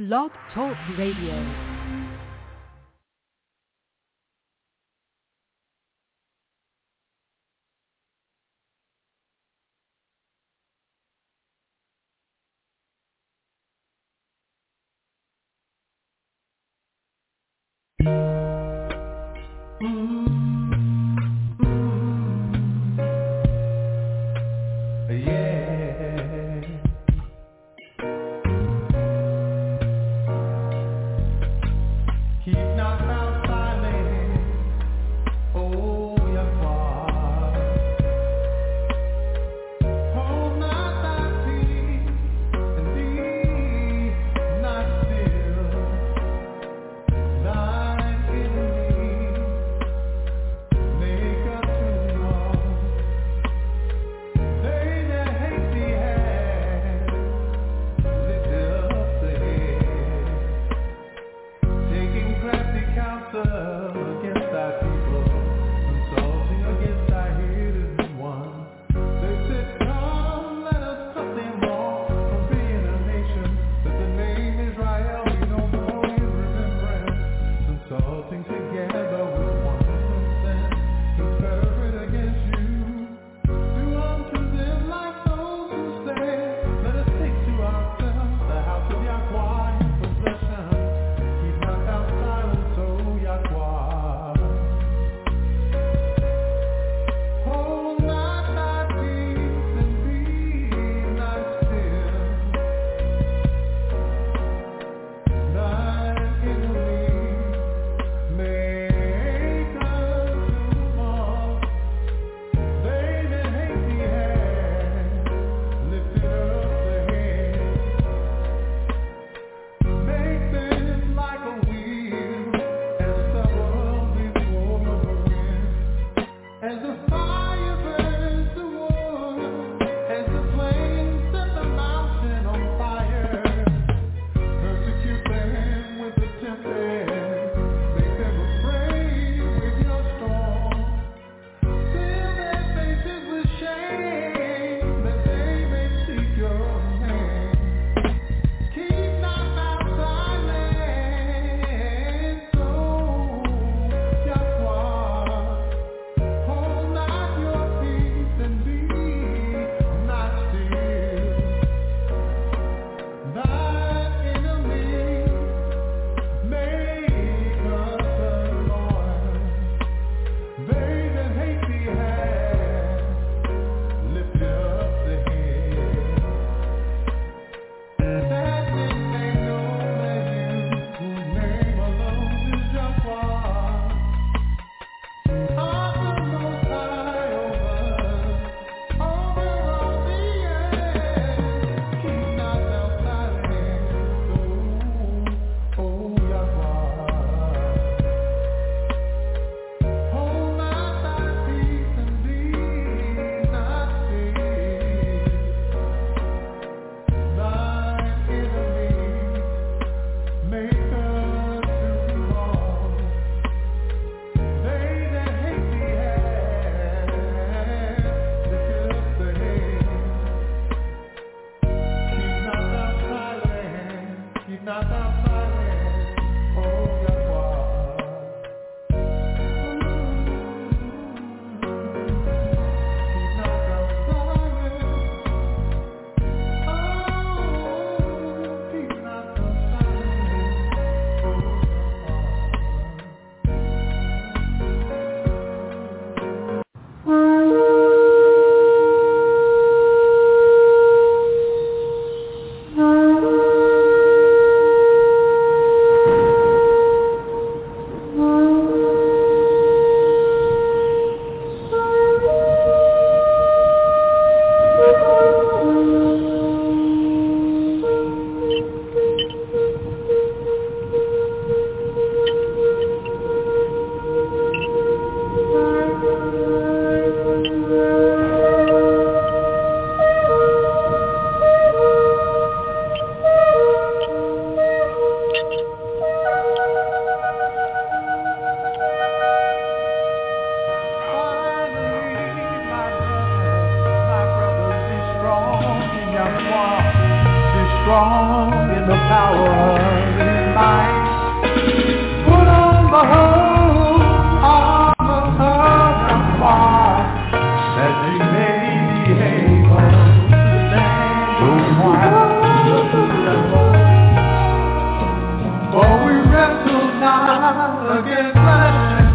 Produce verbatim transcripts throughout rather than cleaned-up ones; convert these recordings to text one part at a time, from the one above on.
Blog Talk Radio. night. Put on the whole armor of God, that you may be able to stand a while. For we wrestle not against flesh and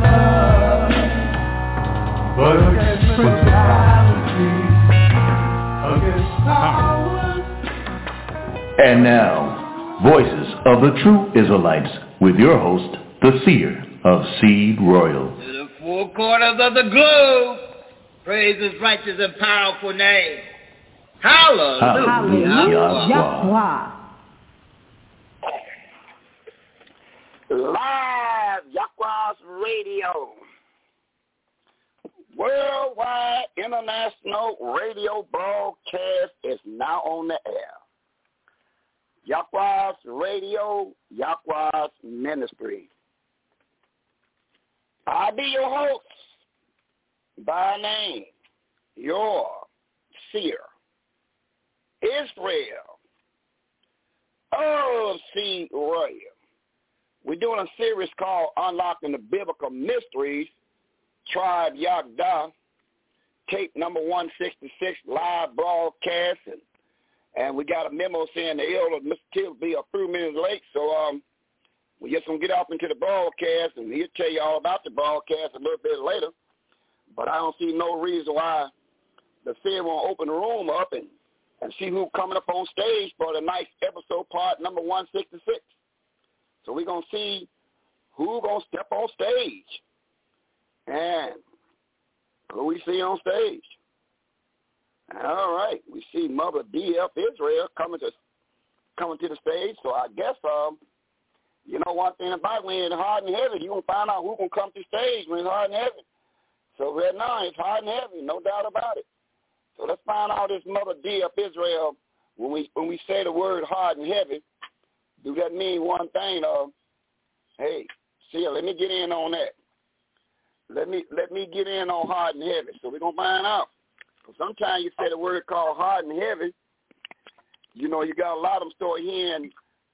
blood, but against principalities, against powers. And now, Voices of the True Israelites, with your host, the seer of Seed Royal. To the four corners of the globe, praise his righteous and powerful name. Hallelujah. Hallelujah. Yahweh. Live Yahweh's Radio. Worldwide international radio broadcast is now on the air. Yahweh's Radio, Yahweh's Ministry. I'll be your host by name, your seer, Israel of Seed Royal. We're doing a series called Unlocking the Biblical Mysteries, Tribe Yagdah, tape number one sixty-six, live broadcast, and, and we got a memo saying the elder, Mister Till, will be a few minutes late, so um, we're just going to get off into the broadcast, and he'll tell you all about the broadcast a little bit later, but I don't see no reason why the seer won't open the room up and, and see who's coming up on stage for the night's episode, part number one sixty-six. So we're going to see who's going to step on stage and who we see on stage. All right. We see Mother D F Israel coming to coming to the stage. So I guess, um, you know, one thing about when it's hard and heavy, you're going to find out who's going to come to stage when it's hard and heavy. So right now it's hard and heavy, no doubt about it. So let's find out this Mother D F Israel, when we when we say the word hard and heavy, do that mean one thing of, hey, see, let me get in on that. Let me let me get in on hard and heavy. So we're going to find out. Sometimes you say the word called hard and heavy, you know, you got a lot of them start hearing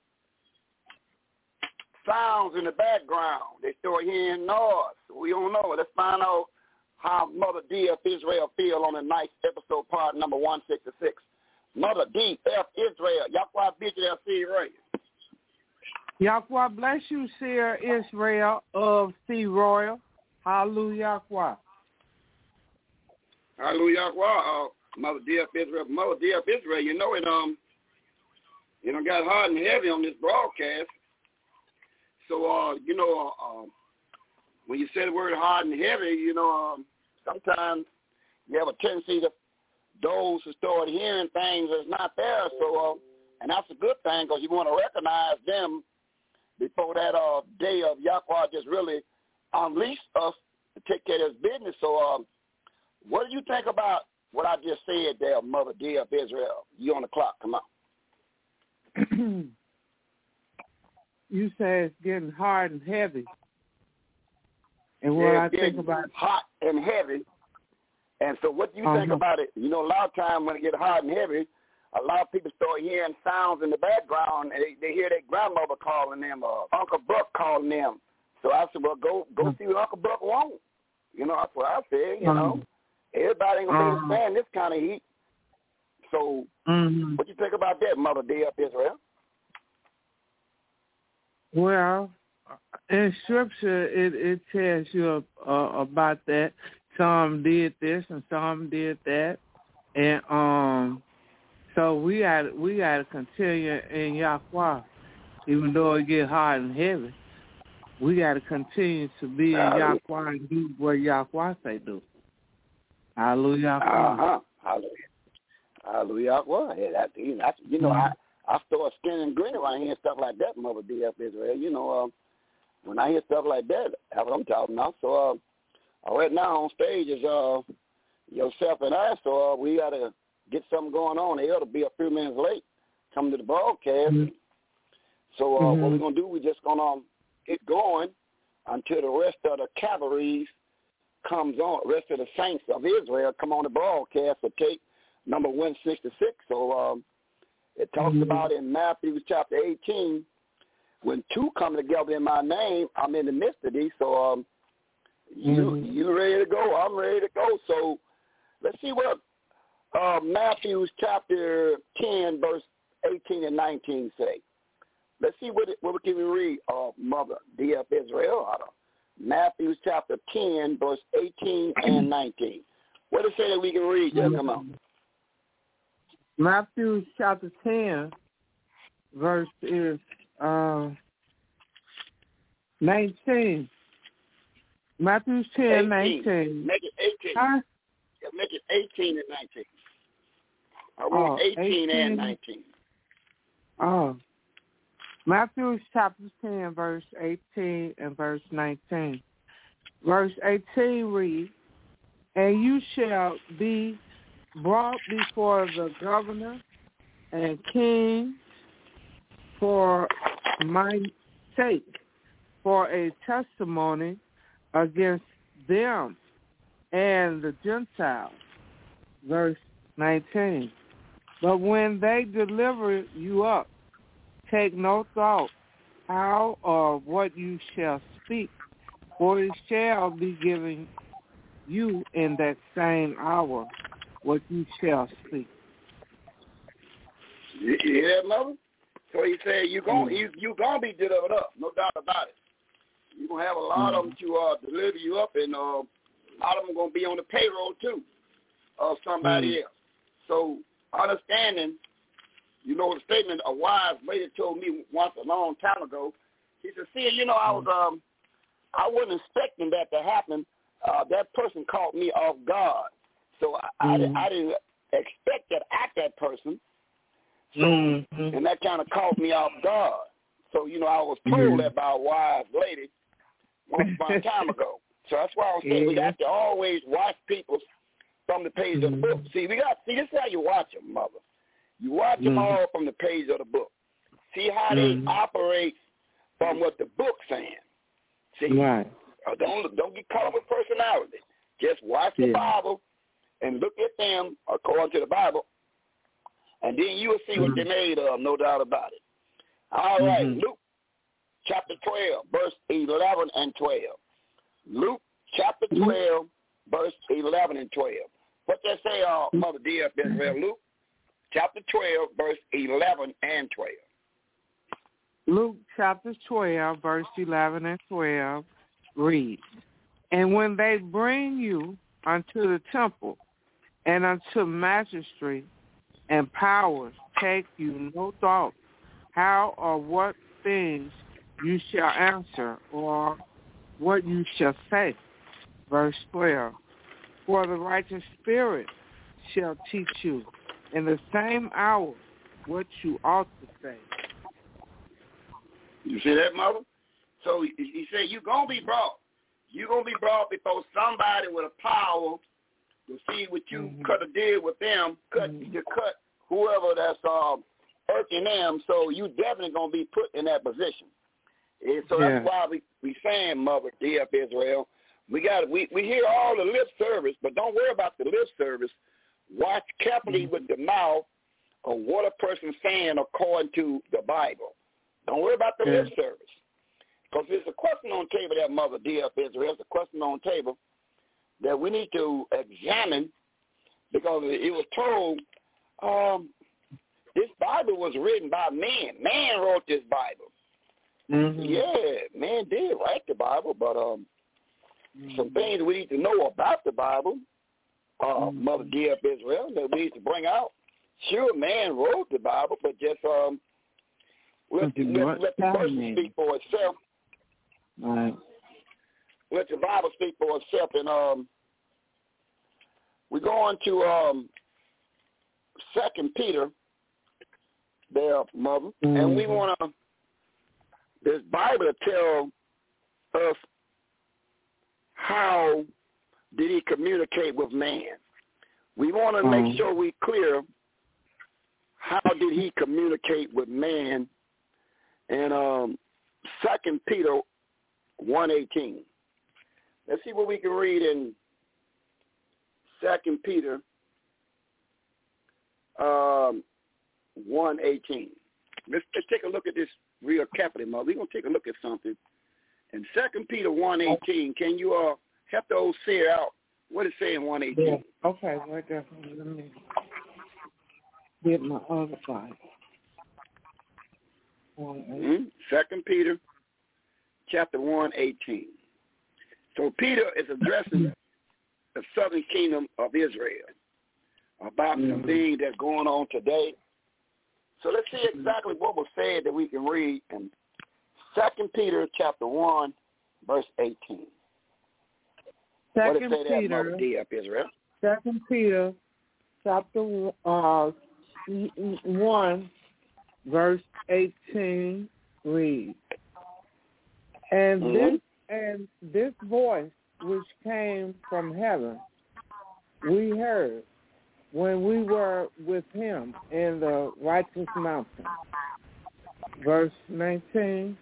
sounds in the background. They start hearing noise. We don't know. Let's find out how Mother D F Israel feel on the night's episode, part number one sixty-six. Mother D F Israel, Yahweh Bishop Seed Royal. Yahweh bless you, Seer Israel of Seed Royal. Hallelujah, Yahweh. Hallelujah, Yahweh. Uh, Mother D F Israel, Mother D F Israel. You know it. Um, you know, got hard and heavy on this broadcast. So, uh, you know, uh, um, when you say the word hard and heavy, you know, um, sometimes you have a tendency to those who start hearing things that's not there. So, uh, and that's a good thing because you want to recognize them before that uh, day of Yahweh just really unleashed us to take care of his business. So um, what do you think about what I just said there, Mother D F Israel? You on the clock. Come on. You say it's getting hard and heavy. And what yeah, I think about hot and heavy. And so what do you uh-huh. think about it? You know, a lot of times when it gets hot and heavy, a lot of people start hearing sounds in the background, and they, they hear their grandmother calling them, uh, Uncle Buck calling them. So I said, well, go go uh-huh. see what Uncle Buck wants. You know, that's what I said, you uh-huh. know. Everybody ain't going to uh-huh. stand this kind of heat. So uh-huh. what you think about that, Mother D F Israel? Well, in Scripture, it, it tells you uh, about that. Some did this and some did that. And um, so we got we got to continue in Yahweh, even though it get hard and heavy. We got to continue to be in Yahweh and do what Yahweh say do. Hallelujah. Uh-huh. Hallelujah. Hallelujah. Well, yeah, that, you know, you know mm-hmm. I, I start skinning and grinning when I hear stuff like that, Mother D F Israel. You know, uh, when I hear stuff like that, that's what I'm talking about. So uh, right now on stage is uh, yourself and I, so uh, we got to get something going on. They ought to be a few minutes late coming to the broadcast. Mm-hmm. So uh, mm-hmm. what we're going to do, we're just going to um, get going until the rest of the cavalry comes on, the rest of the saints of Israel come on the broadcast for tape number one sixty-six. So um, it talks mm-hmm. about in Matthew chapter eighteen when two come together in my name, I'm in the midst of these. So um, you Mm-hmm. you ready to go? I'm ready to go. So let's see what uh, Matthew chapter ten, verse eighteen and nineteen say. Let's see what it, what we can read, uh, Mother D F Israel. Out of Matthew chapter ten, verse eighteen and nineteen. What does it say that we can read? Just come on. Matthew chapter ten, verse is uh, nineteen. Matthew ten, nineteen. Make it eighteen. Huh? Yeah, make it eighteen and nineteen. I want Oh, eighteen, eighteen and nineteen. Oh. Matthew chapter ten, verse eighteen and verse nineteen. Verse eighteen reads, "And you shall be brought before the governor and king for my sake, for a testimony against them and the Gentiles." Verse nineteen. "But when they deliver you up, take no thought how or what you shall speak, for it shall be given you in that same hour what you shall speak." You, you hear that, Mother? So he said you're going mm. you you gonna be delivered up, no doubt about it. You're gonna have a lot mm. of them to uh, deliver you up, and uh, a lot of them gonna be on the payroll too of somebody mm. else. So understanding, you know, the statement a wise lady told me once a long time ago. She said, "See, you know, I was um I wasn't expecting that to happen. Uh, that person caught me off guard, so I, mm. I, I didn't expect that at that person." So, mm-hmm. and that kind of caught me off guard. So, you know, I was told mm-hmm. that by a wise lady once upon a time ago. So that's why I was saying yeah. we got to always watch people from the page mm-hmm. of the book. See, we got see this is how you watch them, Mother. You watch mm-hmm. them all from the page of the book. See how mm-hmm. they operate from what the book's saying. See, right. uh, don't don't get caught up with personality. Just watch the yeah. Bible and look at them according to the Bible. And then you will see what they're made of, no doubt about it. All mm-hmm. right, Luke chapter twelve, verse eleven and twelve. Luke chapter twelve, verse eleven and twelve. What they say, uh, Mother D F Israel? Luke chapter twelve, verse eleven and twelve. Luke chapter twelve, verse eleven and twelve reads, "And when they bring you unto the temple and unto magistrate and powers, take you no thought how or what things you shall answer or what you shall say." Verse twelve, "For the righteous spirit shall teach you in the same hour what you ought to say." You see that, Mother? So he, he said you're going to be brought. You're going to be brought before somebody with a power to see what you mm-hmm. cut a deal with them, cut mm-hmm. you cut whoever that's um, irking them, so you definitely going to be put in that position. And so yeah. that's why we we saying, Mother D F Israel, we got we, we hear all the lip service, but don't worry about the lip service. Watch carefully mm-hmm. with the mouth of what a person's saying according to the Bible. Don't worry about the yeah. lip service. Because there's a question on the table there, Mother D F Israel. There's a question on the table that we need to examine, because it was told um, this Bible was written by man. Man wrote this Bible. Mm-hmm. Yeah, man did write the Bible, but um, mm-hmm. some things we need to know about the Bible, uh, mm-hmm. Mother D F Israel, that we need to bring out. Sure, man wrote the Bible, but just um, let, the, let, let the person speak for itself. Right. Let the Bible speak for itself, and um, we go on to um, Second Peter, there, Mother, mm-hmm. and we want to. This Bible tell us how did he communicate with man. We want to mm-hmm. make sure we clear how did he communicate with man. And um, Second Peter one eighteen. Let's see what we can read in Second Peter um, one eighteen. Let's, let's take a look at this real carefully, Mother. We're going to take a look at something. In Second Peter one eighteen, can you uh, help the old seer out? What it say in one eighteen? Yeah. Okay, right there. Let me get my other side. Mm-hmm. Second Peter chapter one eighteen. So Peter is addressing the southern kingdom of Israel about mm-hmm. some things that's going on today. So let's see exactly what was said that we can read in Second Peter chapter one, verse eighteen. Second what did it say Peter, that, D up Israel? Second Peter chapter uh, one, verse eighteen reads, and mm-hmm. this and this voice which came from heaven we heard when we were with him in the righteous mountain. Verse nineteen.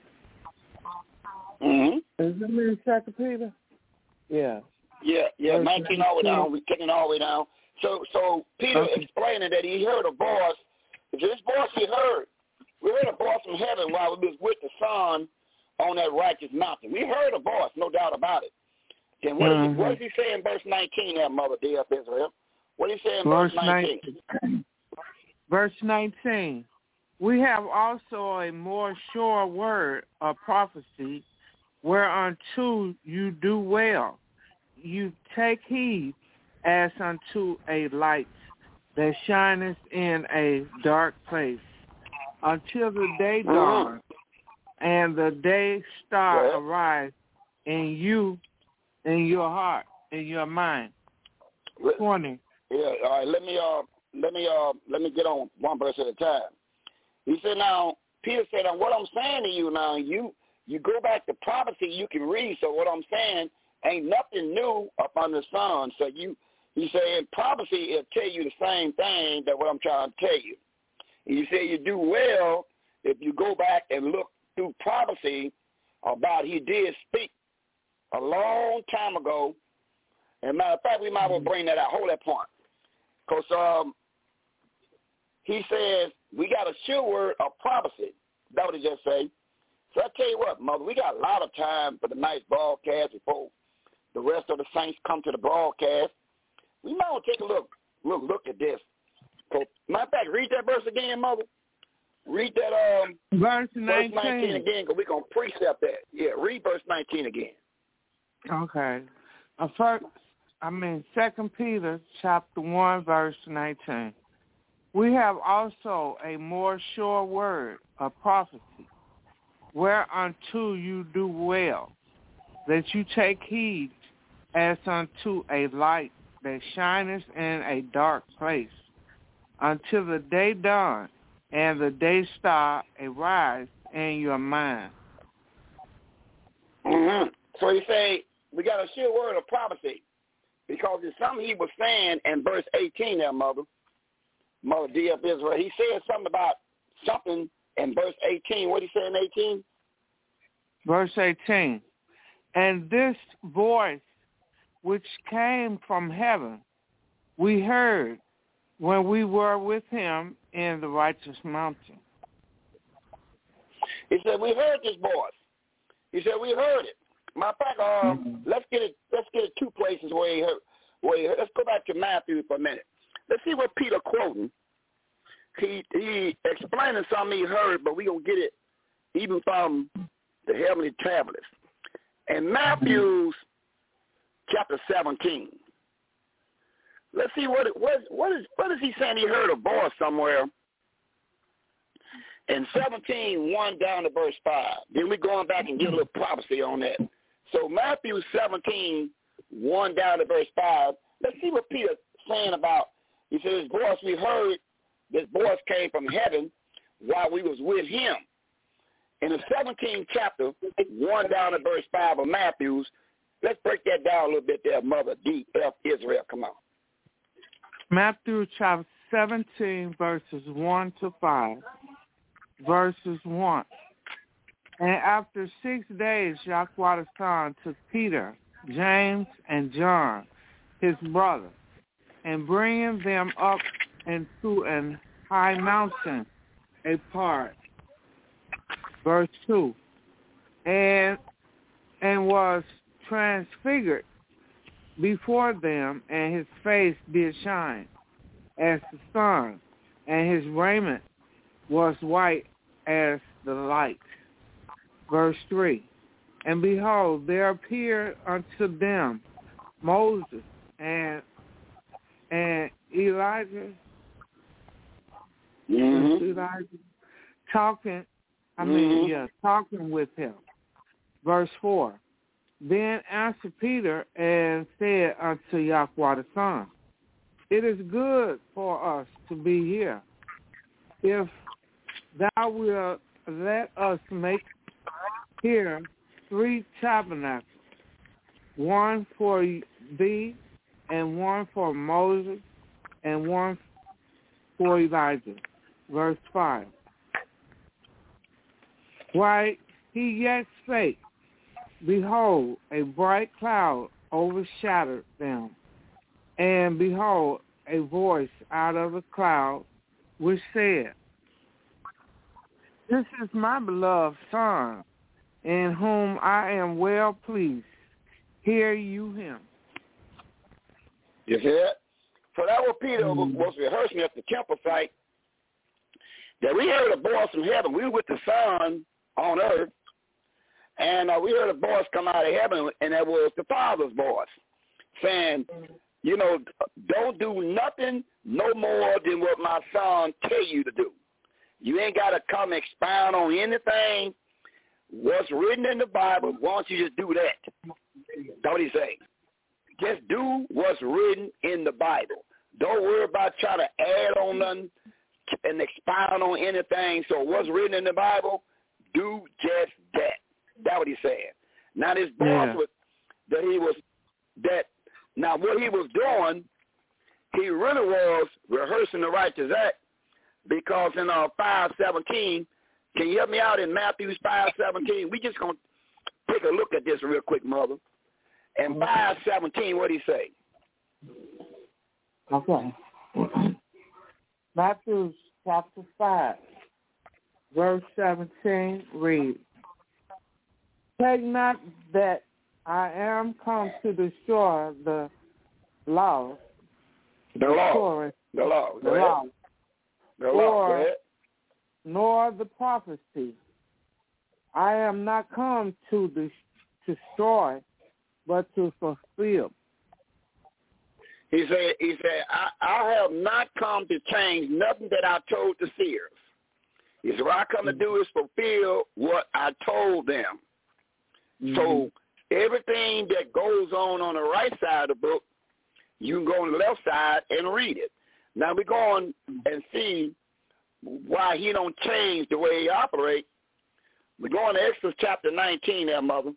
Mm-hmm. Is it in Second Peter? Yeah. Yeah, yeah, Verse nineteen all the way down. We're taking all the way down. So so Peter okay. explaining that he heard a voice. This voice he heard, we heard a voice from heaven while we was with the Son on that righteous mountain. We heard a voice, no doubt about it. Then what, mm-hmm. is, he, what does he say in verse nineteen there, Mother D of Israel? What does he say in verse, verse nineteen? nineteen? Verse nineteen. We have also a more sure word of prophecy, whereunto you do well. You take heed as unto a light that shineth in a dark place, until the day dawn mm-hmm. and the day star yeah. arise in you, in your heart, in your mind. Let, twenty. Yeah, all right. Let me uh, let me uh, let me get on one verse at a time. He said, now Peter said, now what I'm saying to you now, you you go back to prophecy, you can read. So what I'm saying ain't nothing new up under the sun. So you, he said, in prophecy, it'll tell you the same thing that what I'm trying to tell you. And you say you do well if you go back and look through prophecy about he did speak a long time ago. And matter of fact, we might as well bring that out. Hold that point. Because um, he says we got a sure word of prophecy. That's what he just say. So I tell you what, Mother, we got a lot of time for the night broadcast before the rest of the saints come to the broadcast. We might want to take a look, look, look at this. So, matter of fact, read that verse again, Mother. Read that um, verse nineteen, verse nineteen again, because we're going to precept that. Yeah, read verse nineteen again. Okay. Uh, first, I mean, Second Peter chapter one, verse nineteen. We have also a more sure word of prophecy, whereunto you do well, that you take heed as unto a light that shineth in a dark place, until the day dawn and the day star arise in your mind. Mm-hmm. So he say, we got a sure word of prophecy, because it's something he was saying in verse eighteen there, Mother, Mother D of Israel. He said something about something in verse eighteen. What did he say in eighteen? Verse eighteen. And this voice which came from heaven we heard when we were with him in the righteous mountain. He said, we heard this voice. He said, we heard it. Matter of fact, uh, mm-hmm. let's get it. Let's get it two places where he heard. Where he heard. Let's go back to Matthew for a minute. Let's see what Peter quoting. He he explaining something he heard, but we gonna get it even from the heavenly tablets. In Matthew's chapter seventeen. Let's see what it, what what is what is he saying? He heard a voice somewhere. In seventeen, one down to verse five. Then we're going back and get a little prophecy on that. So Matthew seventeen, one down to verse five. Let's see what Peter's saying about. He says, this voice we heard, this voice came from heaven while we was with him. In the seventeenth chapter, one down to verse five of Matthew's, let's break that down a little bit there, Mother D F Israel. Come on. Matthew chapter seventeen, verses one to five. Verses one. And after six days, Yahweh the Son took Peter, James, and John, his brother, and bringing them up into an high mountain apart, Verse two. And and was transfigured before them, and his face did shine as the sun, and his raiment was white as the light. Verse three. And behold, there appeared unto them Moses and and Elijah, Mm-hmm. Elijah talking, I Mm-hmm. mean, yeah, talking with him. Verse four. Then answered Peter and said unto Yahweh the Son, it is good for us to be here. If thou wilt let us make here three tabernacles, one for thee, and one for Moses, and one for Elijah. Verse five. While he yet spake, behold, a bright cloud overshadowed them, and behold, a voice out of the cloud which said, this is my beloved Son, in whom I am well pleased. Hear you him. You see that? So that was Peter Mm. was rehearsing at the temple site. That we heard a voice from heaven. We were with the Son on earth, and uh, we heard a voice come out of heaven, and that was the Father's voice, saying, you know, don't do nothing no more than what my Son tell you to do. You ain't got to come expound on anything. What's written in the Bible, why don't you just do that? That's what he's saying. Just do what's written in the Bible. Don't worry about trying to add on nothing and expound on anything. So what's written in the Bible, do just that. That's what he's saying. Now this boss Yeah. was that he was that now what he was doing, he really was rehearsing the righteous act, because in uh, five seventeen, can you help me out in Matthew five seventeen? We just gonna take a look at this real quick, mother. And five seventeen, what did he say? Okay. Matthew chapter five, verse seventeen reads, take not that I am come to destroy the law. The law. Torah, The law. the Go ahead. law, The law. Go or- ahead. nor the prophecy. I am not come to des- destroy, but to fulfill. He said, he said, I, I have not come to change nothing that I told the seers. He said, what I come to do is fulfill what I told them. Mm-hmm. So everything that goes on on the right side of the book, you can go on the left side and read it. Now we're going and see why he don't change the way he operates. We're going to Exodus chapter nineteen there, mother.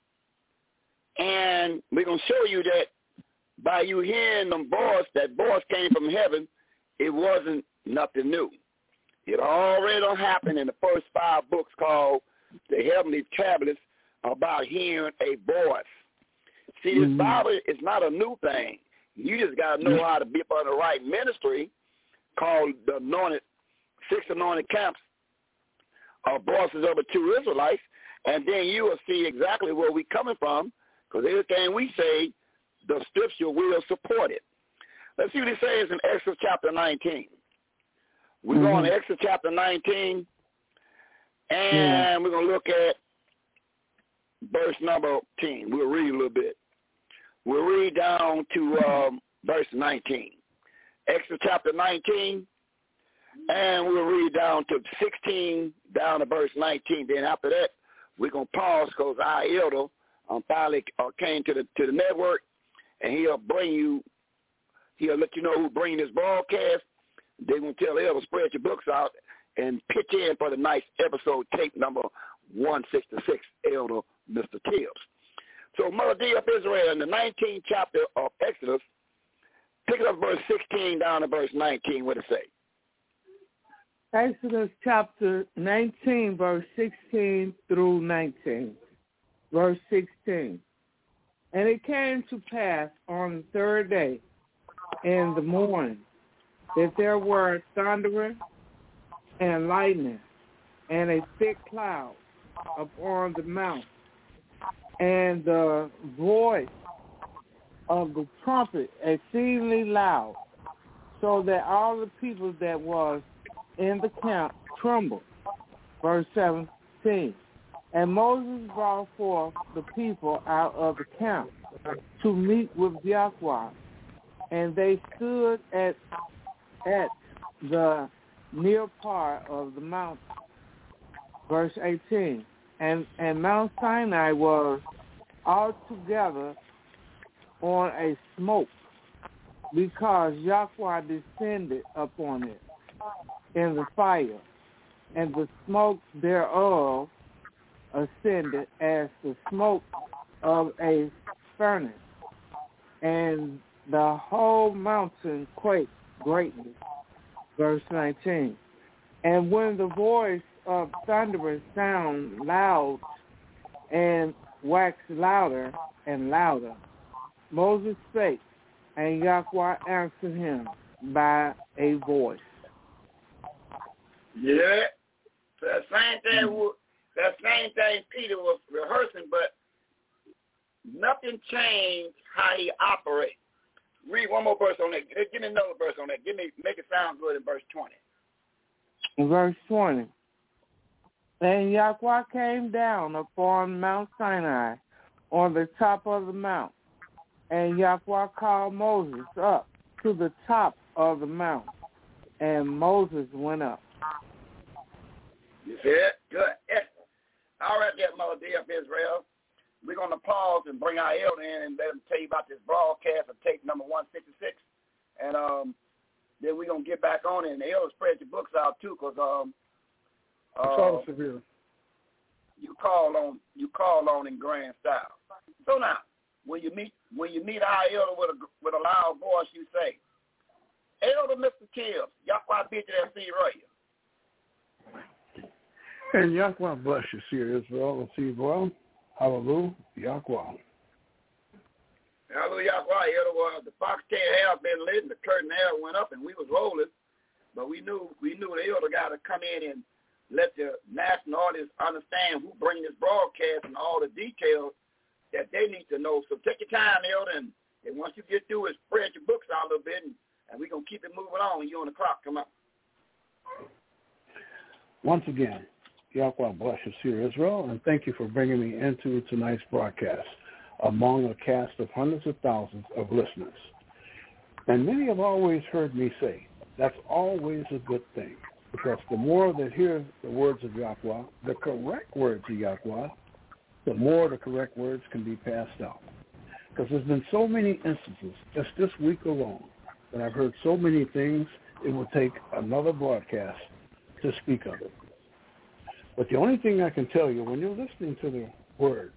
And we're going to show you that by you hearing them voice, that voice came from heaven, it wasn't nothing new. It already done happened in the first five books called the Heavenly Tablets about hearing a voice. See, this Mm-hmm. Bible is not a new thing. You just got to know how to be up on the right ministry called the anointed, six anointed camps of voices of the true Israelites, and then you will see exactly where we're coming from, because everything we say, the scripture will support it. Let's see what it says in Exodus chapter nineteen. We're Mm-hmm. going to Exodus chapter nineteen, and Yeah. we're going to look at verse number ten. We'll read a little bit. We'll read down to um, verse nineteen. Exodus chapter nineteen, and we'll read down to sixteen, down to verse nineteen. Then after that, we're going to pause because our elder um, finally uh, came to the to the network, and he'll bring you, he'll let you know who bringing this broadcast. They're going to tell the elder, spread your books out and pitch in for the nice episode, tape number one sixty-six, Elder Mister Tibbs. So, Mother D of Israel, in the nineteenth chapter of Exodus, pick it up verse sixteen down to verse nineteen. What does it say? Exodus chapter nineteen, verse sixteen through nineteen. Verse sixteen. And it came to pass on the third day in the morning that there were thundering and lightning and a thick cloud upon the mount, and the voice of the trumpet exceedingly loud, so that all the people that was in the camp trembled. Verse seventeen. And Moses brought forth the people out of the camp to meet with Yahweh, and they stood at at the near part of the mountain. Verse eighteen. And and Mount Sinai was altogether on a smoke, because Yahweh descended upon it in the fire, and the smoke thereof ascended as the smoke of a furnace, and the whole mountain quaked greatly. Verse nineteen. And when the voice of thunderous sound loud and waxed louder and louder, Moses spake, and Yahweh answered him by a voice. Yeah, that same thing. That same thing Peter was rehearsing, but nothing changed how he operates. Read one more verse on that. Give me another verse on that. Give me, make it sound good in verse twenty. In verse twenty. And Yahweh came down upon Mount Sinai on the top of the mount, and Yahweh called Moses up to the top of the mount, and Moses went up. You see it? Good. Excellent. All right, there, Mother D of Israel. We're going to pause and bring our elder in and let him tell you about this broadcast of tape number one sixty-six. And um, then we're going to get back on it. And the elder spread your books out, too, because um, uh, severe. you call on you call on in grand style. So now, when you meet when you meet our elder with a, with a loud voice, you say, Elder Mister Kills, Yahweh bid you that see right. And Yahweh bless you, Seer Israel, and see well. Hallelujah, Yahweh. Hallelujah, Yahweh. Elder, the foxtail had been lit, and the curtain air went up, and we was rolling. But we knew we knew the elder got to come in and let the national audience understand who bring this broadcast and all the details that they need to know. So take your time, elder, and, and once you get through it, spread your books out a little bit, and, and we're going to keep it moving on when you on the clock come up. Once again, Yahweh bless you, Seer Israel, and thank you for bringing me into tonight's broadcast among a cast of hundreds of thousands of listeners. And many have always heard me say, that's always a good thing, because the more that hear the words of Yahweh, the correct words of Yahweh, the more the correct words can be passed out. Because there's been so many instances, just this week alone, that I've heard so many things, it will take another broadcast to speak of it. But the only thing I can tell you, when you're listening to the word,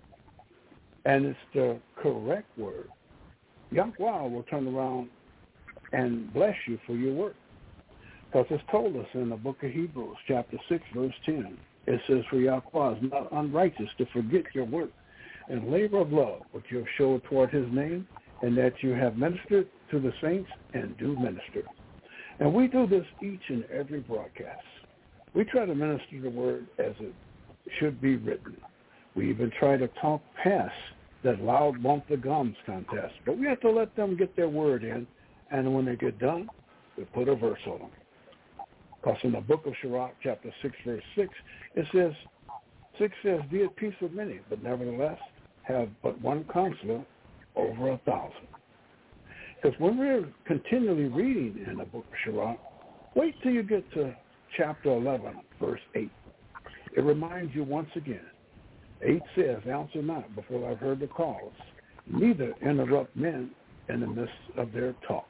and it's the correct word, Yahweh will turn around and bless you for your work. Because it's told us in the book of Hebrews, chapter six, verse ten, it says, for Yahweh is not unrighteous to forget your work and labor of love which you have showed toward his name, and that you have ministered to the saints and do minister. And we do this each and every broadcast. We try to minister the word as it should be written. We even try to talk past that loud bump the gums contest. But we have to let them get their word in, and when they get done, we put a verse on them. Because in the book of Sirach, chapter six, verse six, it says, six says, be at peace with many, but nevertheless have but one counselor over a thousand. Because when we're continually reading in the book of Sirach, wait till you get to chapter eleven, verse eight. It reminds you once again. eight says, answer not before I've heard the cause, neither interrupt men in the midst of their talk.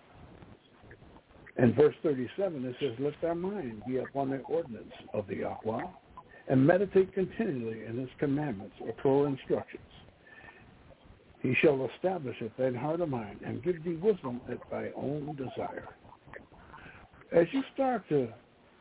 In verse thirty-seven, it says, let thy mind be upon the ordinance of the Yahweh, and meditate continually in his commandments or Torah instructions. He shall establish it thine heart of mine, and give thee wisdom at thy own desire. As you start to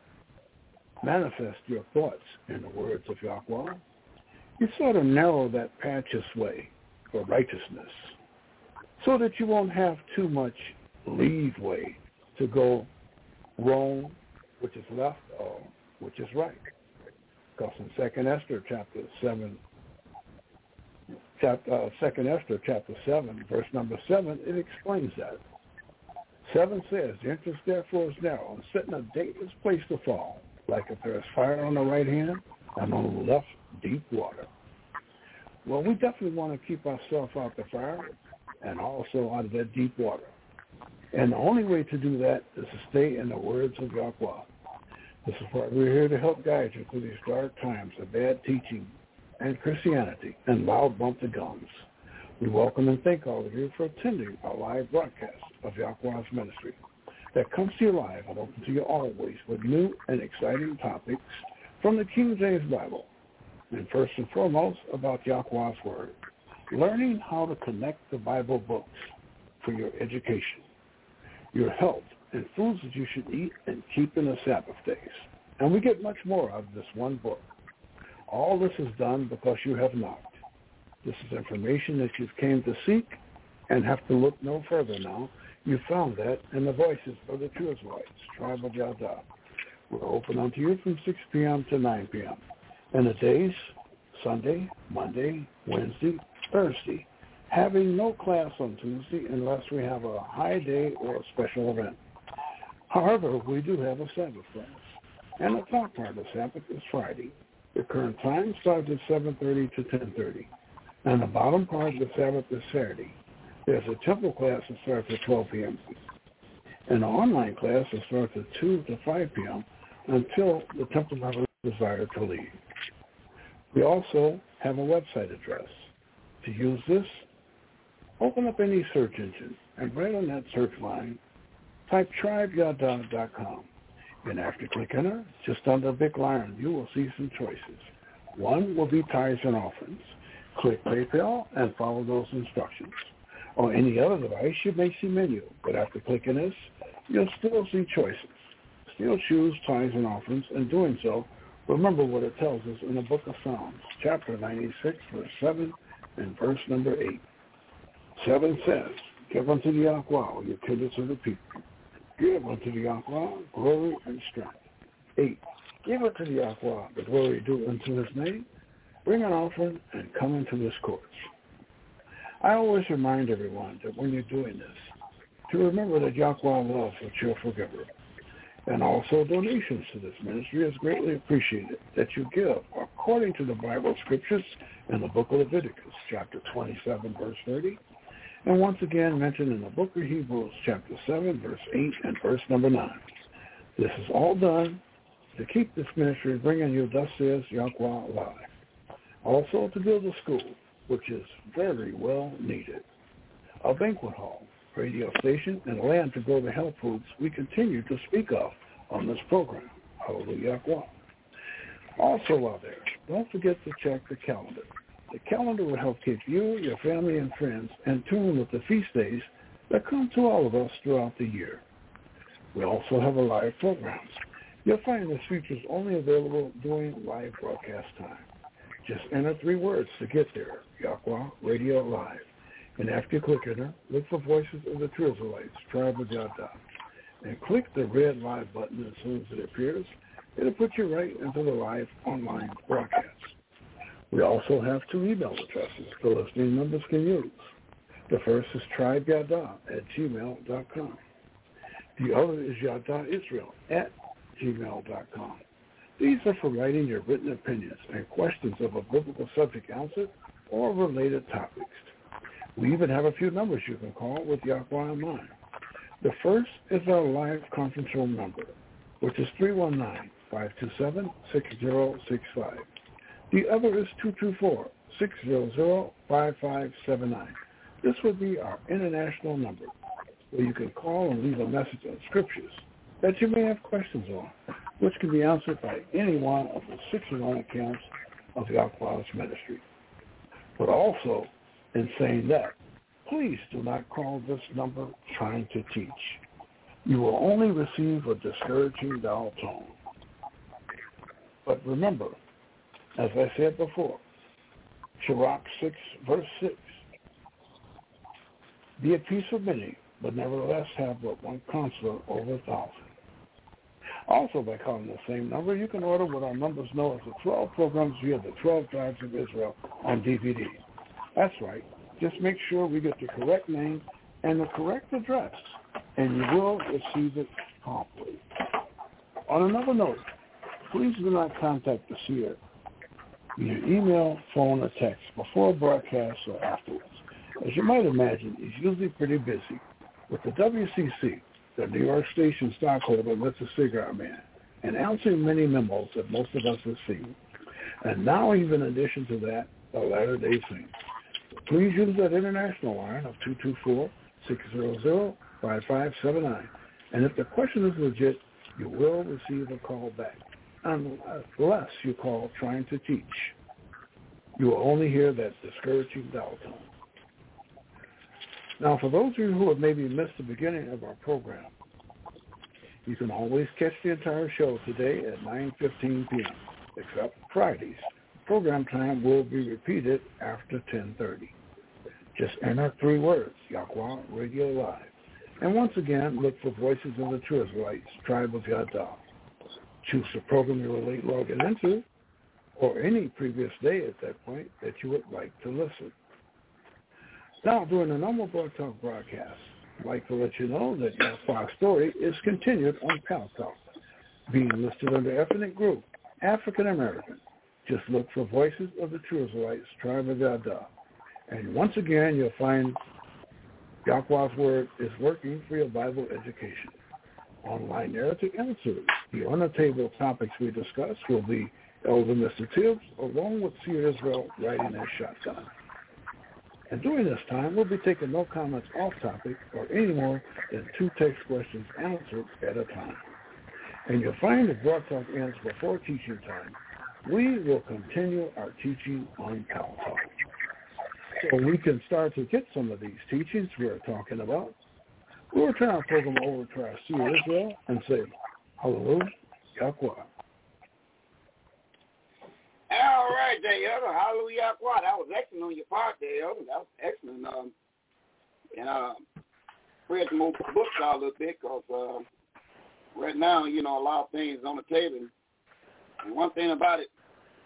manifest your thoughts in the words of Yahweh, you sort of narrow that patch's way for righteousness so that you won't have too much leeway to go wrong, which is left, or which is right. because in Second Esther chapter seven, chapter, uh, Second Esther chapter seven, verse number seven, it explains that. Seven says, the entrance therefore is narrow, and set in a dangerous place to fall, like if there is fire on the right hand and on the left deep water. Well, we definitely want to keep ourselves out the fire and also out of that deep water. And the only way to do that is to stay in the words of Yahweh. This is why we're here to help guide you through these dark times of bad teaching and Christianity and loud bump the guns. We welcome and thank all of you for attending our live broadcast of Yahweh's ministry that comes to you live and open to you always with new and exciting topics from the King James Bible. And first and foremost, about Yahweh's Word, learning how to connect the Bible books for your education, your health, and foods that you should eat and keep in the Sabbath days. And we get much more out of this one book. All this is done because you have knocked. This is information that you've came to seek and have to look no further now. You found that in the voices of the True Israelites, Tribe of Yada. We're open unto you from six p.m. to nine p.m. And the days, Sunday, Monday, Wednesday, Thursday, having no class on Tuesday unless we have a high day or a special event. However, we do have a Sabbath class. And the top part of the Sabbath is Friday. The current time starts at seven thirty to ten thirty. And the bottom part of the Sabbath is Saturday. There's a temple class that starts at twelve p.m. and an online class that starts at two to five p.m. until the temple members desire to leave. We also have a website address. To use this, open up any search engine and right on that search line, type tribe yada dot com. And after click enter, just under a big line, you will see some choices. One will be tithes and offerings. Click PayPal and follow those instructions. On any other device, you may see menu, but after clicking this, you'll still see choices. Still choose tithes and offerings, and doing so, remember what it tells us in the book of Psalms, chapter ninety-six, verse seven, and verse number eight. seven says, give unto the Yahweh, your kindreds of the people. Give unto the Yahweh glory and strength. eight. Give unto the Yahweh the glory due unto his name. Bring an offering and come into his courts. I always remind everyone that when you're doing this, to remember that Yahweh loves a cheerful giver. And also donations to this ministry is greatly appreciated that you give according to the Bible scriptures in the book of Leviticus, chapter twenty-seven, verse thirty, and once again mentioned in the book of Hebrews, chapter seven, verse eight, and verse number nine. This is all done to keep this ministry bringing you Thus Says Yahweh live. Also to build a school, which is very well needed. A banquet hall, radio station, and land to grow the health foods we continue to speak of on this program. Hallelujah. Also out there, don't forget to check the calendar. The calendar will help keep you, your family, and friends in tune with the feast days that come to all of us throughout the year. We also have a live program. You'll find this feature is only available during live broadcast time. Just enter three words to get there, Yahweh Radio Live. And after you click enter, look for Voices of the True Israelites, Tribe of Yada. And click the red live button as soon as it appears. It'll put you right into the live online broadcast. We also have two email addresses the listening members can use. The first is tribeyada at gmail dot com. The other is yadaisrael at gmail dot com. These are for writing your written opinions and questions of a biblical subject answer or related topics. We even have a few numbers you can call with Yahweh in mind. The first is our live conference room number, which is three one nine, five two seven, six zero six five. The other is two two four, six zero zero, five five seven nine. This would be our international number, where you can call and leave a message on scriptures that you may have questions on, which can be answered by any one of the sixty-one accounts of Yahweh's ministry. But also, in saying that, please do not call this number trying to teach. You will only receive a discouraging dial tone. But remember, as I said before, Sirach six, verse six, be at peace with many, but nevertheless have but one counselor over a thousand. Also, by calling the same number, you can order what our members know as the twelve programs via the twelve Tribes of Israel on D V D. That's right. Just make sure we get the correct name and the correct address, and you will receive it promptly. On another note, please do not contact the seer via email, phone, or text before broadcast or afterwards. As you might imagine, he's usually pretty busy with the W C C, the New York Station stockholder, Mister Cigar Man, and answering many memos that most of us have seen. And now, even in addition to that, the Latter-day Saints. Please use that international line of two two four, six zero zero, five five seven nine. And if the question is legit, you will receive a call back, unless you call trying to teach. You will only hear that discouraging dial tone. Now, for those of you who have maybe missed the beginning of our program, you can always catch the entire show today at nine fifteen p.m., except Fridays. Program time will be repeated after ten thirty. Just enter three words, Yahweh Radio Live. And once again, look for Voices of the True Israelites, Tribe of Yada. Choose the program you were late logging into, or any previous day at that point that you would like to listen. Now, during the normal Blog Talk broadcast, I'd like to let you know that your Fox story is continued on Pal Talk, being listed under ethnic group, African American. Just look for Voices of the True Israelites, Tribe of Yada. And once again, you'll find Yahweh's Word is working for your Bible education. Online narrative answers. The on-the-table topics we discuss will be Elder Mister Tibbs, along with Seer Israel riding his shotgun. And during this time, we'll be taking no comments off topic or any more than two text questions answered at a time. And you'll find if Blog Talk ends before teaching time, we will continue our teaching on Pal Talk. So we can start to get some of these teachings we're talking about. We'll turn our program over to our Seer Israel and say, Hallelujah, Yahweh. All right, there, Elder. Hallelujah, Yahweh. That was excellent on your part there, Elder. That was excellent. Um, and uh, we had to move the books out a little bit because uh, right now, you know, a lot of things on the table. And one thing about it,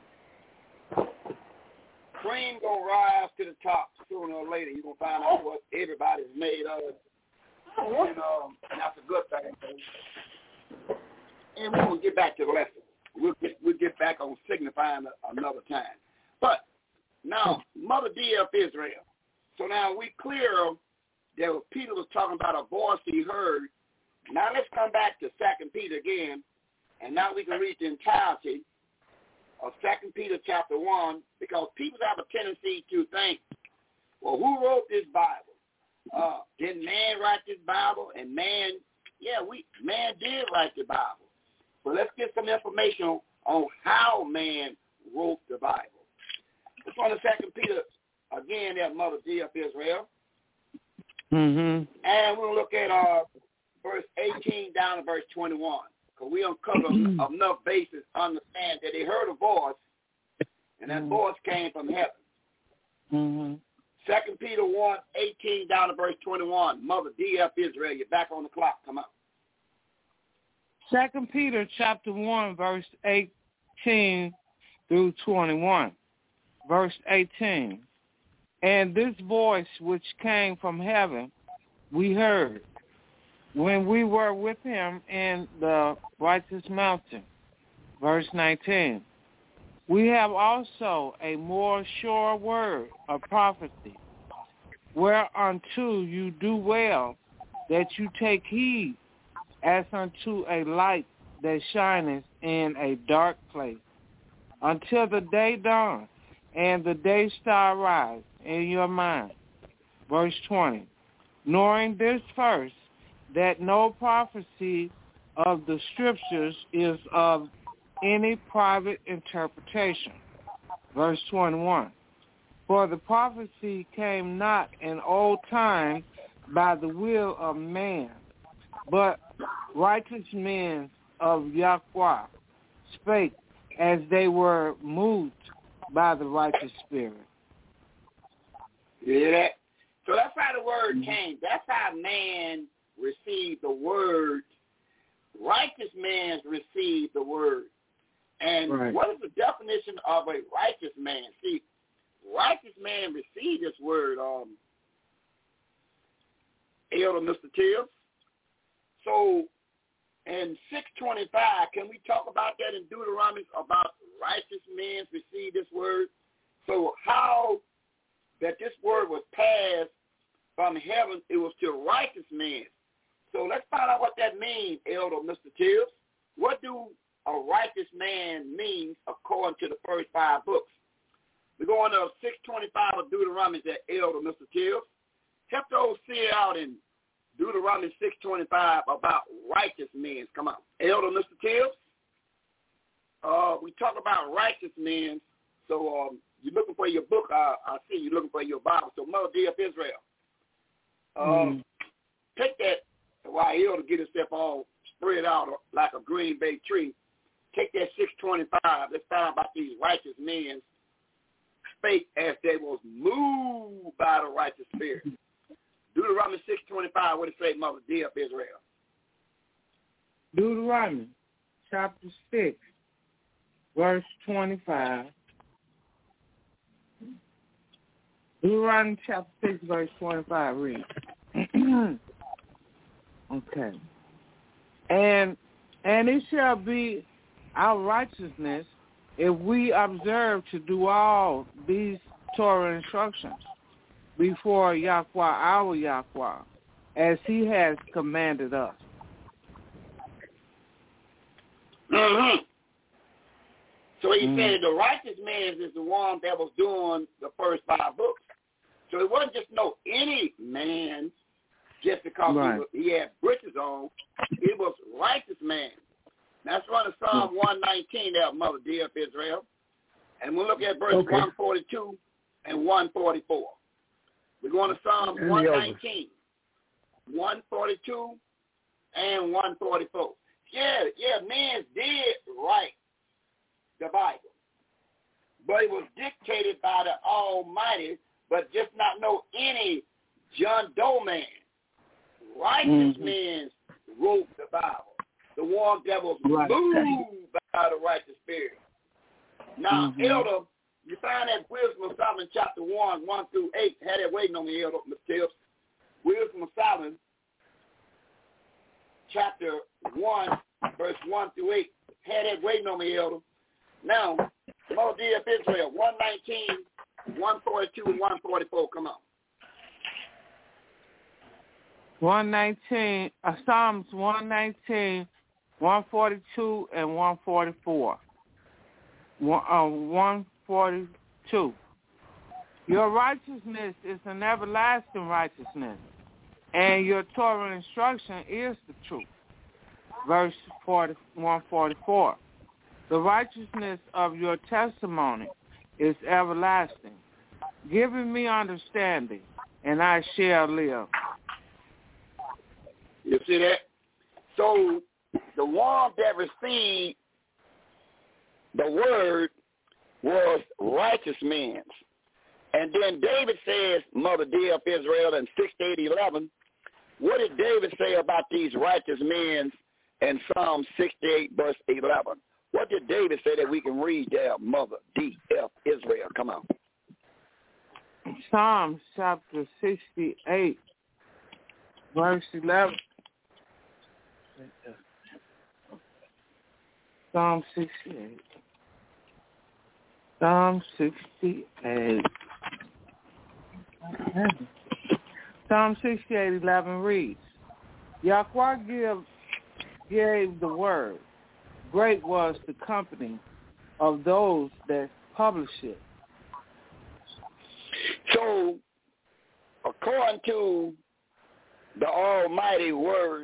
cream gonna rise to the top sooner or later. You're gonna find out what everybody's made of, and um, that's a good thing. And we're gonna get back to the lesson. We'll get we'll get back on signifying another time. But now, Mother D F Israel. So now we clear that Peter was talking about a voice he heard. Now let's come back to Second Peter again, and now we can read the entirety of Second Peter chapter one, because people have a tendency to think, well, who wrote this Bible? Uh, did man write this Bible? And man, yeah, we man did write the Bible. But let's get some information on how man wrote the Bible. It's on the Second Peter again, that Mother D of Israel. Mm-hmm. And we'll look at uh, verse eighteen down to verse twenty-one. Because we uncover enough basis to understand that they heard a voice, and that mm-hmm. voice came from heaven. Mm-hmm. Second Peter one, eighteen down to verse twenty-one. Mother D F Israel, you're back on the clock. Come on. Second Peter chapter one, verse eighteen through twenty-one. Verse eighteen. And this voice which came from heaven we heard when we were with him in the righteous mountain. Verse nineteen. We have also a more sure word of prophecy, whereunto you do well that you take heed, as unto a light that shineth in a dark place, until the day dawn and the day star rise in your mind. Verse twenty. Knowing this first, that no prophecy of the Scriptures is of any private interpretation. Verse twenty-one. For the prophecy came not in old time by the will of man, but righteous men of Yahweh spake as they were moved by the righteous spirit. You hear that? So that's how the word came. That's how man received the word righteous man received the word. And right. what is the definition of a righteous man? See, righteous man received this word, um, Elder Mister Tibbs. So in six twenty-five, can we talk about that in Deuteronomy about righteous men receive this word? So how that this word was passed from heaven, it was to righteous men. So let's find out what that means, Elder Mister Tibbs. What do a righteous man mean according to the first five books? We're going to six twenty-five of Deuteronomy, that Elder Mister Tibbs. Help those see out in Deuteronomy six twenty-five about righteous men. Come on. Elder Mister Tibbs, uh, we talk about righteous men. So um, you're looking for your book. I, I see you're looking for your Bible. So Mother D of Israel, um, mm. take that while Elder get himself all spread out like a green bay tree. Take that six twenty-five. Let's find out about these righteous men spake as they was moved by the righteous spirit. Deuteronomy six twenty-five, what it say, Mother D of Israel? Deuteronomy chapter six, verse twenty-five. Deuteronomy chapter six, verse twenty-five, read. Okay. And and it shall be our righteousness if we observe to do all these Torah instructions before Yahweh, our Yahweh, as he has commanded us. Mm-hmm. So he mm. said the righteous man is the one that was doing the first five books. So it wasn't just no any man just because right. he, was, he had breeches on. It was righteous man. That's running Psalm one nineteen there, Mother D of Israel. And we'll look at verse okay. one forty-two and one forty-four. We're going to Psalm and one nineteen, one forty-two, and one forty-four. Yeah, yeah, men did write the Bible. But it was dictated by the Almighty, but just not know any John Doe man. Righteous mm-hmm. men wrote the Bible. The one that was right. moved by the righteous spirit. Now, mm-hmm. Elder, you find that Wisdom of Solomon chapter one, one through eight. Had that waiting on me, Elder, Mister Tibbs. Wisdom of Solomon chapter one, verse one through eight. Had that waiting on me, Elder. Now, Mother D of Israel, one nineteen, one forty-two, and one forty-four. Come on. one nineteen, uh, Psalms one nineteen, one forty-two, and one forty-four. One, uh, one forty-two. Your righteousness is an everlasting righteousness, and your Torah instruction is the truth. Verse forty, one forty-four. The righteousness of your testimony is everlasting, giving me understanding, and I shall live. You see that? So the one that received the word was righteous men. And then David says, Mother D of Israel, in sixty-eight eleven, what did David say about these righteous men in Psalm sixty-eight, verse eleven? What did David say that we can read there, Mother D of Israel? Come on. Psalm chapter sixty-eight, verse eleven. Psalm sixty-eight. Psalm sixty-eight. Psalm sixty-eight, eleven reads, Yahweh give, gave the word. Great was the company of those that publish it. So, according to the Almighty words,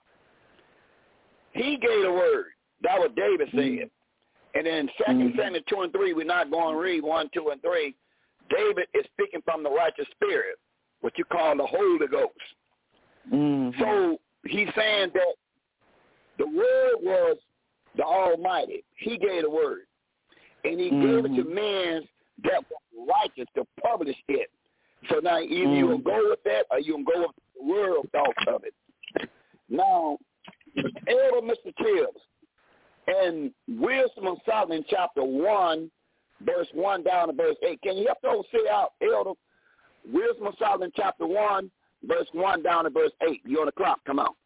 he gave the word. That was David said. Mm-hmm. And in Second mm-hmm. Samuel two and three, we're not going to read one, two, and three. David is speaking from the righteous spirit, what you call the Holy Ghost. Mm-hmm. So he's saying that the word was the Almighty. He gave the word. And he mm-hmm. gave it to men that were righteous to publish it. So now either mm-hmm. you will go with that or you will go with the world thought of it. Now, Elder Mister Tibbs, in Wisdom of Solomon, chapter one, verse one down to verse eight. Can you help those say out, Elder? Wisdom of Solomon, chapter one, verse one down to verse eight. You're on the clock. Come on.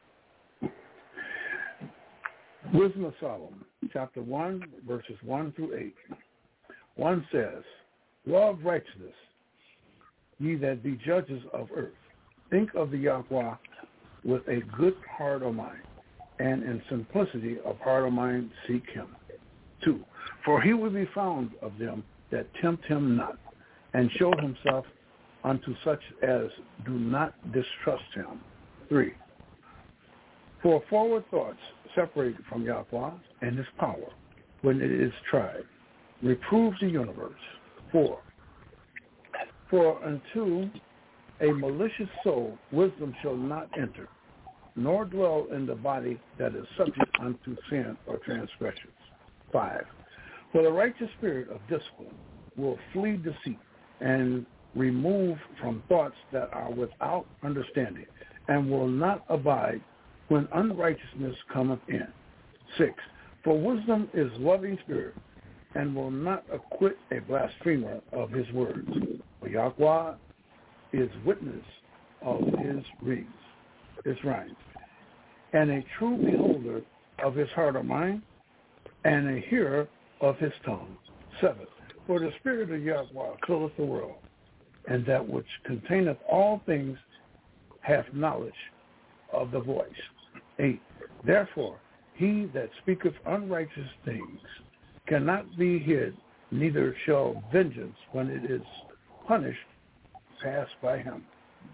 Wisdom of Solomon, chapter one, verses one through eight. one says, Love righteousness, ye that be judges of earth. Think of the Yahweh with a good heart of mind, and in simplicity of heart of mind seek him. Two, for he will be found of them that tempt him not, and show himself unto such as do not distrust him. Three, for forward thoughts separate from Yahweh and his power when it is tried. Reprove the universe. Four, for unto a malicious soul wisdom shall not enter, nor dwell in the body that is subject unto sin or transgressions. Five, for the righteous spirit of discipline will flee deceit and remove from thoughts that are without understanding, and will not abide when unrighteousness cometh in. Six, for wisdom is loving spirit, and will not acquit a blasphemer of his words. For Yahweh is witness of his reeds, his rhymes, and a true beholder of his heart or mind, and a hearer of his tongue. Seven, for the spirit of Yahweh filleth the world, and that which containeth all things hath knowledge of the voice. Eight, therefore he that speaketh unrighteous things cannot be hid, neither shall vengeance, when it is punished, pass by him.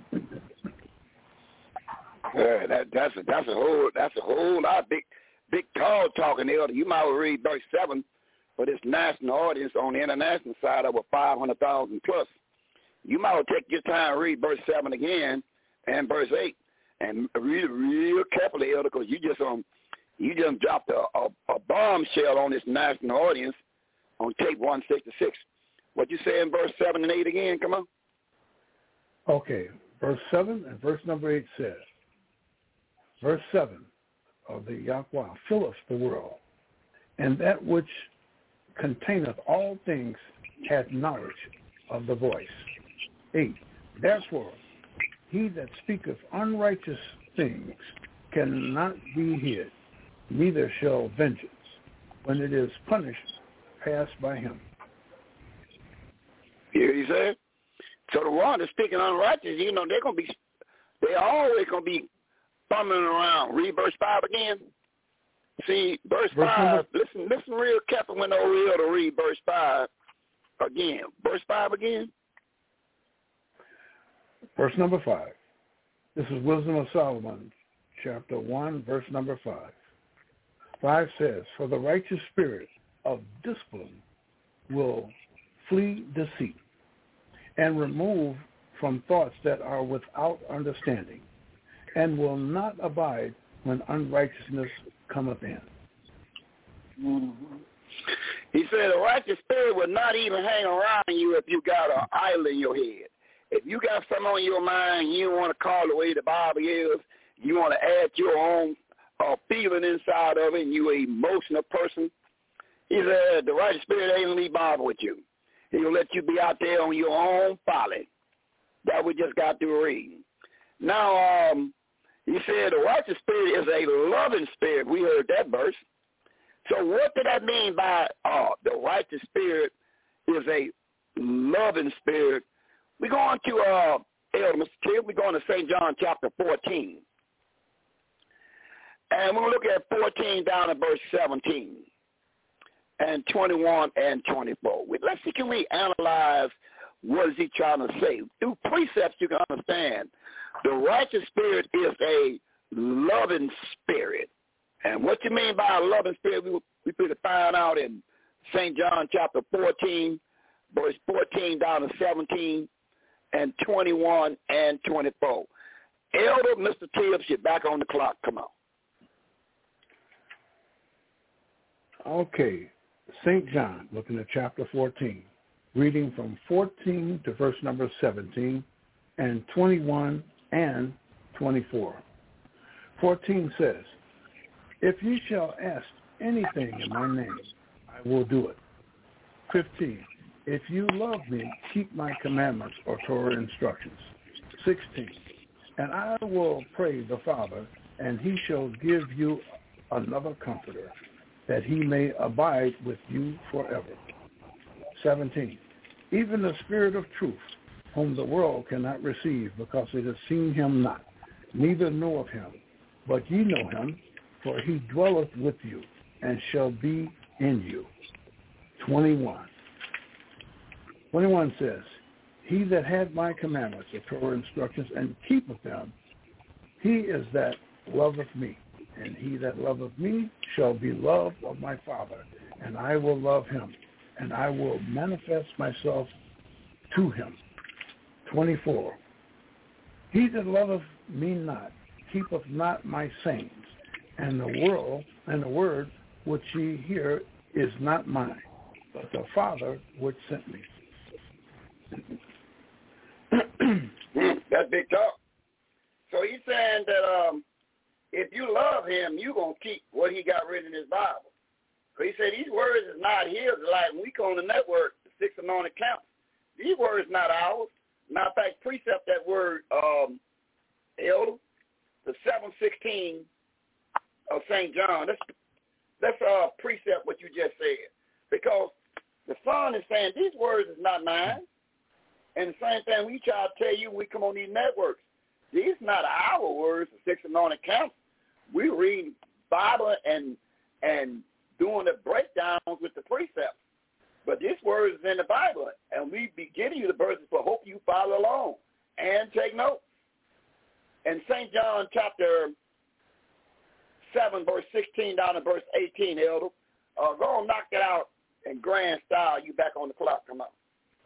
Yeah, that, that's a that's a whole that's a whole lot of big big tall talking, Elder. You might well read verse seven for this national audience on the international side, over five hundred thousand plus. You might well take your time and read verse seven again and verse eight, and read it real carefully, Elder, because you just um you just dropped a, a, a bombshell on this national audience on tape one sixty-six. What you say in verse seven and eight again? Come on. Okay, verse seven and verse number eight says, verse seven of the Yahweh filleth the world, and that which containeth all things hath knowledge of the voice. Eight, therefore he that speaketh unrighteous things cannot be hid, neither shall vengeance, when it is punished, pass by him. Here he said. So the one that's speaking unrighteous, you know, they're gonna be, they're always gonna be fumbling around. Read verse five again. See, verse, verse five. Number? Listen, listen real careful when over here to read verse five again. Verse five again. Verse number five. This is Wisdom of Solomon, chapter one, verse number five. Five says, for the righteous spirit of discipline will flee deceit, and remove from thoughts that are without understanding, and will not abide when unrighteousness cometh in. Mm-hmm. He said the righteous spirit will not even hang around you if you got an idol in your head. If you got something on your mind, you don't want to call the way the Bible is, you want to add your own uh, feeling inside of it, and you're an emotional person, he said the righteous spirit ain't going to bother with you. He'll let you be out there on your own folly. That we just got through reading. Now, um, he said the righteous spirit is a loving spirit. We heard that verse. So what did that mean by uh, the righteous spirit is a loving spirit? We're going to, uh, Elder Mister Tibbs, we're going to Saint John chapter fourteen. And we're going to look at fourteen down to verse seventeen. And twenty-one and twenty-four. Let's see, can we analyze what is he trying to say? Through precepts, you can understand. The righteous spirit is a loving spirit. And what you mean by a loving spirit, we, we could find out in Saint John chapter fourteen, verse fourteen down to seventeen, and twenty-one and twenty-four. Elder Mister Tibbs, you're back on the clock. Come on. Okay. Saint John, looking at chapter fourteen, reading from fourteen to verse number seventeen, and twenty-one and twenty-four. fourteen says, If ye shall ask anything in my name, I will do it. fifteen. If you love me, keep my commandments or Torah instructions. sixteen. And I will pray the Father, and he shall give you another comforter, that he may abide with you forever. seventeen. Even the Spirit of truth, whom the world cannot receive, because it has seen him not, neither knoweth him. But ye know him, for he dwelleth with you, and shall be in you. twenty-one. twenty-one says, he that had my commandments, the Torah instructions, and keepeth them, he is that loveth me. And he that loveth me shall be loved of my Father, and I will love him, and I will manifest myself to him. twenty-four. He that loveth me not keepeth not my sayings, and the world and the word which ye hear is not mine, but the Father which sent me. That's big talk. So he's saying that um, if you love him, you're going to keep what he got written in his Bible. So he said these words is not his. Like when we go on the network, the six anointed counts, these words not ours. Matter of fact, precept that word, um, elder, the seven sixteen of Saint John. That's that's uh, precept what you just said. Because the Son is saying these words is not mine. And the same thing we try to tell you when we come on these networks. These not our words, the six anointed counts. We read Bible and and doing the breakdowns with the precepts. But this word is in the Bible, and we be giving you the verses for hope you follow along and take notes. In Saint John chapter seven, verse sixteen down to verse eighteen, Elder, uh, go and knock that out in grand style. You back on the clock. Come on.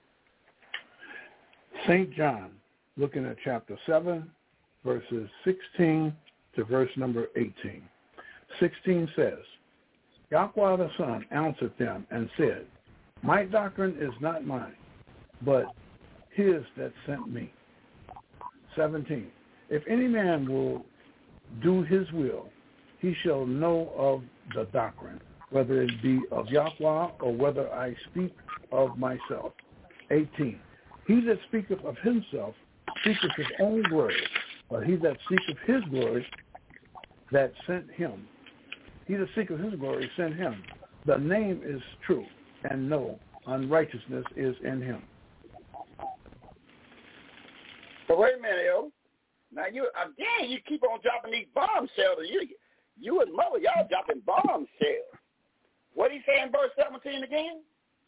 Saint John, looking at chapter seven, verses sixteen to verse number eighteen. sixteen says, Yahweh the Son answered them and said, my doctrine is not mine, but his that sent me. seventeen. If any man will do his will, he shall know of the doctrine, whether it be of Yahweh or whether I speak of myself. eighteen. He that speaketh of himself speaketh his own glory, but he that seeketh his glory that sent him. He that seeketh his glory sent him. The name is true, and no unrighteousness is in him. So wait a minute, yo. Now you again, you keep on dropping these bombshells. You, you and mother, y'all dropping bombshells. What he say in verse seventeen again?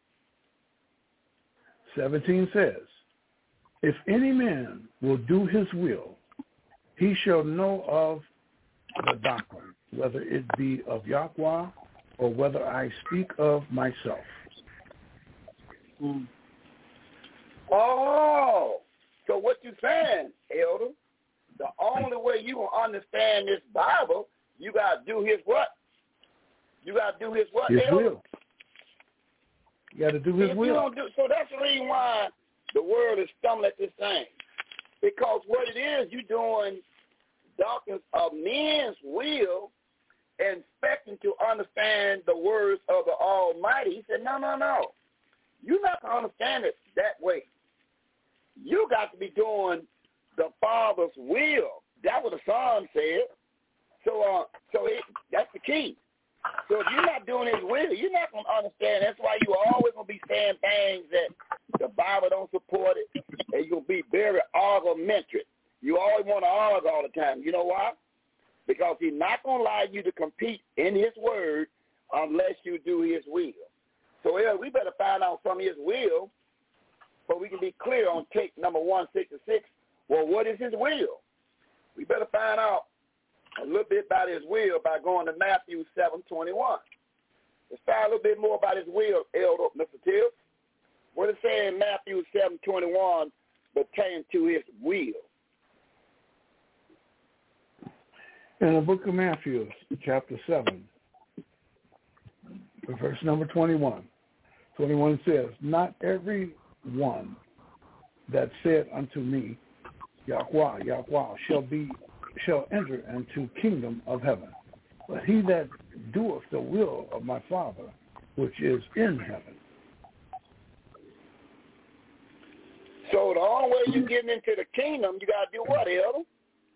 seventeen says, if any man will do his will, he shall know of the doctrine, whether it be of Yahweh or whether I speak of myself. Mm. Oh, so what you saying, Elder? The only way you will understand this Bible, you got to do his what? You got to do his what, His Elder? will. You got to do his if will. You don't do, so that's the reason why the world is stumbling at this thing. Because what it is, you're doing doctrines of men's will and expecting to understand the words of the Almighty. He said, no, no, no. You're not going to understand it that way. You got to be doing the Father's will. That's what the Son said. So uh, so it, that's the key. So if you're not doing his will, you're not going to understand. That's why you're always going to be saying things that the Bible don't support it, and you'll be very argumentative. You always want to argue all the time. You know why? Because he's not going to allow you to compete in his word unless you do his will. So yeah, we better find out from his will so we can be clear on tape number one sixty-six. Well, what is his will? We better find out a little bit about his will by going to Matthew seven twenty-one. Let's find a little bit more about his will, Elder Mister Tibbs. What it say in Matthew seven twenty-one pertaining to his will? In the book of Matthew, chapter seven, verse number twenty-one. twenty-one says, not every one that said unto me, Yahweh, Yahweh, shall be shall enter into kingdom of heaven, but he that doeth the will of my Father, which is in heaven. So the only way you're getting into the kingdom, you got to do what, Elder?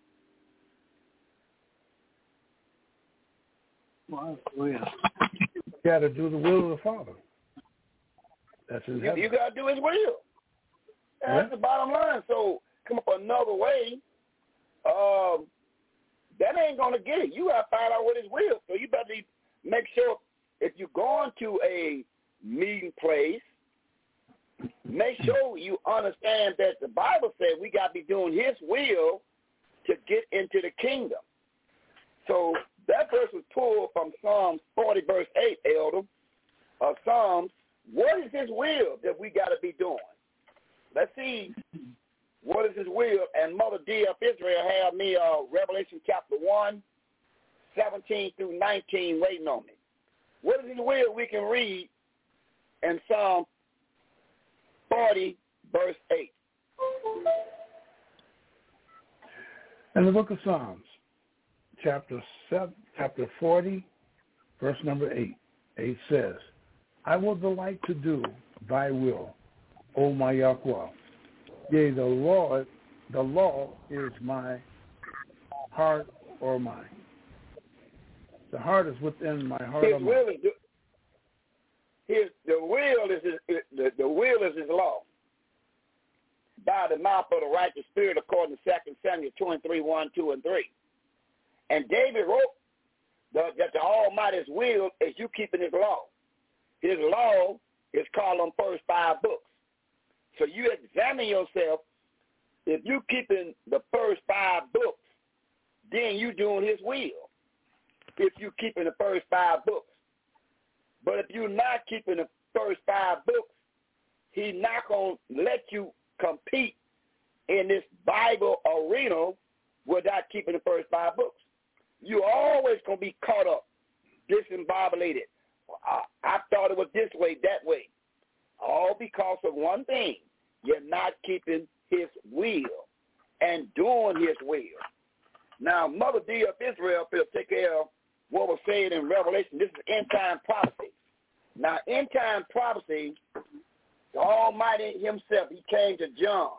Well, well. You got to do the will of the Father. That's in You, heaven. you got to do his will. That's Yeah. the bottom line. So come up another way, um, that ain't going to get it. You got to find out what his will. So you better make sure if you're going to a meeting place, make sure you understand that the Bible said we got to be doing his will to get into the kingdom. So that verse was pulled from Psalms forty, verse eight, Elder, of Psalms. What is his will that we got to be doing? Let's see what is his will. And Mother D of Israel have me uh, Revelation chapter one, seventeen through nineteen waiting on me. What is his will we can read in Psalm forty, verse eight. In the book of Psalms, chapter seven, chapter forty, verse number eight, eight says, I will delight to do thy will, O my Yahweh. Yea, the Lord, the law is my heart or mind. The heart is within my heart His or will mind. is his, the will is his, the, the will is his law. By the mouth of the righteous spirit, according to Second Samuel twenty-three, one, two, and three. And David wrote the, that the Almighty's will is you keeping his law. His law is called them first five books. So you examine yourself. If you keeping the first five books, then you doing his will. If you keeping the first five books. But if you're not keeping the first five books, he's not going to let you compete in this Bible arena without keeping the first five books. You're always going to be caught up, discombobulated. I, I thought it was this way, that way. All because of one thing. You're not keeping his will and doing his will. Now, Mother D of Israel will take care of what was said in Revelation. This is end-time prophecy. Now, end-time prophecy, the Almighty himself, he came to John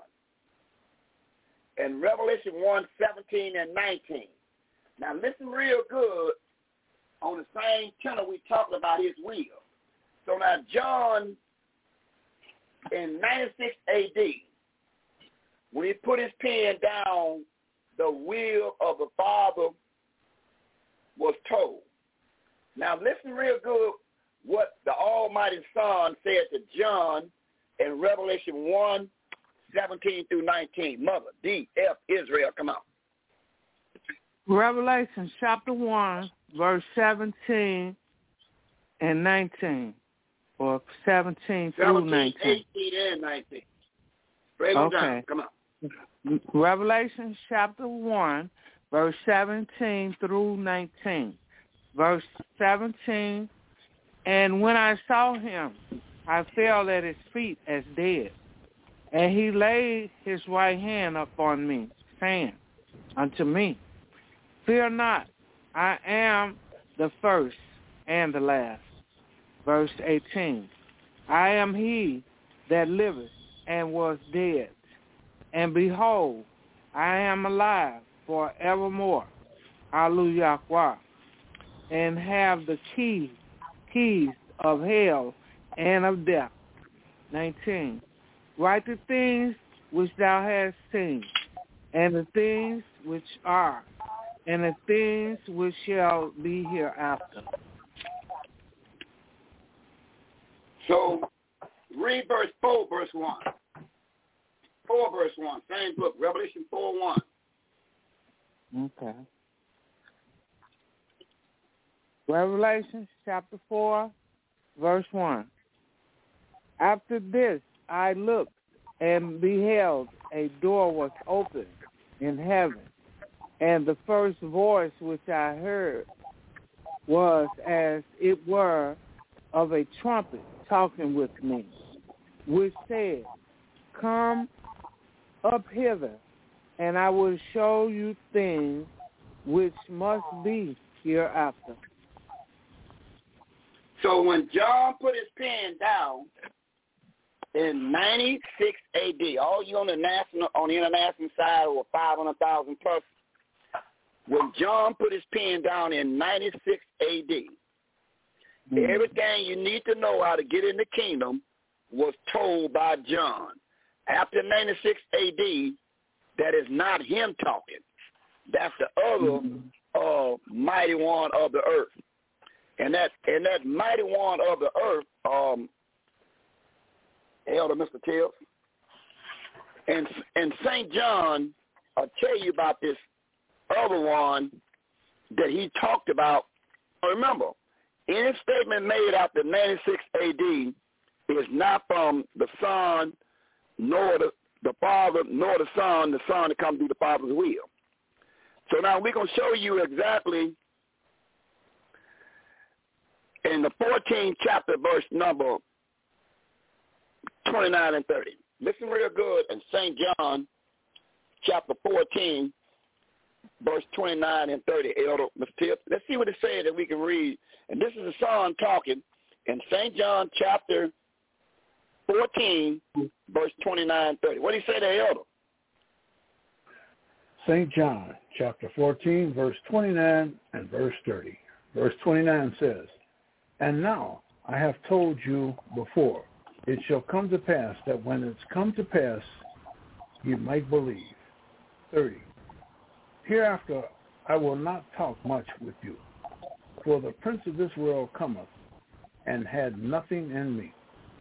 in Revelation one, seventeen and nineteen. Now, listen real good on the same tenor we talked about his will. So now, John, in ninety-six A D, when he put his pen down, the will of the Father was told. Now, listen real good what the Almighty Son said to John in Revelation one, seventeen through nineteen. Mother, D, F, Israel, come on. Revelation chapter one, verse seventeen and nineteen, or seventeen through nineteen. eighteen and nineteen. Break them down. Come on. Revelation chapter one, verse seventeen through nineteen. Verse seventeen, and when I saw him, I fell at his feet as dead. And he laid his right hand upon me, saying unto me, Fear not, I am the first and the last. Verse eighteen, I am he that liveth and was dead, and behold, I am alive forevermore. Hallelujah. And have the key, keys of hell and of death. nineteen, write the things which thou hast seen, and the things which are, and the things which shall be hereafter. So, read verse four, verse one. four, verse one, same book, Revelation four, one. Okay. Revelation chapter four, verse one. After this I looked, and beheld a door was opened in heaven, and the first voice which I heard was as it were of a trumpet talking with me, which said, Come up hither, and I will show you things which must be hereafter. So when John put his pen down in ninety-six A D, all you on the national, on the international side were five hundred thousand plus. When John put his pen down in ninety-six A D, mm-hmm. everything you need to know how to get in the kingdom was told by John. After ninety-six A D, that is not him talking. That's the other mm-hmm. uh, mighty one of the earth. And that and that mighty one of the earth, um, Elder Mister Tibbs, and and Saint John, I'll tell you about this other one that he talked about. Remember, any statement made after ninety-six A D is not from the Son, nor the, the Father, nor the Son, the Son to come do the Father's will. So now we're going to show you exactly in the fourteenth chapter, verse number twenty-nine and thirty. Listen real good in Saint John, chapter fourteen, verse twenty-nine and thirty. Elder Mister Tibbs. Let's see what it says that we can read. And this is the Son talking in Saint John, chapter fourteen, verse twenty-nine and thirty. What did he say there, Elder? Saint John, chapter fourteen, verse twenty-nine and verse thirty. Verse twenty-nine says, "And now I have told you before, it shall come to pass that when it's come to pass, you might believe." thirty. "Hereafter I will not talk much with you, for the prince of this world cometh, and had nothing in me."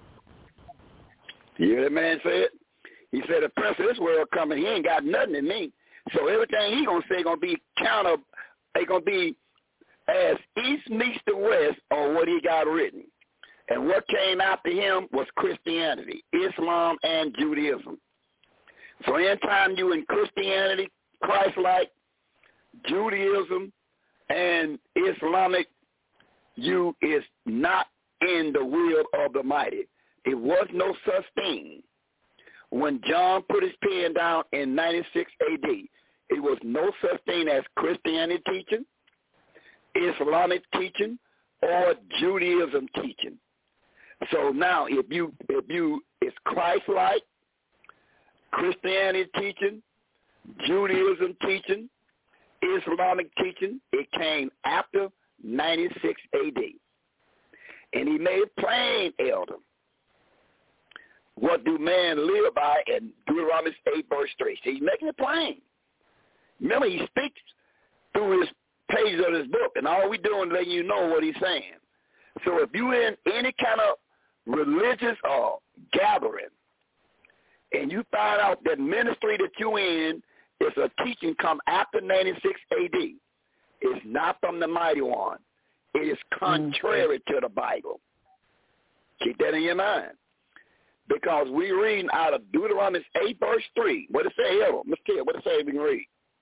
You hear that man say it? He said, the prince of this world coming, he ain't got nothing in me. So everything he going to say going to be counter, they going to be as east meets the west on what he got written. And what came after him was Christianity, Islam, and Judaism. So anytime you in Christianity, Christ-like, Judaism, and Islamic, you is not in the will of the mighty. It was no such thing. When John put his pen down in ninety-six A D, it was no such thing as Christianity teaching, Islamic teaching, or Judaism teaching. So now, if you if you it's Christ-like, Christianity teaching, Judaism teaching, Islamic teaching, it came after ninety-six A D, and he made plain, Elder. What do man live by in Deuteronomy eight, verse three? See, he's making it plain. Remember, he speaks through his pages of his book, and all we're doing is letting you know what he's saying. So if you're in any kind of religious uh, gathering, and you find out that ministry that you're in is a teaching come after ninety-six A D, it's not from the mighty one. It is contrary mm-hmm. to the Bible. Keep that in your mind. Because we're reading out of Deuteronomy eight, verse three. What it say, Elder? Mister Kidd, what it say we can read?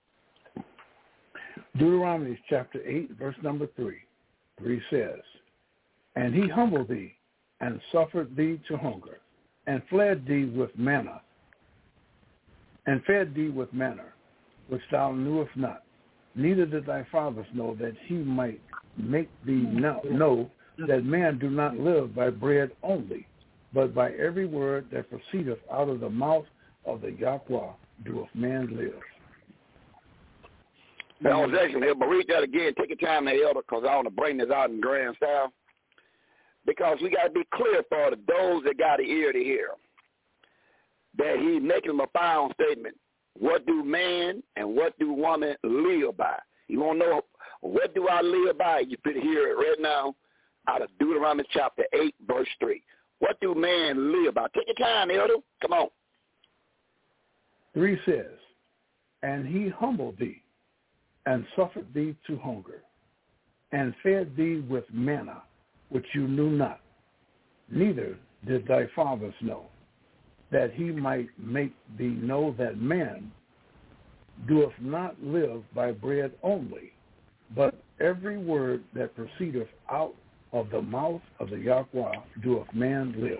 Deuteronomy chapter eight, verse number three. three says, "And he humbled thee, and suffered thee to hunger, and fled thee with manna, and fed thee with manna, which thou knewest not, neither did thy fathers know, that he might make thee know, know that man do not live by bread only, but by every word that proceedeth out of the mouth of the Yahweh doeth man live." That was excellent, but read that again. Take your time there, Elder, because I want to bring this out in grand style. Because we got to be clear for the, those that got an ear to hear, that he's making a profound statement. What do man and what do woman live by? You want to know, what do I live by? You could hear it right now out of Deuteronomy chapter eight, verse three. What do man live by? Take your time, Elder. Come on. three says, "And he humbled thee, and suffered thee to hunger, and fed thee with manna, which you knew not, neither did thy fathers know, that he might make thee know that man doeth not live by bread only, but every word that proceedeth out of the mouth of the Yahweh doeth man live."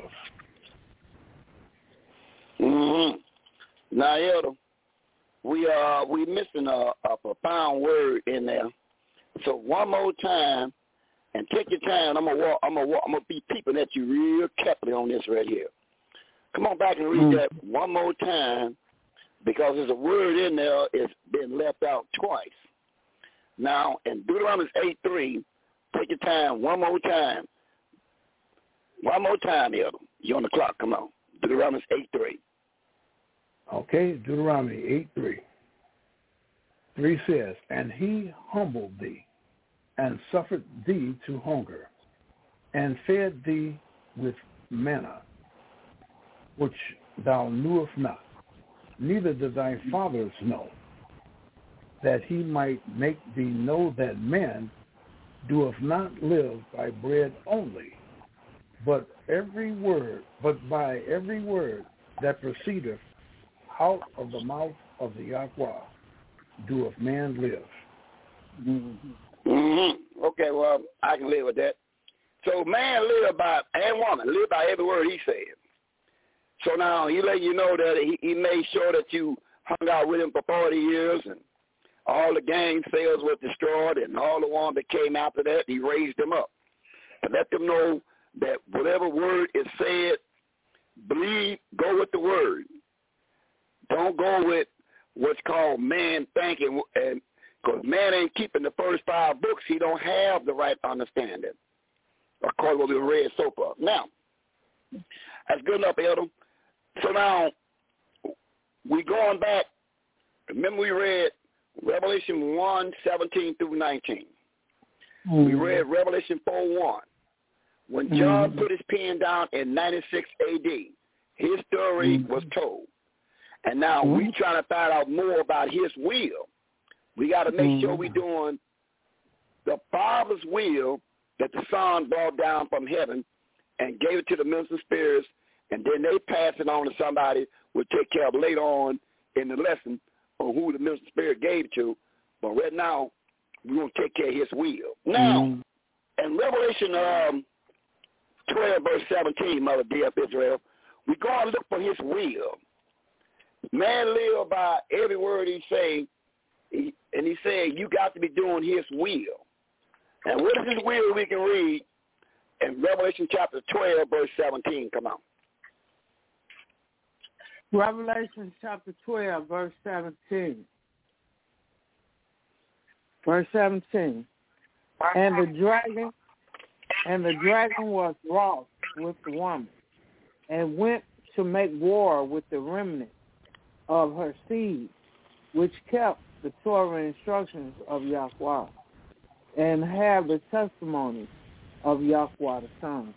Mm-hmm. Now, Elder, we are we missing a, a profound word in there So one more time, and take your time. I'm gonna walk. I'm gonna walk. I'm gonna be peeping at you real carefully on this right here. Come on back and read mm. that one more time, because there's a word in there it's been left out twice. Now, in Deuteronomy eight three, take your time one more time. One more time, Elder. You're on the clock. Come on. Deuteronomy eight three. Okay, Deuteronomy eight three. three says, and he humbled thee, and suffered thee to hunger, and fed thee with manna, which thou knewest not, neither did thy fathers know, that he might make thee know that man doeth not live by bread only, but every word, but by every word that proceedeth out of the mouth of the Yahweh doeth man live. Mm-hmm. Mm-hmm. Okay, well, I can live with that. So man live by, and woman, live by every word he said. So now he let you know that he, he made sure that you hung out with him for forty years, and all the gang sales were destroyed, and all the ones that came after that, he raised them up. To let them know that whatever word is said, believe, go with the word. Don't go with what's called man thinking, and because man ain't keeping the first five books, he don't have the right understanding, according to what we read so far. Now, that's good enough, Elder. So now, we going back, remember we read Revelation one, seventeen through nineteen. Mm-hmm. We read Revelation four one. When John mm-hmm. put his pen down in ninety-six A D, his story mm-hmm. was told. And now mm-hmm. we trying to find out more about his will. We got to make mm-hmm. sure we're doing the Father's will that the Son brought down from heaven and gave it to the minister spirits, and then they pass it on to somebody we'll take care of later on in the lesson on who the minister spirit gave it to. But right now, we're going to take care of his will. Now, mm-hmm. in Revelation um, twelve, verse seventeen, Mother dear of Israel, we go and look for his will. Man live by every word he say, he, and he said, you got to be doing his will. And what is his will we can read in Revelation chapter twelve, verse seventeen? Come on. Revelation chapter twelve, verse seventeen. Verse seventeen. And the dragon, and the dragon was wroth with the woman, and went to make war with the remnant of her seed, which kept the Torah instructions of Yahweh, and have the testimony of Yahweh the Son.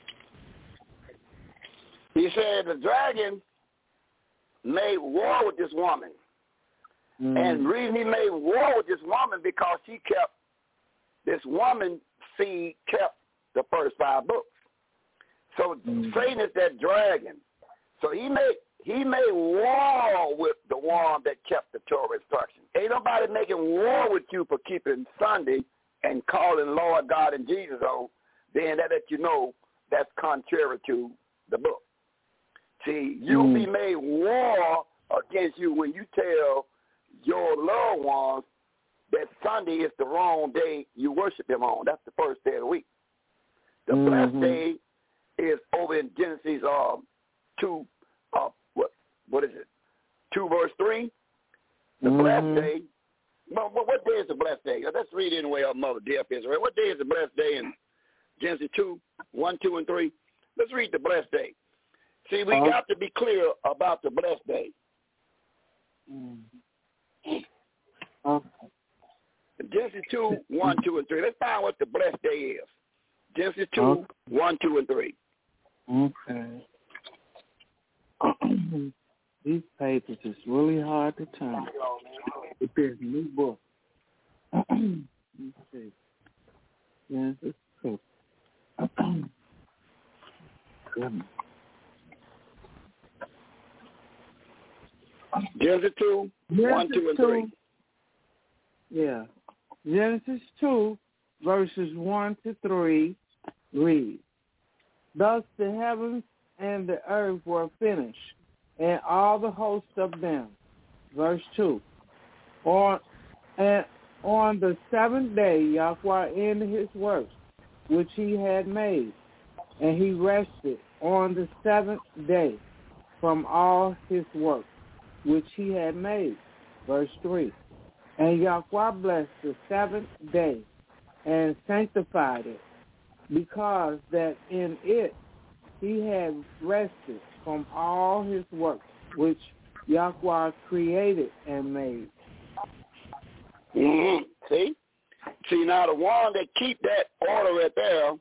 He said the dragon made war with this woman. Mm. And the reason he made war with this woman because she kept, this woman seed kept the first five books. So mm. Satan is that dragon. So he made he made war with the one that kept the Torah instructions. Ain't nobody making war with you for keeping Sunday and calling Lord God and Jesus on, then that let you know that's contrary to the book. See, you'll mm. be made war against you when you tell your loved ones that Sunday is the wrong day you worship him on. That's the first day of the week. The mm-hmm. blessed day is over in Genesis uh, two, uh, what what is it? two verse three. The mm-hmm. blessed day. Well, what day is the blessed day? Let's read anyway, our Mother dear of Israel. What day is the blessed day in Genesis two, one, two, and three? Let's read the blessed day. See, we uh-huh. got to be clear about the blessed day. Mm-hmm. Uh-huh. Genesis two, one, two, and three. Let's find what the blessed day is. Genesis two, okay. one, two, and three. Okay. These pages is really hard to turn. If there's a new book. Let's see. Genesis two. Genesis two, Genesis one, two, and two. three. Yeah. Genesis two, verses one to three, read, thus the heavens and the earth were finished, and all the hosts of them. Verse two, on, and On the seventh day, Yahweh ended his work, which he had made, and he rested on the seventh day from all his work, which he had made. Verse three. And Yahweh blessed the seventh day and sanctified it, because that in it he had rested from all his work, which Yahweh created and made. Mm-hmm. See? See, now the one that keep that order right there,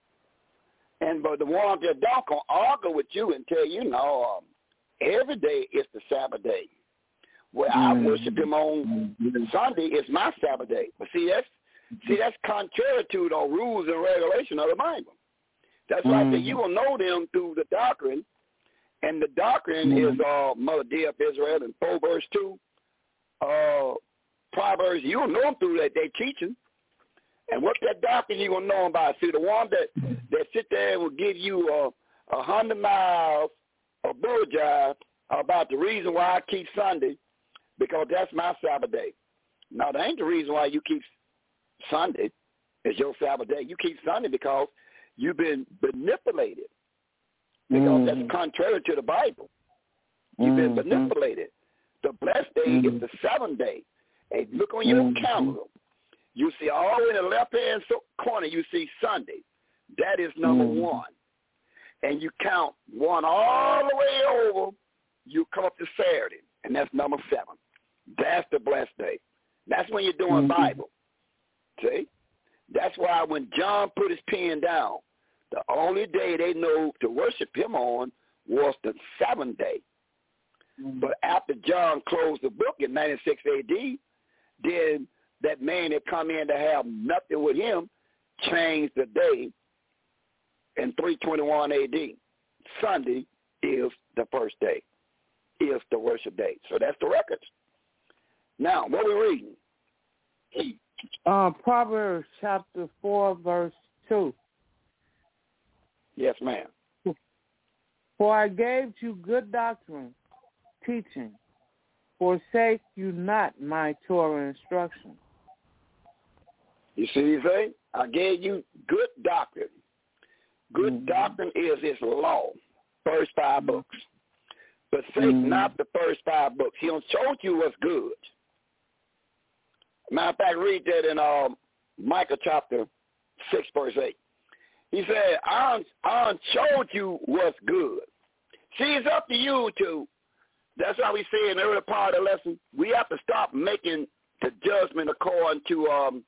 and but the one that don't gonna argue with you and tell you, no, um, every day is the Sabbath day. Well, mm-hmm. I worship him on mm-hmm. Sunday is my Sabbath day. But see, that's see that's contrary to the rules and regulations of the Bible. That's mm-hmm. right. That you will know them through the doctrine, and the doctrine mm-hmm. is uh, Mother D of Israel in four verse two. Uh, Proverbs, you will know them through that they teaching. And what that doctrine you will know them by. See, the one that, that sit there and will give you a, a hundred miles of bull jive about the reason why I keep Sunday, because that's my Sabbath day. Now, that ain't the reason why you keep Sunday as your Sabbath day. You keep Sunday because you've been manipulated, because mm-hmm. that's contrary to the Bible. You've mm-hmm. been manipulated. The blessed day mm-hmm. is the seventh day. And look on your mm-hmm. calendar. You see all in the left-hand corner, you see Sunday. That is number mm-hmm. one. And you count one all the way over, you come up to Saturday, and that's number seven. That's the blessed day. That's when you're doing mm-hmm. Bible. See? That's why when John put his pen down, the only day they know to worship him on was the seventh day. Mm-hmm. But after John closed the book in ninety-six A D, then that man that come in to have nothing with him changed the day in three twenty-one A D. Sunday is the first day, is the worship day. So that's the records. Now, what are we reading? Uh, Proverbs chapter four, verse two. Yes, ma'am. For I gave you good doctrine, teaching. Forsake you not my Torah instruction. You see what he say? I gave you good doctrine. Good mm-hmm. doctrine is his law, first five mm-hmm. books. Forsake mm-hmm. not the first five books. He done showed you what's good. Matter of fact, read that in um, Micah chapter six, verse eight. He said, I, I showed you what's good. See, it's up to you to, that's how we say in the early part of the lesson, we have to stop making the judgment according to um,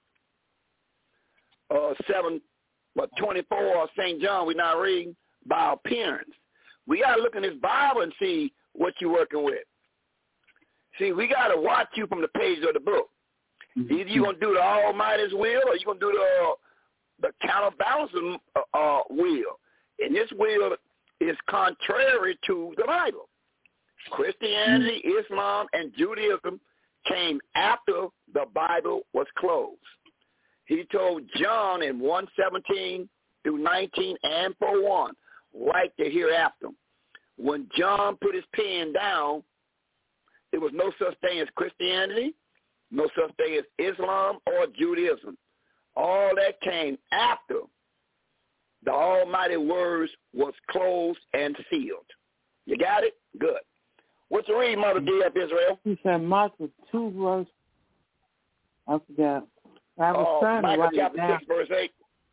uh, seven, what, twenty-four of Saint John, we're not reading, by appearance. We got to look in this Bible and see what you're working with. See, we got to watch you from the page of the book. Mm-hmm. Either you're going to do the Almighty's will or you're going to do the the counterbalancing uh, uh, will. And this will is contrary to the Bible. Christianity, mm-hmm. Islam, and Judaism came after the Bible was closed. He told John in one seventeen through nineteen and four one, right the hereafter. When John put his pen down, there was no such thing as Christianity, no such thing as Islam or Judaism. All that came after the Almighty words was closed and sealed. You got it? Good. What's the read, Mother D of Israel? He said Micah two verse. I forgot. I was oh, trying to Micah write chapter it down. six, verse eight.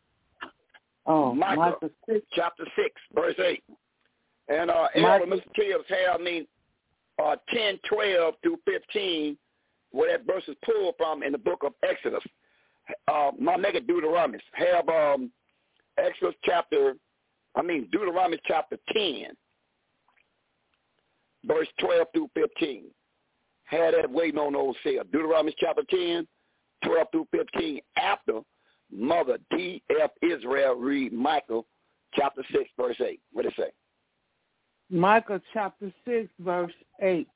Oh, Micah, Micah six. chapter six, verse eight. And uh, Elder Mister Tibbs have me uh, ten, twelve through fifteen, where that verse is pulled from in the book of Exodus. Uh, my nigga Deuteronomy. Have um, Exodus chapter, I mean Deuteronomy chapter ten, verse twelve through fifteen. Had that waiting on those sales. Deuteronomy chapter ten, twelve through fifteen. After Mother D F Israel read Micah chapter six, verse eight. What did it say? Micah chapter six, verse eight.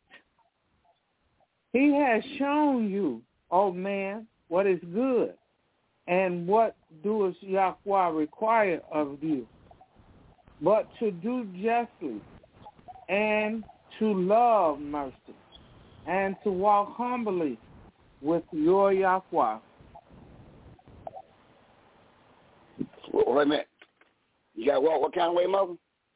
He has shown you, O man, what is good, and what doeth Yahweh require of you, but to do justly, and to love mercy, and to walk humbly with your Yahweh. Wait a minute. You got to walk what kind of way, mother?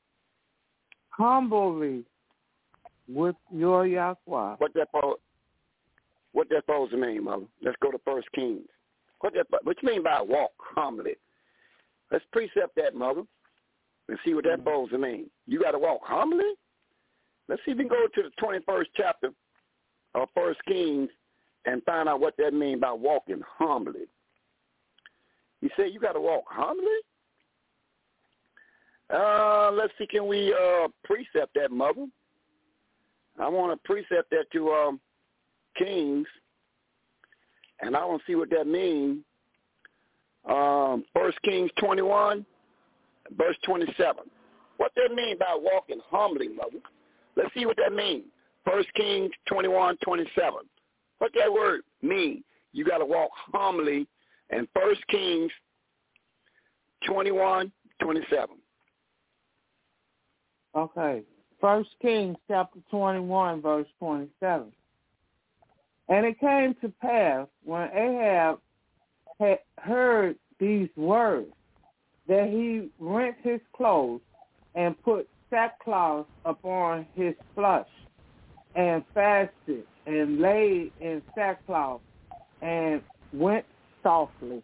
Humbly with your Yahweh. What that supposed, what that supposed to mean, mother? Let's go to First Kings. What that what you mean by walk humbly? Let's precept that, mother, and see what that supposed to mean. You got to walk humbly? Let's see if we can go to the twenty-first chapter of First Kings and find out what that means by walking humbly. You say you got to walk humbly? Uh, let's see, can we uh, precept that, mother? I want to precept that to um, Kings, and I want to see what that means. Um, First Kings twenty-one, verse twenty-seven. What that mean by walking humbly, mother? Let's see what that means. First Kings twenty-one, twenty-seven. What that word mean? You got to walk humbly. And First Kings twenty-one, twenty-seven. Okay. First Kings chapter twenty-one, verse twenty-seven. And it came to pass when Ahab had heard these words that he rent his clothes and put sackcloth upon his flesh and fasted and laid in sackcloth and went softly.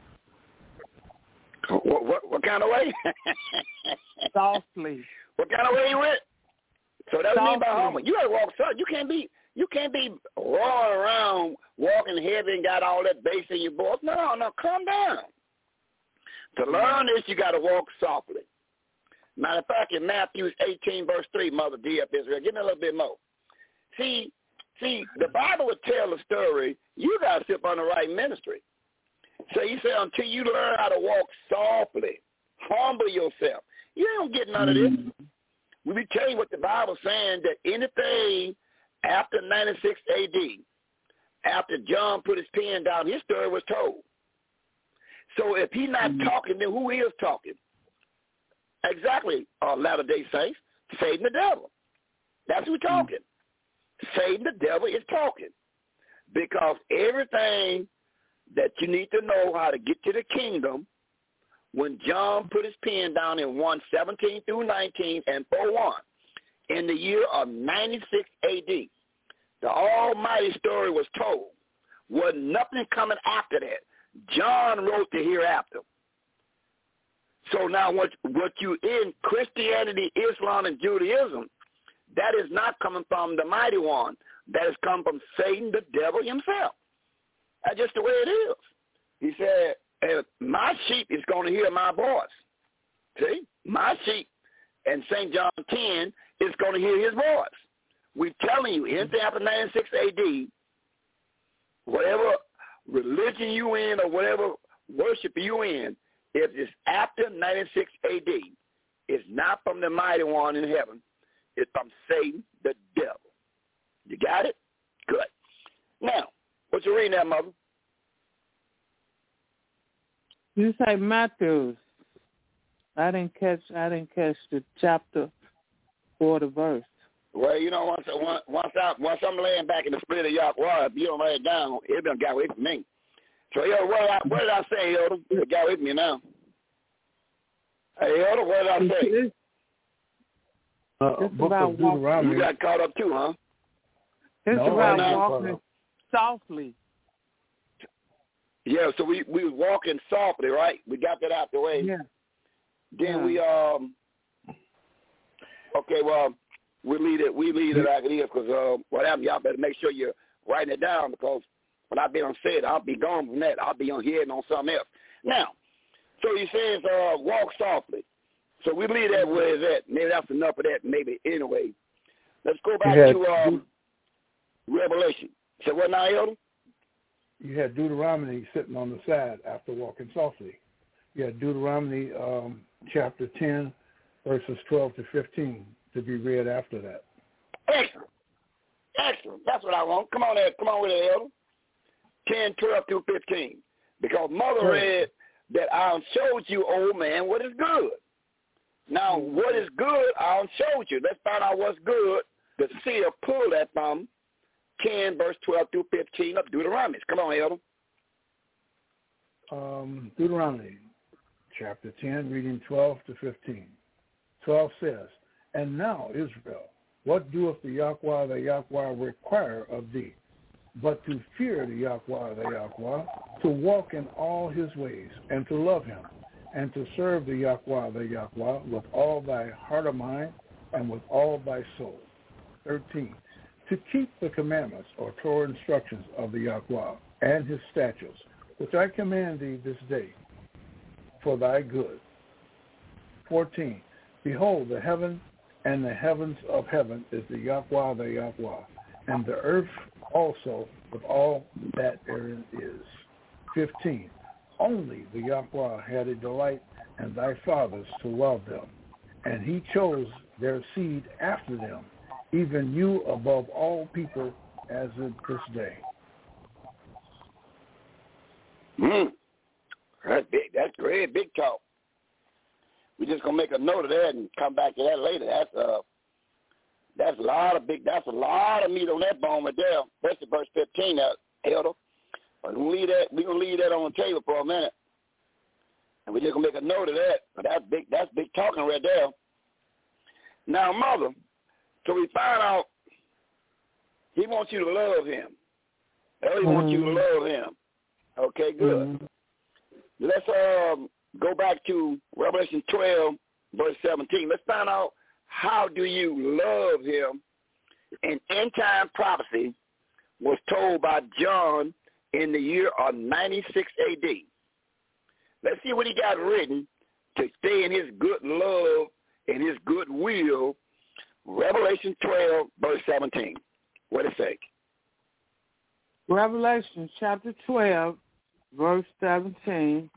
What, what, what kind of way? Softly. What kind of way you went? So that's what I mean by Softly. humble. You gotta walk soft. You can't be you can't be rolling around walking heavy and got all that bass in your voice. No, no, calm down. To learn this, you gotta walk softly. Matter of fact, in Matthew eighteen, verse three, Mother D up Israel, give me a little bit more. See, see, the Bible would tell a story. You gotta sit on the right ministry. So you say until you learn how to walk softly, humble yourself. You don't get none of this. We be telling you what the Bible's saying, that anything after ninety-six A D, after John put his pen down, his story was told. So if he's not mm-hmm. talking, then who is talking? Exactly, uh, Latter-day Saints, Satan the devil. That's who's talking. Mm-hmm. Satan the devil is talking. Because everything that you need to know how to get to the kingdom, when John put his pen down in one seventeen through nineteen and four one, in the year of ninety-six A D, the almighty story was told. Was nothing coming after that. John wrote the hereafter. So now what, what you in Christianity, Islam, and Judaism, that is not coming from the mighty one. That has come from Satan, the devil himself. That's just the way it is. He said, and my sheep is going to hear my voice. See? My sheep, and Saint John ten is going to hear his voice. We're telling you, anything after ninety-six A D, whatever religion you in or whatever worship you in, if it's after ninety-six A D, it's not from the mighty one in heaven. It's from Satan, the devil. You got it? Good. Now, what you reading there, Mother? You say Matthew. I didn't catch. I didn't catch the chapter or the verse. Well, you know, once once once, I, once I'm laying back in the spirit of Yahweh, if you don't lay it down, it done got away from me. So, yo, what did I, what did I say, Yoda? It got away from me now. Hey, Yoda, what did I say? Uh, book of Deuteronomy. You got caught up too, huh? It's No, about no, walking no. softly. Yeah, so we we was walking softly, right? We got that out the way. Yeah. Then yeah. we um. Okay, well, we leave it. We leave it like it is because uh, what happened? Y'all better make sure you're writing it down because when I be on set, I'll be gone from that. I'll be on here and on something else. Now, so he says, uh, walk softly. So we leave that where it's at. Maybe that's enough of that. Maybe anyway. Let's go back had, to um, Revelation. So what now, Elder? You had Deuteronomy sitting on the side after walking softly. You had Deuteronomy um, chapter ten, verses twelve to fifteen to be read after that. Excellent. Excellent. That's what I want. Come on, Ed. Come on with it, Elder. ten, twelve through fifteen. Because Mother Sure. read that I showed you, old man, what is good. Now, what is good, I showed you. Let's find out what's good. The seer pulled that from ten, verse twelve through fifteen of Deuteronomy. Come on, Elder. Um, Deuteronomy, chapter ten, reading twelve to fifteen. twelve says, And now, Israel, what doeth the Yahweh the Yahweh require of thee, but to fear the Yahweh the Yahweh, to walk in all his ways, and to love him, and to serve the Yahweh the Yahweh with all thy heart of mind, and with all thy soul. thirteen. To keep the commandments or Torah instructions of the Yahweh and his statutes, which I command thee this day, for thy good. fourteen. Behold, the heaven and the heavens of heaven is the Yahweh the Yahweh, and the earth also with all that therein is. fifteen. Only the Yahweh had a delight in thy fathers to love them, and he chose their seed after them, even you above all people as of this day. Mm. That's big. That's great. Big talk. We're just gonna make a note of that and come back to that later. That's uh, that's a lot of big. That's a lot of meat on that bone right there. Especially verse fifteen, uh, Elder. But we'll leave that. We're gonna leave that on the table for a minute, and we're just gonna make a note of that. But that's big. That's big talking right there. Now, Mother. So we find out he wants you to love him. He mm-hmm. wants you to love him. Okay, good. Mm-hmm. Let's um, go back to Revelation twelve, verse seventeen. Let's find out how do you love him. And end-time prophecy was told by John in the year of ninety-six A D. Let's see what he got written to stay in his good love and his good will. Revelation twelve, verse seventeen. What does it say? Revelation chapter twelve, verse seventeen.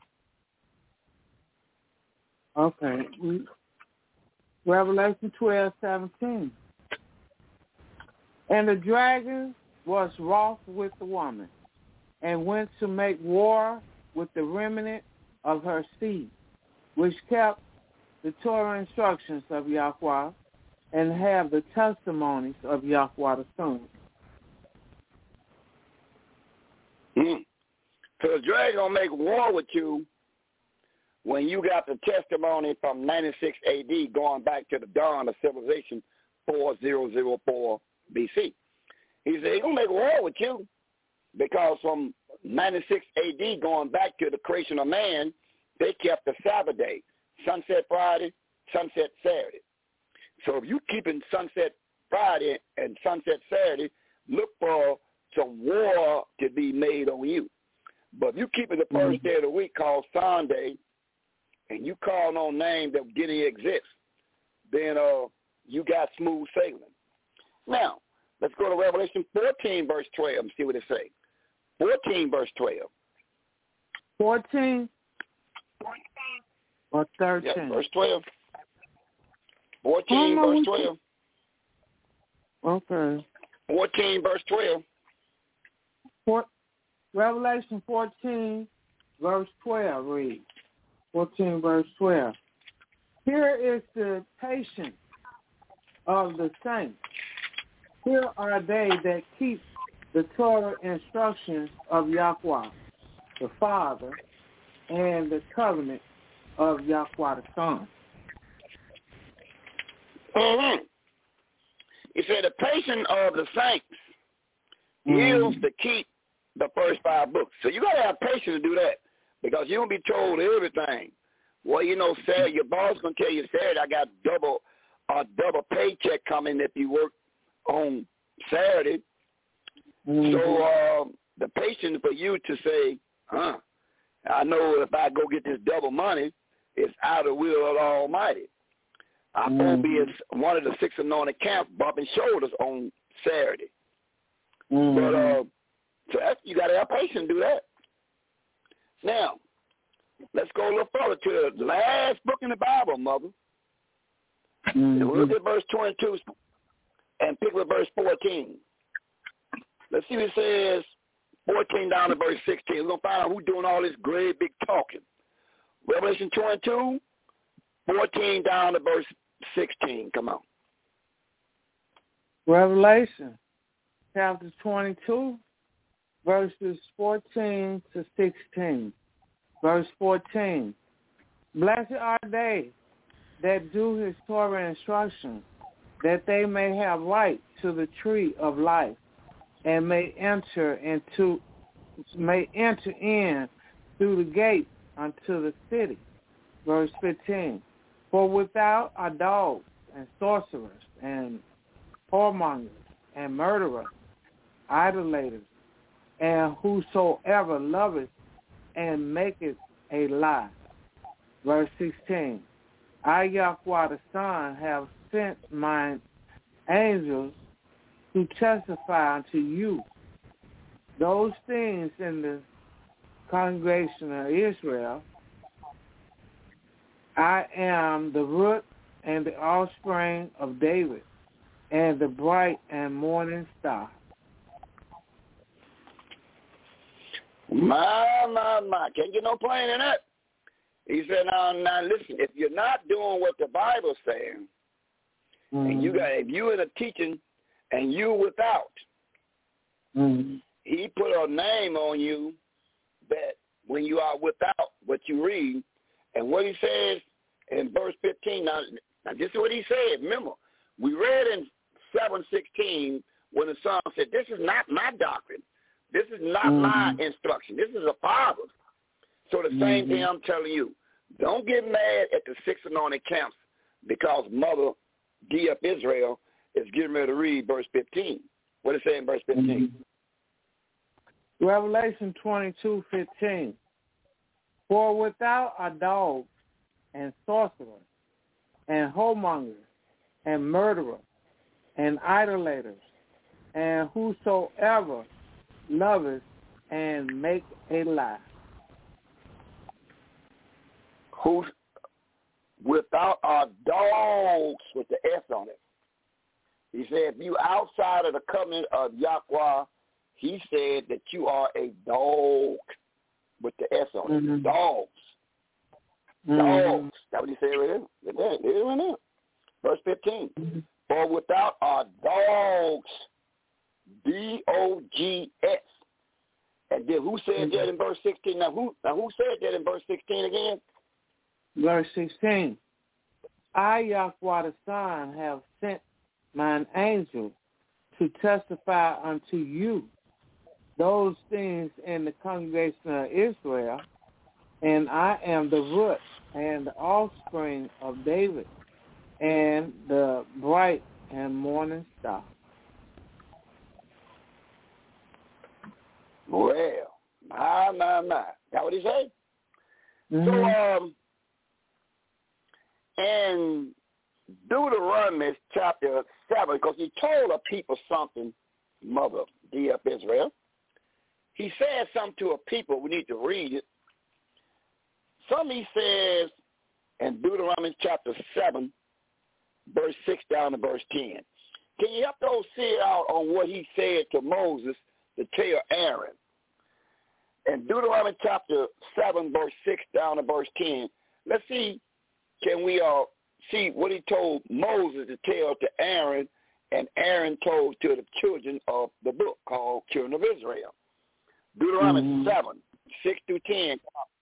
Okay. Revelation twelve, seventeen. And the dragon was wroth with the woman, and went to make war with the remnant of her seed, which kept the Torah instructions of Yahweh, and have the testimonies of Yahweh the Son. Mm. So the dragon gonna make war with you when you got the testimony from ninety-six A D going back to the dawn of civilization four thousand four B C. He said he's gonna make war with you because from ninety-six A D going back to the creation of man, they kept the Sabbath day, sunset Friday, sunset Saturday. So if you keeping sunset Friday and sunset Saturday, look for some war to be made on you. But if you keeping the first mm-hmm. day of the week called Sunday, and you calling on names that didn't exist, then uh, you got smooth sailing. Now, let's go to Revelation fourteen, verse twelve, and see what it says. fourteen, verse twelve. fourteen or thirteen? Yeah, verse twelve. fourteen, verse twelve. Okay. fourteen, verse twelve. Four, Revelation fourteen, verse twelve reads. fourteen, verse twelve. Here is the patience of the saints. Here are they that keep the Torah instructions of Yahweh, the Father, and the covenant of Yahweh the Son. Mm-hmm. He said the patience of the saints yields mm-hmm. to keep the first five books. So you got to have patience to do that because you won't be told everything. Well, you know, Saturday, your boss going to tell you, Saturday, I got double a double paycheck coming if you work on Saturday. Mm-hmm. So uh, the patience for you to say, huh, I know if I go get this double money, it's out of the will of the Almighty. I'm mm-hmm. going to be at one of the six anointed camps bumping shoulders on Saturday. Mm-hmm. But uh, so that's, you got to have patience to do that. Now, let's go a little further to the last book in the Bible, Mother. Mm-hmm. And we'll look at verse twenty-two and pick with verse fourteen. Let's see what it says, fourteen down to verse sixteen. We're going to find out who's doing all this great big talking. Revelation twenty-two, fourteen down to verse sixteen. Come on. Revelation chapter twenty-two, verses fourteen to sixteen. Verse fourteen, blessed are they that do his Torah instruction, that they may have right to the tree of life, and may enter into, may enter in through the gate unto the city. Verse fifteen, for without are dogs and sorcerers and whoremongers and murderers, idolaters, and whosoever loveth and maketh a lie. Verse sixteen, I, Yahweh the Son, have sent mine angels to testify unto you those things in the congregation of Israel. I am the root and the offspring of David, and the bright and morning star. My, my, my. Can't get no plain in that. He said, now, now listen, if you're not doing what the Bible's saying, mm-hmm. and you got, if you in a teaching and you without, mm-hmm. he put a name on you that when you are without what you read, and what he says in verse fifteen, now, now this is what he said. Remember, we read in seven sixteen when the Son said, this is not my doctrine. This is not mm-hmm. my instruction. This is a Father's. So the same mm-hmm. thing I'm telling you. Don't get mad at the six anointed camps because Mother D F Israel is getting ready to read verse fifteen. What does it say in verse fifteen? Mm-hmm. Revelation twenty-two fifteen. For without are dogs and sorcerers and whoremongers and murderers and idolaters and whosoever loveth and make a lie. Who without are dogs with the S on it. He said, if you outside of the covenant of Yahweh, he said that you are a dog with the S on it. Mm-hmm. Dogs. Mm-hmm. Dogs. That's what he said right there. Right there, right there. Verse fifteen. Mm-hmm. For without are dogs, D O G S. And then who said mm-hmm. that in verse sixteen? Now who, now who said that in verse sixteen again? Verse sixteen. I, Yahweh the Son, have sent mine angel to testify unto you those things in the congregation of Israel, and I am the root and the offspring of David, and the bright and morning star. Well, my, my, my. That what he said? Mm-hmm. So, um, in Deuteronomy chapter seven, because he told a people something, Mother D F Israel, he said something to a people. We need to read it. Some he says in Deuteronomy chapter seven, verse six down to verse ten. Can you help those see out on what he said to Moses to tell Aaron? In Deuteronomy chapter seven, verse six down to verse ten, let's see, can we uh, see what he told Moses to tell to Aaron, and Aaron told to the children of the book called Children of Israel. Deuteronomy mm-hmm. seven, six through ten.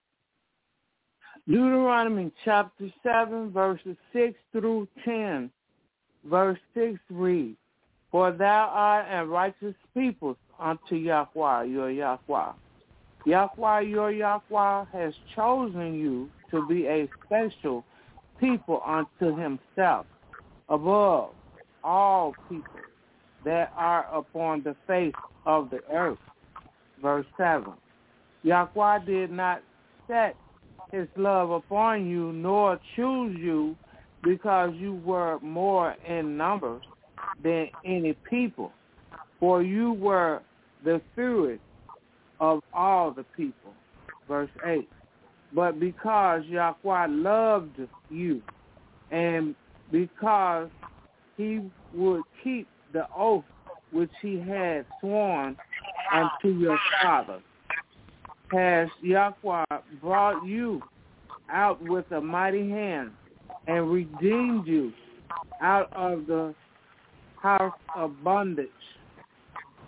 Deuteronomy chapter seven, verses six through ten. Verse six reads, for thou art a righteous people unto Yahweh, your Yahweh. Yahweh, your Yahweh, has chosen you to be a special people unto himself, above all people that are upon the face of the earth. Verse seven, Yahweh did not set his love upon you, nor choose you, because you were more in numbers than any people, for you were the fewest of all the people. Verse eight, but because Yahweh loved you, and because he would keep the oath which he had sworn unto your father, has Yahweh brought you out with a mighty hand and redeemed you out of the house of bondage,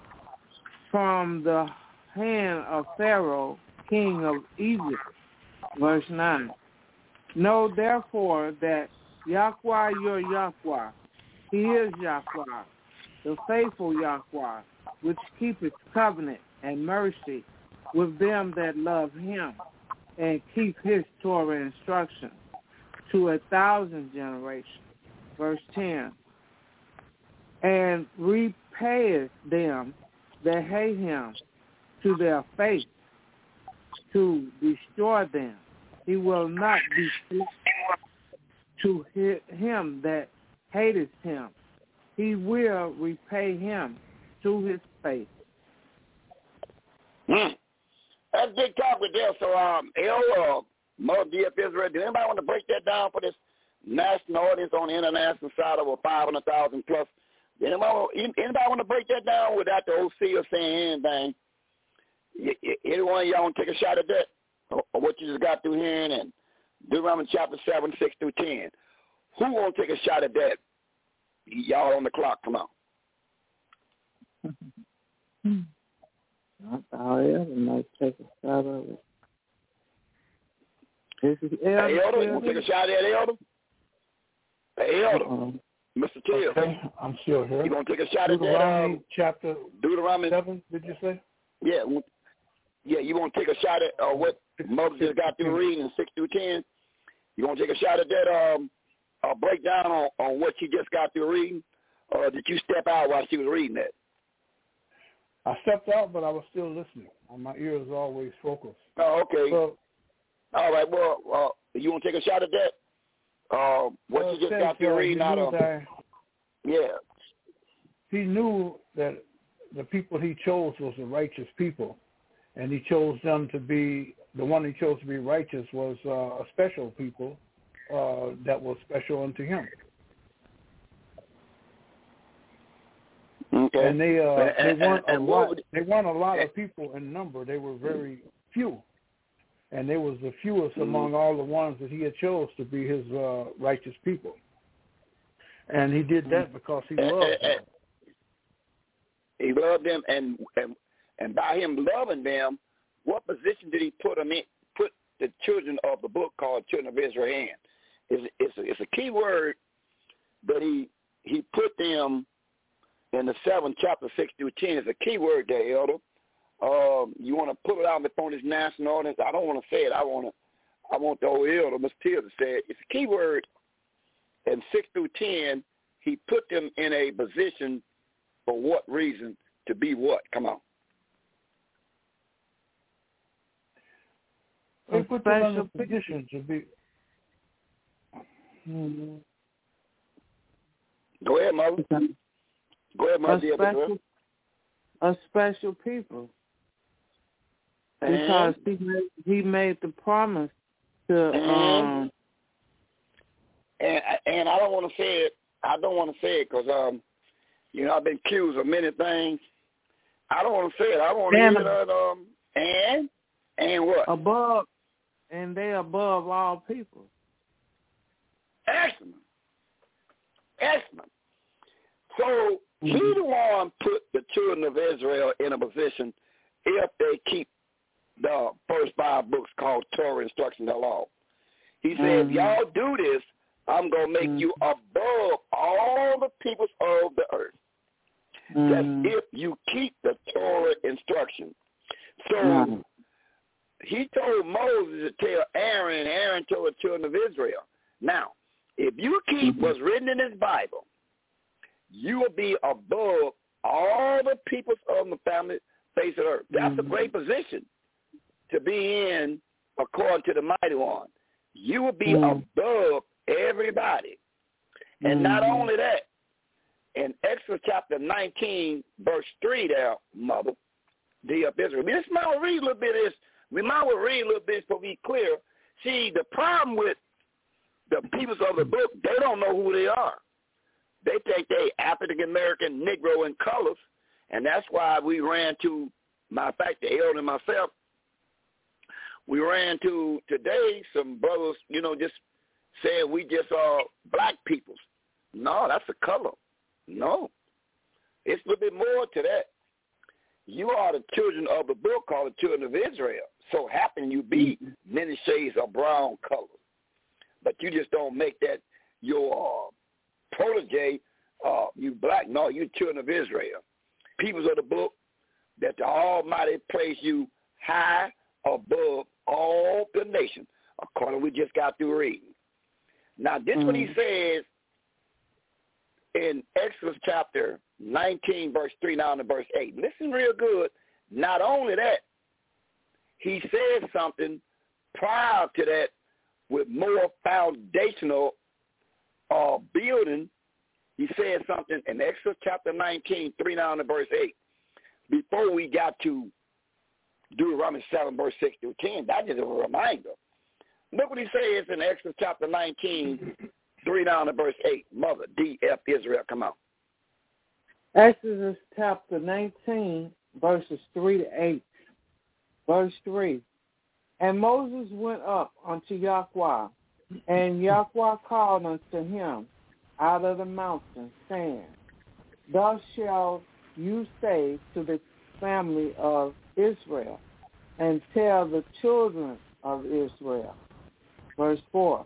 from the hand of Pharaoh, king of Egypt. Verse nine. Know therefore that Yahweh your Yahweh, he is Yahweh, the faithful Yahweh, which keepeth covenant and mercy with them that love him, and keep his Torah instruction to a thousand generations. Verse ten. And repayeth them that hate him to their face, to destroy them. He will not be to him that hateth him. He will repay him to his face. Mm. That's big talk with there. So, um, El, uh, Mother D F Israel, did anybody want to break that down for this national audience on the international side of over five hundred thousand plus? Did anybody, anybody want to break that down without the O C or saying anything? Anyone of y'all want to take a shot at that? Or, or what you just got through hearing and Deuteronomy chapter seven, six through ten. Who want to take a shot at that? Y'all on the clock, come on. I thought Elder might take a shot of it. This is Elder. Hey, Elder, you want to take a shot at that, Elder? Hey, Elder, uh-uh. Mister Till. Okay, I'm still here. You want to take a shot Deuteronomy at that? Um, chapter Deuteronomy seven, did you say? Yeah, yeah. You want to take a shot at uh, what Moses just got through reading in six through ten? You want to take a shot at that um, uh, breakdown on, on what she just got through reading? Or did you step out while she was reading that? I stepped out, but I was still listening. My ears are always focused. Oh, okay. So, all right. Well, uh, you want to take a shot at that? Uh, what well, you just says, got through uh, reading out of? That yeah. He knew that the people he chose was the righteous people, and he chose them to be, the one he chose to be righteous was uh, a special people uh, that was special unto him. Okay. And they uh, and, they weren't and, a and lot. would, they weren't a lot of people in number. They were very few, and they was the fewest mm-hmm. among all the ones that he had chose to be his uh, righteous people. And he did that because he loved and, them. He loved them, and, and and by him loving them, what position did he put them in? Put the children of the book called Children of Israel in. It's, it's, a, it's a key word that he he put them in the seventh chapter, six through ten. It's a key word there, Elder. Um, you want to put it out before this national audience? I don't want to say it. I want to. I want the old Elder, Mister Till, to say it. It's a key word. In six through ten, he put them in a position. For what reason? To be what? Come on. They put them in a position to be. Mm-hmm. Go ahead, Mother. Go ahead, Mother. A special, a special people. And? Because he made, he made the promise to. And, um and and I don't want to say it. I don't want to say it because um. You know, I've been accused of many things. I don't want to say it. I want to hear that. Um, and and what? Above, and they above all people. Excellent, excellent. So mm-hmm. he the one put the children of Israel in a position if they keep the first five books called Torah, Instruction, and Law. He said, mm-hmm. if y'all do this, I'm going to make mm-hmm. you above all the peoples of the earth. Mm-hmm. That's if you keep the Torah instruction. So mm-hmm. he told Moses to tell Aaron, and Aaron told the children of Israel. Now, if you keep mm-hmm. what's written in this Bible, you will be above all the peoples of the family face of the earth. That's mm-hmm. a great position to be in according to the Mighty One. You will be mm-hmm. above everybody. And mm-hmm. not only that, in Exodus chapter nineteen, verse three there, Mother, D of Israel. We just might read a little bit of this. We might well read a little bit so we clear. See, the problem with the peoples of the book, they don't know who they are. They think they African-American, Negro in colors, and that's why we ran to, matter of fact, the elder and myself, we ran to today some brothers, you know, just saying we just are black peoples. No, that's a color. No. It's a little bit more to that. You are the children of the book called the children of Israel. So happen you be many shades of brown color. But you just don't make that your uh, protege, uh, you black. No, you children of Israel. Peoples of the book, that the Almighty place you high above all the nations, according to we just got through reading. Now, this is mm. what he says in Exodus chapter nineteen, verse three down to verse eight. Listen real good. Not only that, he says something prior to that with more foundational uh, building. He said something in Exodus chapter nineteen, three down to verse eight. Before we got to Deuteronomy seven, verse six through ten, that is a reminder. Look what he says in Exodus chapter nineteen, three down to verse eight. Mother, D F Israel, come on. Exodus chapter nineteen, verses three to eight. Verse three. And Moses went up unto Yahweh, and Yahweh called unto him out of the mountain, saying, Thus shall you say to the family of Israel, and tell the children of Israel. Verse four.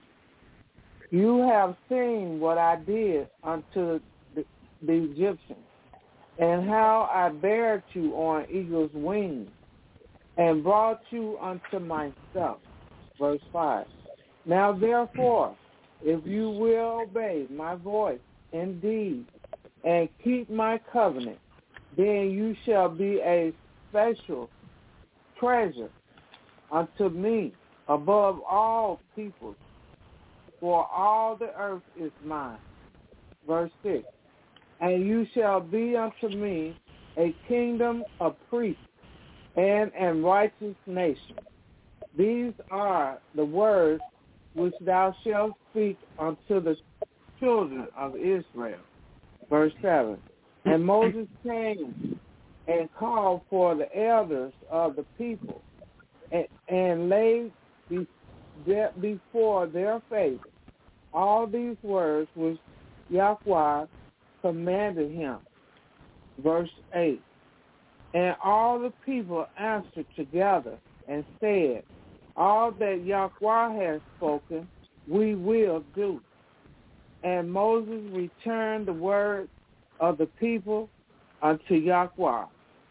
You have seen what I did unto the, the Egyptians, and how I bare you on eagle's wings, and brought you unto myself. Verse five. Now therefore, if you will obey my voice indeed, and keep my covenant, then you shall be a special treasure unto me above all peoples, for all the earth is mine. Verse six. And you shall be unto me a kingdom of priests and a righteous nation. These are the words which thou shalt speak unto the children of Israel. Verse seven. And Moses came and called for the elders of the people, and, and laid be, de, before their face all these words which Yahweh commanded him. Verse eight. And all the people answered together and said, All that Yahweh has spoken, we will do. And Moses returned the word of the people unto Yahweh.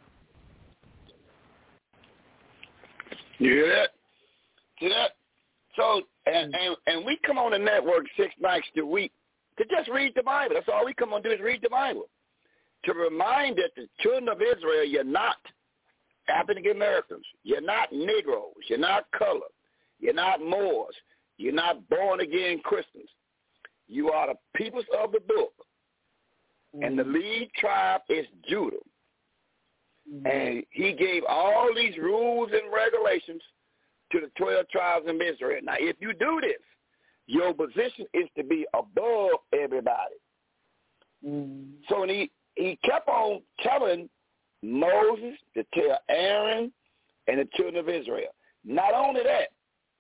You hear that? See that? So, and, and, and we come on the network six nights a week to just read the Bible. That's all we come on to do is read the Bible. To remind that the children of Israel, you're not African Americans. You're not Negroes. You're not colored. You're not Moors. You're not born-again Christians. You are the peoples of the book. Mm-hmm. And the lead tribe is Judah. Mm-hmm. And he gave all these rules and regulations to the twelve tribes of Israel. Now, if you do this, your position is to be above everybody. Mm-hmm. So when he, he kept on telling Moses to tell Aaron and the children of Israel. Not only that,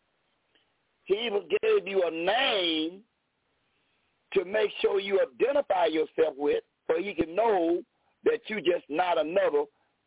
he even gave you a name to make sure you identify yourself with, so he can know that you just not another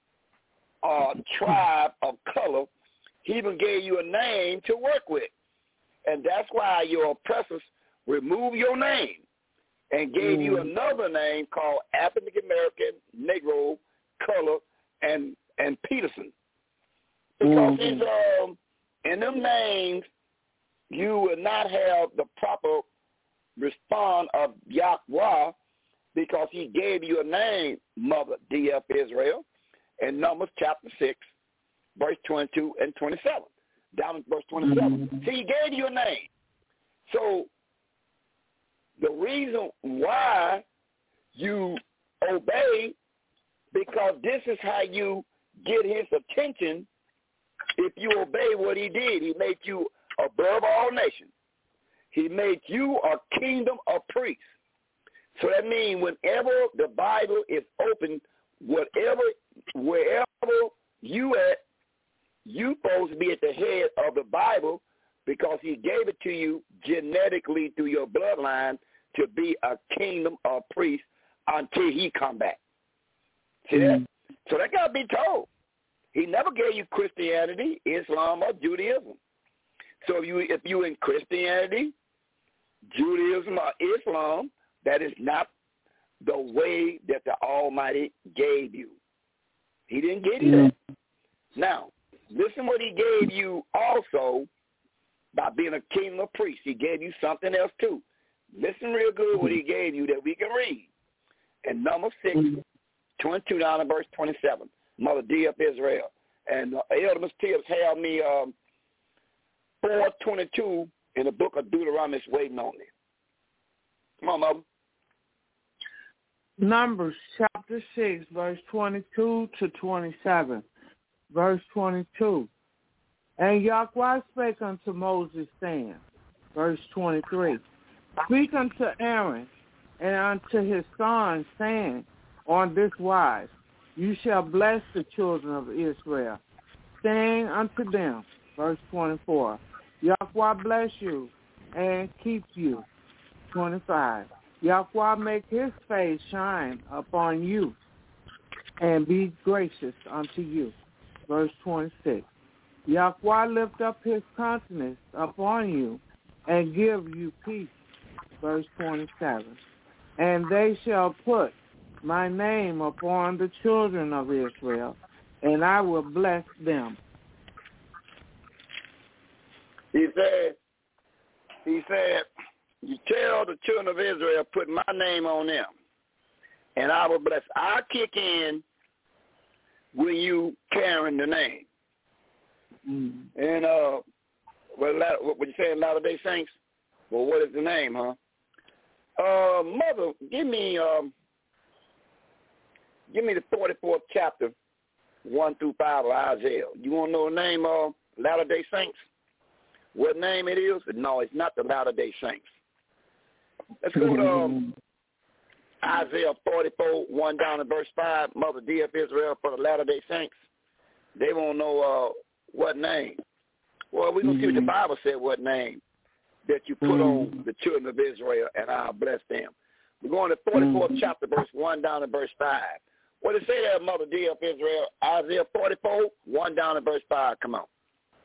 uh, tribe of color. He even gave you a name to work with. And that's why your oppressors removed your name and gave mm. you another name called African American, Negro, color, and and Peterson. Because mm-hmm. it's, um, in them names, you will not have the proper response of Yahweh, because he gave you a name, Mother, D F Israel, in Numbers chapter six, verse twenty-two and twenty-seven. Down in verse twenty-seven. Mm-hmm. See, he gave you a name. So the reason why you obey, because this is how you get his attention. If you obey what he did, he made you above all nations. He made you a kingdom of priests. So that means whenever the Bible is open, whatever, wherever you at, you supposed to be at the head of the Bible, because he gave it to you genetically through your bloodline to be a kingdom of priests until he come back. See that? So that got to be told. He never gave you Christianity, Islam, or Judaism. So if you if you in Christianity, Judaism, or Islam, that is not the way that the Almighty gave you. He didn't give you that. Now, listen what he gave you also by being a king or priest. He gave you something else too. Listen real good what he gave you that we can read. In number six, twenty-two down to verse twenty-seven, Mother D of Israel. And uh, Elder Mister Tibbs had me um, four twenty-two in the book of Deuteronomy waiting on me. Come on, Mother. Numbers chapter six, verse twenty-two to twenty-seven. Verse twenty-two. And Yahweh spake unto Moses, saying, verse twenty-three, speak unto Aaron and unto his sons, saying, on this wise, you shall bless the children of Israel, saying unto them, verse twenty-four, Yahweh bless you and keep you. twenty-five, Yahweh make his face shine upon you and be gracious unto you. Verse twenty-six, Yahweh lift up his countenance upon you and give you peace. Verse twenty-seven, and they shall put my name upon the children of Israel, and I will bless them. He said, he said, you tell the children of Israel, put my name on them, and I will bless. I'll kick in when you carrying the name. Mm. And uh, what, what would you say in Latter-day Saints? Well, what is the name, huh? Uh, Mother, give me um, give me the forty-fourth chapter, one through five of Isaiah. You want to know the name of Latter-day Saints? What name it is? No, it's not the Latter-day Saints. Let's go to um, Isaiah forty-four, one down to verse five, Mother D of Israel for the Latter-day Saints. They won't know uh, what name. Well, we're going to see what the Bible said, what name that you put mm-hmm. on the children of Israel, and I'll bless them. We're going to forty-fourth mm-hmm. chapter, verse one down to verse five. What does it say there, Mother D of Israel? Isaiah forty-four, one down to verse five. Come on.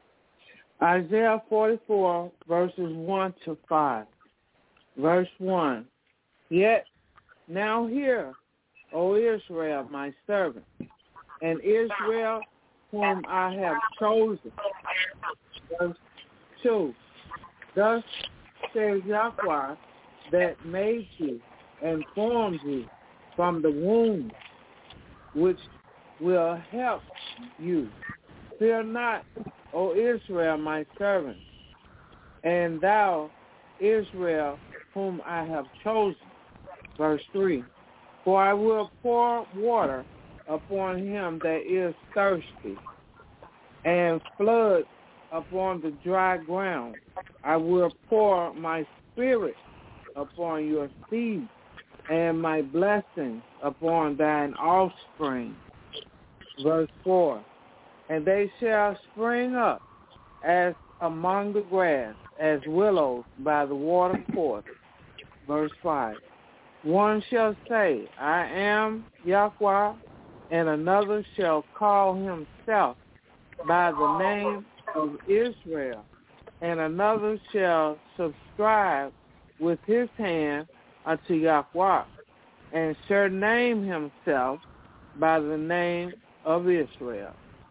Isaiah forty-four, verses one to five. Verse one, yet now hear, O Israel, my servant, and Israel, whom I have chosen. Verse two, thus says Yahweh, that made you and formed you from the womb, which will help you. Fear not, O Israel, my servant, and thou, Israel, whom I have chosen. Verse three, for I will pour water upon him that is thirsty, and flood upon the dry ground. I will pour my spirit upon your seed, and my blessing upon thine offspring. Verse four, and they shall spring up as among the grass, as willows by the watercourse. Verse five, one shall say, I am Yahweh, and another shall call himself by the name of Israel, and another shall subscribe with his hand unto Yahweh, and shall name himself by the name of Israel.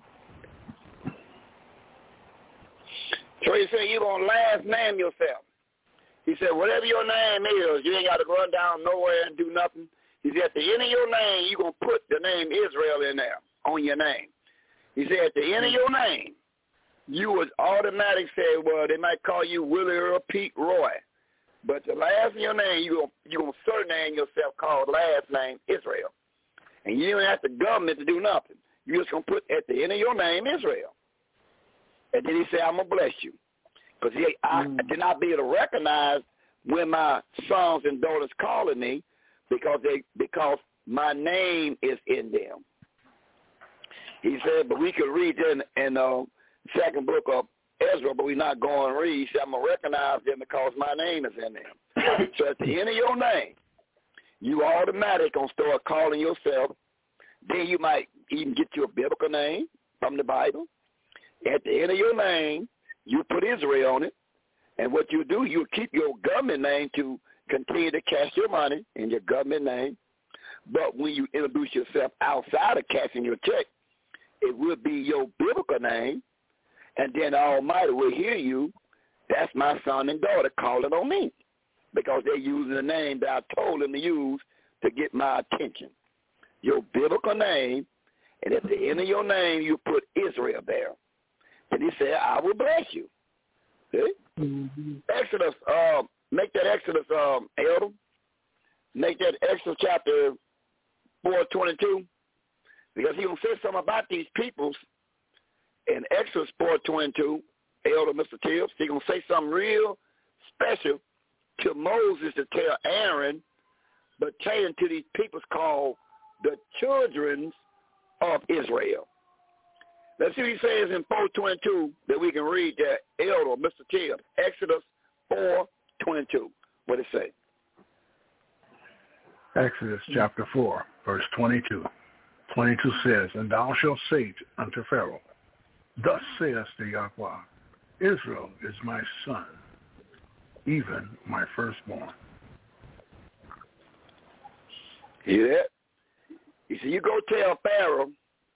So he said, you're going to last name yourself. He said, whatever your name is, you ain't got to run down nowhere and do nothing. He said, at the end of your name, you're going to put the name Israel in there on your name. He said, at the end of your name, you would automatically say, well, they might call you Willie Earl Pete Roy. But the last of your name, you're going you're gonna surname yourself called last name Israel. And you don't have the government to do nothing. You're just going to put at the end of your name Israel. And then he said, I'm going to bless you. Because I mm. did not be able to recognize when my sons and daughters calling me because they because my name is in them. He said, but we could read in in the uh, second book of Ezra, but we're not going to read. He said, I'm going to recognize them because my name is in them. So at the end of your name, you automatically going to start calling yourself. Then you might even get you a biblical name from the Bible. At the end of your name, you put Israel on it. And what you do, you keep your government name to continue to cash your money in your government name. But when you introduce yourself outside of cashing your check, it will be your biblical name. And then the Almighty will hear you. That's my son and daughter calling on me, because they're using the name that I told them to use to get my attention. Your biblical name, and at the end of your name, you put Israel there. And he said, I will bless you. Okay? Mm-hmm. Exodus, uh, make that Exodus, um, Elder. Make that Exodus chapter four twenty-two, because he will say something about these peoples in Exodus four twenty-two, Elder Mister Tibbs. He's going to say something real special to Moses to tell Aaron, but telling to these peoples called the children of Israel. Let's see what he says in four twenty-two that we can read that, Elder Mister Tibbs. Exodus four twenty-two. What does it say? Exodus chapter four, verse twenty-two. twenty-two says, And thou shalt say unto Pharaoh, Thus saith the Yahweh, Israel is my son, even my firstborn. Hear that? He said, you go tell Pharaoh,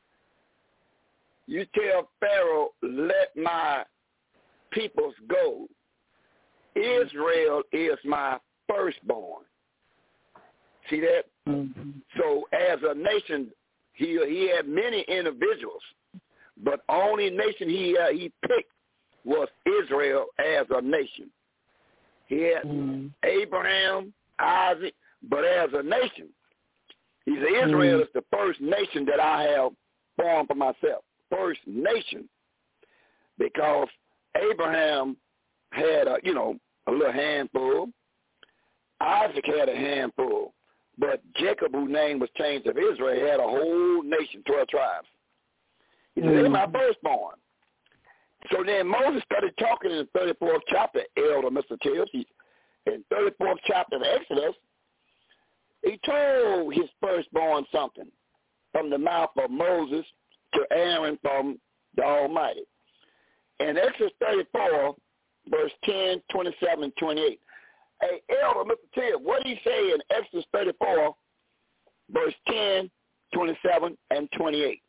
you tell Pharaoh, let my peoples go. Israel is my firstborn. See that? Mm-hmm. So as a nation, he he had many individuals, but only nation he uh, he picked was Israel as a nation. He had mm-hmm. Abraham, Isaac, but as a nation, he said Israel mm-hmm. is the first nation that I have formed for myself. First nation, because Abraham had a, you know, a little handful. Isaac had a handful. But Jacob, whose name was changed of Israel, had a whole nation, twelve tribes. He said, mm-hmm. they're my firstborn. So then Moses started talking in the thirty-fourth chapter, Elder Mister Tibbs. He, in thirty-fourth chapter of Exodus, he told his firstborn something from the mouth of Moses to Aaron from the Almighty. In Exodus thirty-four, verse ten, twenty-seven, and twenty-eight. Hey, Elder, Mister Tibbs, what did he say in Exodus thirty-four, verse ten, twenty-seven, and twenty-eight?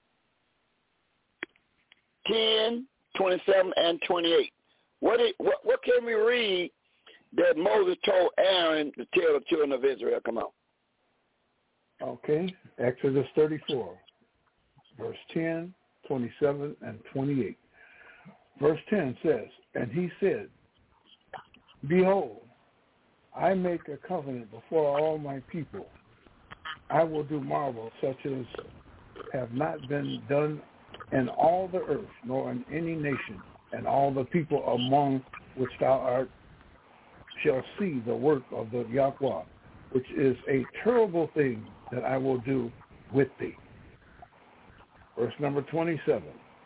ten, twenty-seven, and twenty-eight. What, did, what, what can we read that Moses told Aaron to tell the children of Israel? Come on. Okay, Exodus thirty-four, verse ten, twenty-seven, and twenty-eight. Verse ten says, And he said, Behold, I make a covenant before all my people. I will do marvels such as have not been done in all the earth, nor in any nation, and all the people among which thou art shall see the work of the Yahweh, which is a terrible thing that I will do with thee. Verse number twenty-seven.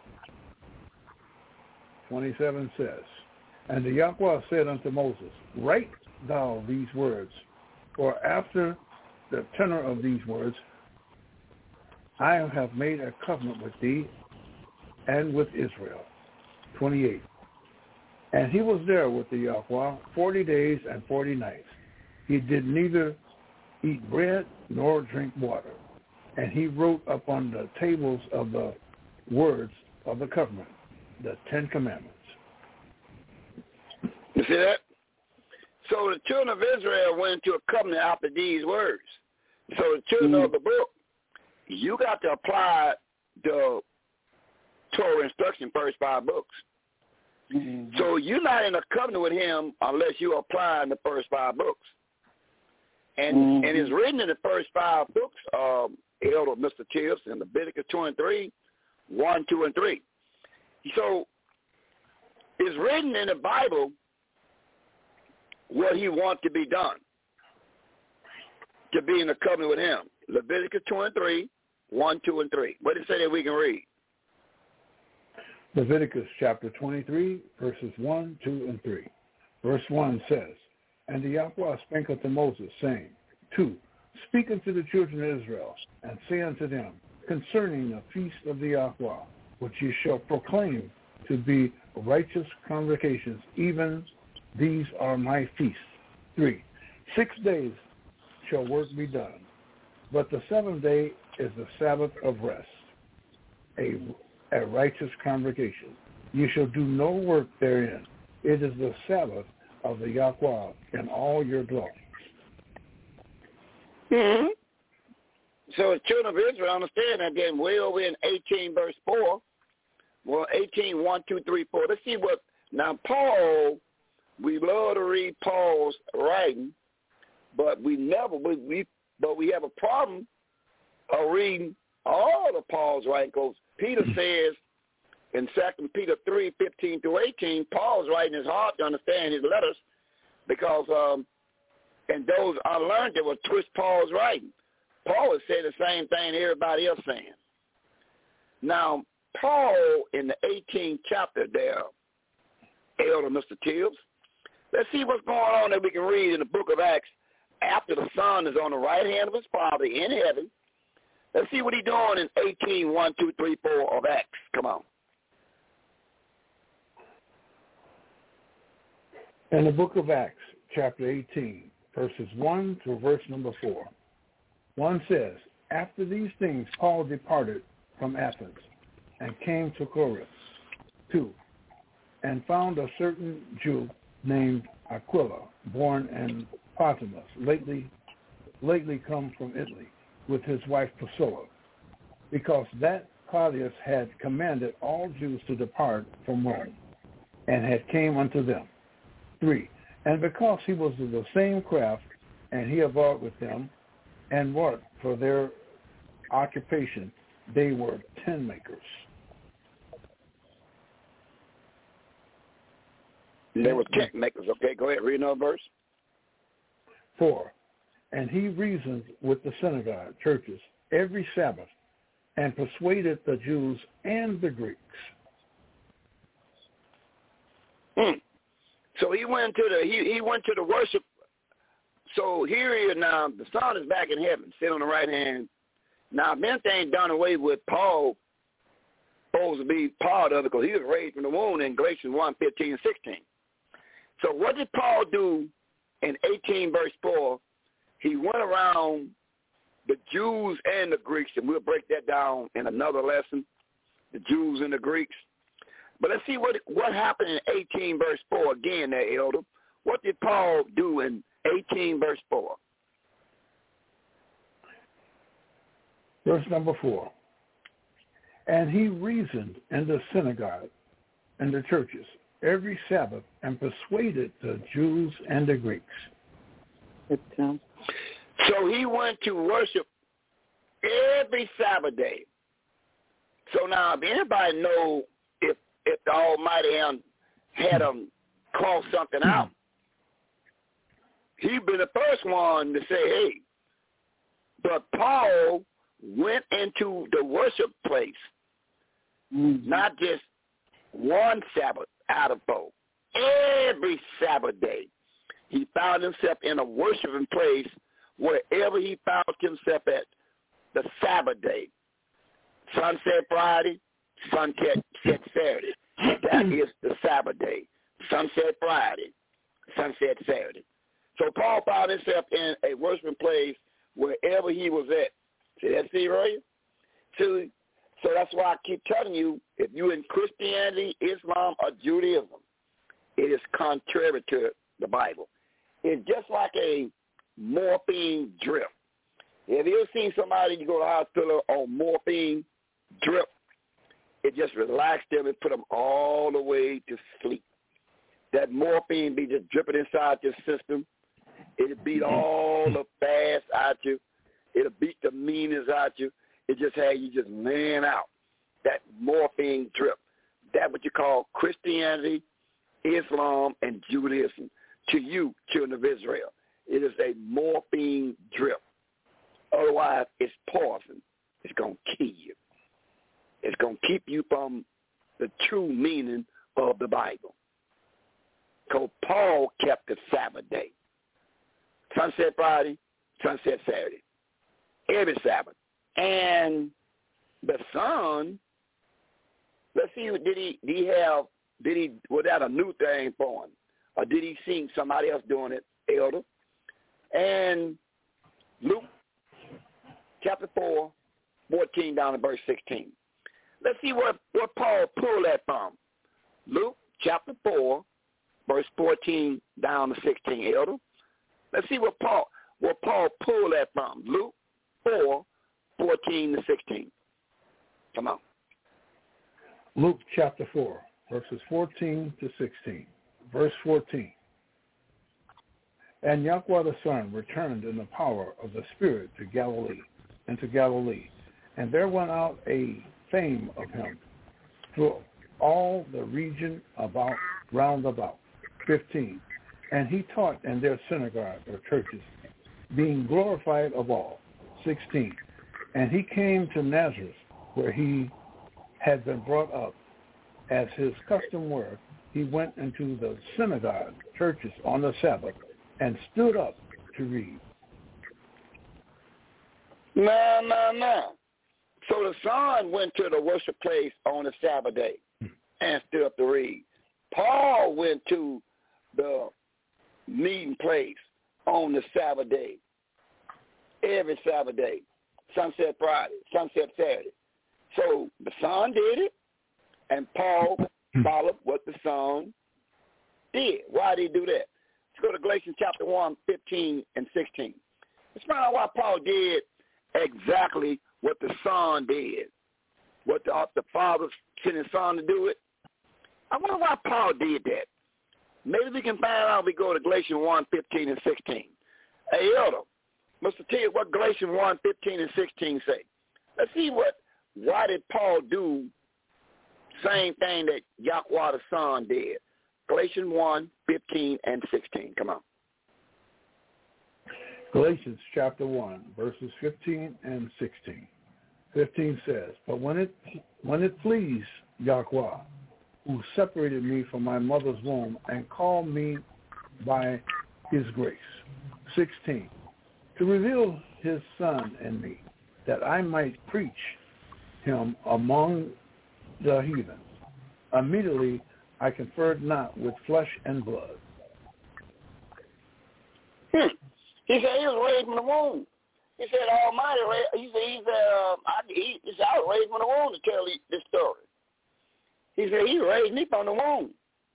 twenty-seven says, And the Yahweh said unto Moses, Write thou these words, for after the tenor of these words, I have made a covenant with thee and with Israel. twenty-eight. And he was there with the Yahweh forty days and forty nights. He did neither eat bread nor drink water. And he wrote upon the tables of the words of the covenant, the Ten Commandments. You see that? So the children of Israel went into a covenant after these words. So the children mm-hmm. of the book, you got to apply the Torah instruction, first five books. Mm-hmm. So you're not in a covenant with him unless you apply in the first five books. And mm-hmm. and it's written in the first five books, um, Elder Mister Tibbs, in Leviticus twenty-three, one, two, and three. So it's written in the Bible what he wants to be done, to be in a covenant with him. Leviticus twenty-three, one, two, and three. What does it say that we can read? Leviticus chapter twenty-three, verses one, two, and three. Verse one says, And the Yahweh spake unto Moses, saying, two, Speak unto the children of Israel, and say unto them, concerning the feast of the Yahweh, which ye shall proclaim to be righteous convocations, even these are my feasts. Three, six days shall work be done, but the seventh day is the Sabbath of rest, a, a righteous convocation. You shall do no work therein. It is the Sabbath of the Yahweh in all your dwellings. Mm-hmm. So the children of Israel understand that then way over in eighteen verse four, well, eighteen, one, two, three, four. Let's see what, now Paul, we love to read Paul's writing, but we never, we, we but we have a problem of reading all of Paul's writing, because Peter says in Second Peter three, fifteen through eighteen, Paul's writing is hard to understand his letters because, um, and those unlearned that will twist Paul's writing. Paul would say the same thing everybody else saying. Now, Paul in the eighteenth chapter there, Elder Mister Tibbs, let's see what's going on that we can read in the book of Acts after the Son is on the right hand of his Father in heaven. Let's see what he's doing in eighteen, one, two, three, four of Acts. Come on. In the book of Acts, chapter eighteen, verses one through verse number four, one says, after these things Paul departed from Athens and came to Corinth. Two, and found a certain Jew named Aquila, born in Potamos, lately, lately come from Italy, with his wife Priscilla, because that Claudius had commanded all Jews to depart from Rome, and had came unto them. Three, and because he was of the same craft, and he abode with them, and worked for their occupation, they were tent makers. They were tent makers. Okay, go ahead, read another verse. Four, and he reasoned with the synagogue churches every Sabbath, and persuaded the Jews and the Greeks. Hmm. So he went to the he, he went to the worship. So here he is now. The Son is back in heaven, sitting on the right hand. Now, if anything done away with, Paul supposed to be part of it because he was raised from the womb in Galatians one, fifteen and sixteen. So what did Paul do in eighteen verse four? He went around the Jews and the Greeks, and we'll break that down in another lesson, the Jews and the Greeks. But let's see what what happened in eighteen verse four again there, Elder. What did Paul do in eighteen verse four? Verse number four. And he reasoned in the synagogue and the churches every Sabbath and persuaded the Jews and the Greeks. So he went to worship every Sabbath day. So now, if anybody know if if the Almighty had him call something out, he'd been the first one to say, hey, but Paul went into the worship place, mm-hmm. not just one Sabbath out of four. Every Sabbath day, he found himself in a worshiping place wherever he found himself at the Sabbath day. Sunset Friday, sunset Saturday. That is the Sabbath day. Sunset Friday, sunset Saturday. So Paul found himself in a worshiping place wherever he was at. See that, see, right? So, so that's why I keep telling you, if you're in Christianity, Islam, or Judaism, it is contrary to the Bible. It's just like a morphine drip. Have you ever seen somebody, you go to the hospital on morphine drip, it just relaxes them and put them all the way to sleep. That morphine be just dripping inside your system. It'll beat all the fast out you. It'll beat the meanness out you. It just had you just laying out. That morphine drip. That's what you call Christianity, Islam, and Judaism. To you, children of Israel, it is a morphine drip. Otherwise, it's poison. It's going to kill you. It's going to keep you from the true meaning of the Bible. Because Paul kept the Sabbath day. Sunset Friday, sunset Saturday. Every Sabbath. And the Son, let's see, did he, did he have, did he, was that a new thing for him? Or did he see somebody else doing it, Elder? And Luke chapter four, fourteen down to verse sixteen. Let's see what, what Paul pulled that from. Luke chapter four, verse fourteen down to sixteen, Elder. Let's see what Paul what Paul pulled that from. Luke four, fourteen to sixteen. Come on. Luke chapter four, verses fourteen to sixteen. Verse fourteen. And Yahweh the Son returned in the power of the Spirit to Galilee, into Galilee. And there went out a fame of him through all the region about, round about. fifteen. And he taught in their synagogue or churches, being glorified of all. sixteen. And he came to Nazareth, where he had been brought up. As his custom were, he went into the synagogue churches on the Sabbath and stood up to read. No, no, no. So the Son went to the worship place on the Sabbath day and stood up to read. Paul went to the meeting place on the Sabbath day, every Sabbath day, sunset Friday, sunset Saturday. So the Son did it, and Paul followed what the Son did. Why did he do that? Let's go to Galatians chapter one, fifteen and sixteen. Let's find out why Paul did exactly what the Son did, what the, the Father sent his Son to do it. I wonder why Paul did that. Maybe we can find out if we go to Galatians one, fifteen and sixteen. Hey, Elder, Mister T, what Galatians one, fifteen and sixteen say? Let's see what, why did Paul do same thing that Yahweh the Son did. Galatians one, fifteen and sixteen. Come on. Galatians chapter one, verses fifteen and sixteen. fifteen says, But when it when it pleased Yahweh, who separated me from my mother's womb and called me by his grace. sixteen. To reveal his Son in me, that I might preach him among the heathens. Immediately I conferred not with flesh and blood. Hmm. He said he was raised from the womb. He said Almighty, he said, he said, uh, I, he, he said, I was raised from the womb to tell this story. He said, he raised me from the womb.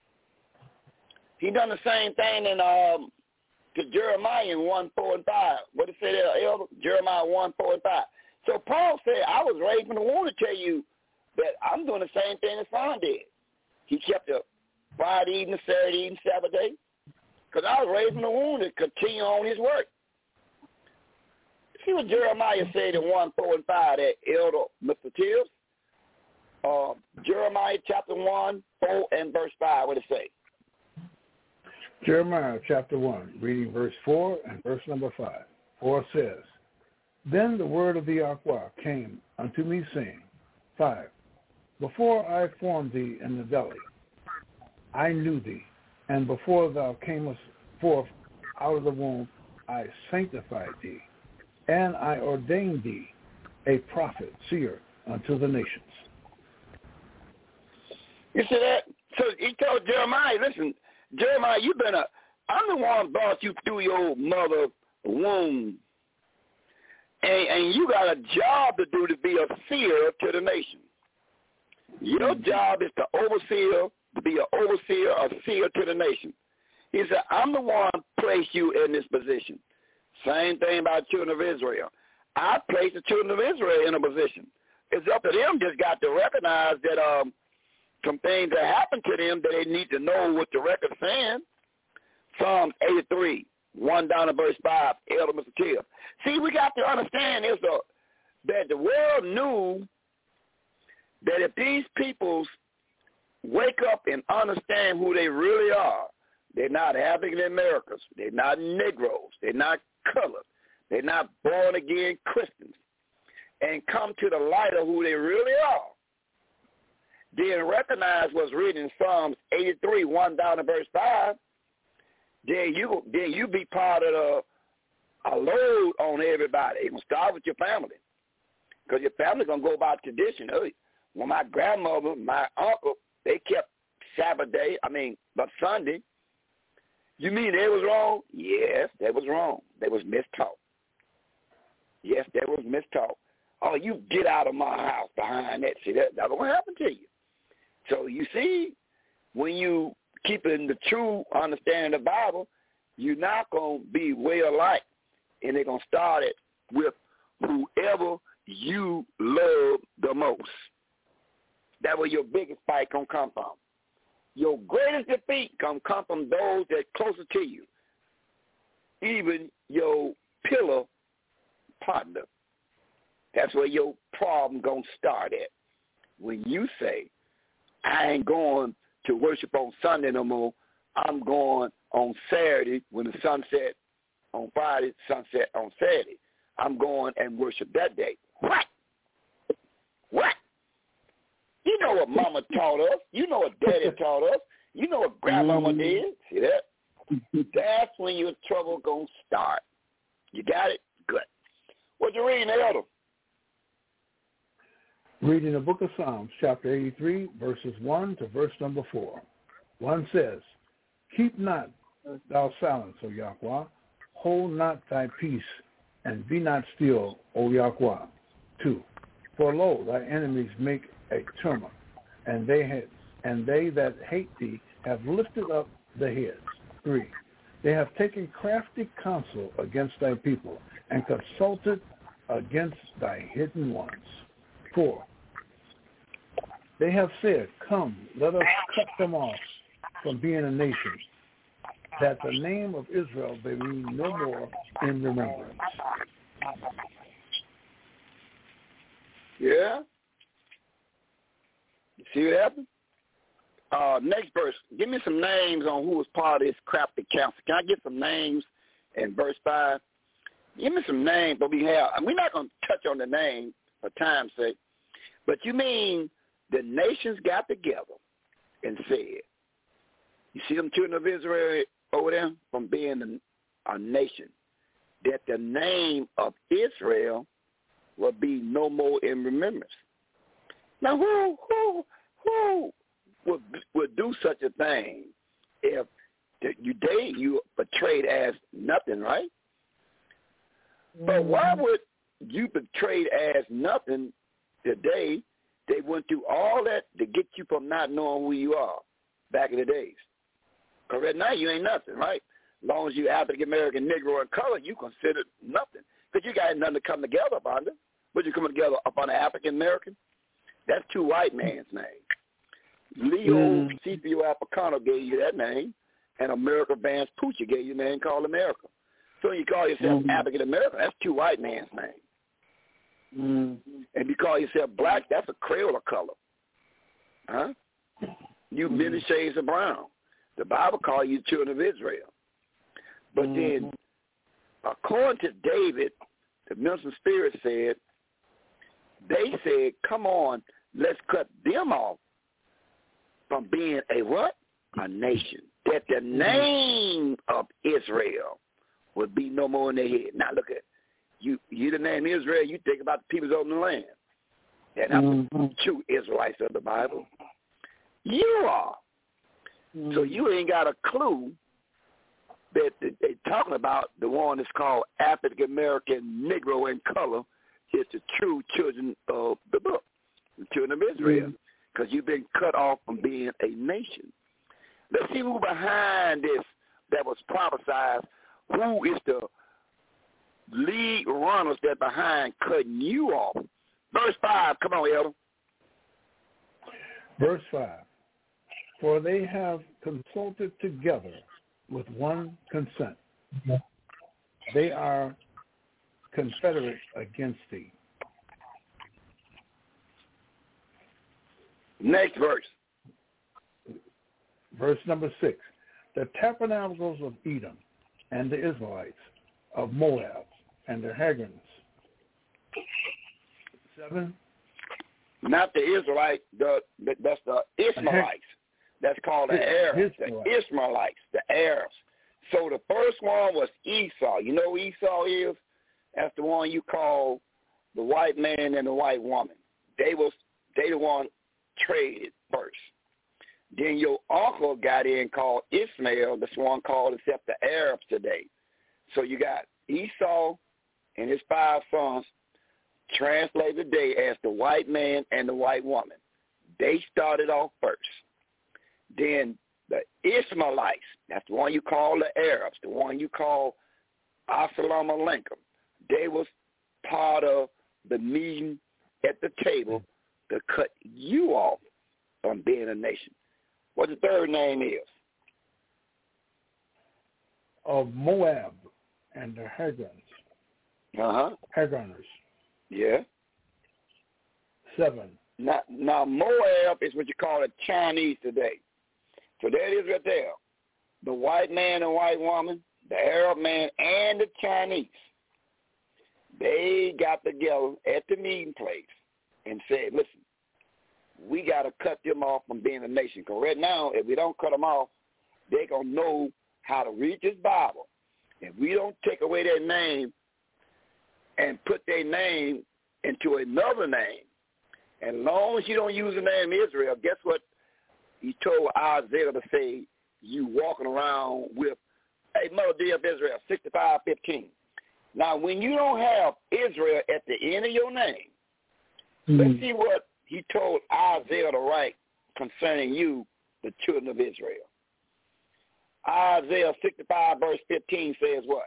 He done the same thing in um, to Jeremiah in one, four, and five. What did it say there, Elder? Jeremiah one, four, and five. So Paul said, I was raised from the womb to tell you that I'm doing the same thing the Son did. He kept the Friday evening, Saturday evening, Sabbath day. Because I was raised from the womb to continue on his work. See what Jeremiah said in one, four, and five, that Elder Mister Tibbs? Uh, Jeremiah chapter one, four, and verse five. What did it say? Jeremiah chapter one, reading verse four and verse number five. four says, Then the word of the Yahweh came unto me, saying, five. Before I formed thee in the belly, I knew thee, and before thou camest forth out of the womb, I sanctified thee, and I ordained thee a prophet, seer, unto the nations. You see that? So he told Jeremiah, listen, Jeremiah, you been a, I'm the one brought you through your mother's womb. And, and you got a job to do to be a seer to the nation. Your job is to overseer, to be an overseer, a seer to the nation. He said, I'm the one placed you in this position. Same thing about the children of Israel. I placed the children of Israel in a position. It's up to them just got to recognize that um, some things that happened to them that they need to know what the record's saying. Psalm eighty-three, one down to verse five, Elder Mister Till. See, we got to understand is a, that the world knew that if these peoples wake up and understand who they really are, they're not African Americans, they're not Negroes, they're not colored, they're not born-again Christians, and come to the light of who they really are, then recognize what's written in Psalms eighty-three, one down to verse five, then you then you be part of the, a load on everybody. You can start with your family. because your family going to go by tradition. Hey, when my grandmother, my uncle, they kept Sabbath day, I mean, but Sunday. You mean they was wrong? Yes, they was wrong. They was mistaught. Yes, they was mistaught. Oh, you get out of my house behind that. See, that, that's what happened to you. So you see, when you keeping the true understanding of the Bible, you're not going to be way alike. And they're going to start it with whoever you love the most. That's where your biggest fight going to come from. Your greatest defeat can come from those that are closer to you, even your pillar partner. That's where your problem going to start at. When you say, I ain't going to worship on Sunday no more, I'm going on Saturday when the sun set, on Friday, sunset on Saturday. I'm going and worship that day. What? What? You know what Mama taught us. You know what Daddy taught us. You know what Grandmama did. See that? That's when your trouble going to start. You got it? Good. What you reading, Elder? Reading the book of Psalms, chapter eighty-three, verses one to verse number four. One says, Keep not thou silence, O Yahweh. Hold not thy peace, and be not still, O Yahweh. Two, For lo, thy enemies make a tumult, and they had, and they that hate thee have lifted up the heads. Three, they have taken crafty counsel against thy people, and consulted against thy hidden ones. Four, they have said, Come, let us cut them off from being a nation, that the name of Israel may be no more in remembrance. Yeah? You see what happened? Uh, next verse, give me some names on who was part of this crafty council. Can I get some names in verse five? Give me some names, but we have, and we're not going to touch on the name for time's sake, but you mean the nations got together and said, you see them children of Israel over there from being a, a nation, that the name of Israel will be no more in remembrance. Now, who who who would would do such a thing if you they you portrayed as nothing, right? Mm-hmm. But why would you portrayed as nothing today? They went through all that to get you from not knowing who you are back in the days. Because right now you ain't nothing, right? As long as you're African American, Negro, and color, you consider nothing. Because you got nothing to come together upon it. But you come together upon an African American? That's two white man's name. Leo mm. Scipio Africano gave you that name, and America Vance Poochie gave you a name called America. So you call yourself mm. African American, that's two white man's name. Mm. And you call yourself black, that's a Crayola color. Huh? You mm. many shades of brown. The Bible calls you children of Israel. But mm. then, according to David, the minister spirit said, they said, come on, let's cut them off from being a what? A nation. That the name of Israel would be no more in their head. Now look at you. You the name Israel, you think about the peoples on the land. They're not mm-hmm. the true Israelites of the Bible. You are. Mm-hmm. So you ain't got a clue that they're talking about the one that's called African American, Negro in color. It's the true children of the book, the children of Israel, because mm-hmm. you've been cut off from being a nation. Let's see who behind this that was prophesied. Who is the lead runners that behind cutting you off? Verse five, come on, Elder. Verse five, for they have consulted together with one consent. Mm-hmm. They are confederate against thee. Next verse. Verse number six. The tabernacles of Edom and the Israelites of Moab and the Hagans. Seven. Not the Israelites, the, the that's the Ishmaelites. That's called the Arabs, the Ishmaelites, the Arabs. So the first one was Esau. You know who Esau is? That's the one you call the white man and the white woman. They was they the one traded first. Then your uncle got in called Ishmael, this one called except the Arabs today. So you got Esau and his five sons translated today as the white man and the white woman. They started off first. Then the Ishmaelites, that's the one you call the Arabs, the one you call Assalamu alaikum. They was part of the meeting at the table to cut you off from being a nation. What the third name is? Of Moab and the Hagans. Uh-huh. Haganers. Yeah. Seven. Now, now, Moab is what you call the Chinese today. So there it is right there. The white man and white woman, the Arab man and the Chinese, they got together at the meeting place and said, listen, we got to cut them off from being a nation. Because right now, if we don't cut them off, they're going to know how to read this Bible. If we don't take away their name and put their name into another name, and as long as you don't use the name Israel, guess what he told Isaiah to say? You walking around with, hey, Mother dear of Israel, sixty-five fifteen. Now, when you don't have Israel at the end of your name, mm-hmm. let's see what he told Isaiah to write concerning you, the children of Israel. Isaiah sixty-five verse fifteen says what?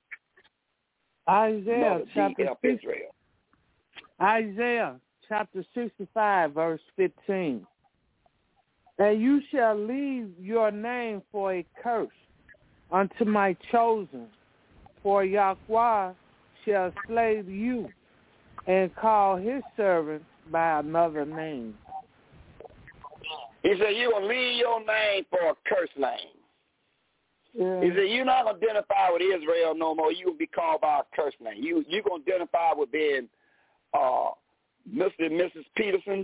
Isaiah Mother chapter six, Israel. Isaiah chapter sixty-five verse fifteen. And you shall leave your name for a curse unto my chosen, for Yahweh shall slay you and call his servants by another name. He said, you will leave your name for a cursed name. Yeah. He said, you're not going to identify with Israel no more. You're going to be called by a cursed name. You, you're going to identify with being uh, Mister and Missus Peterson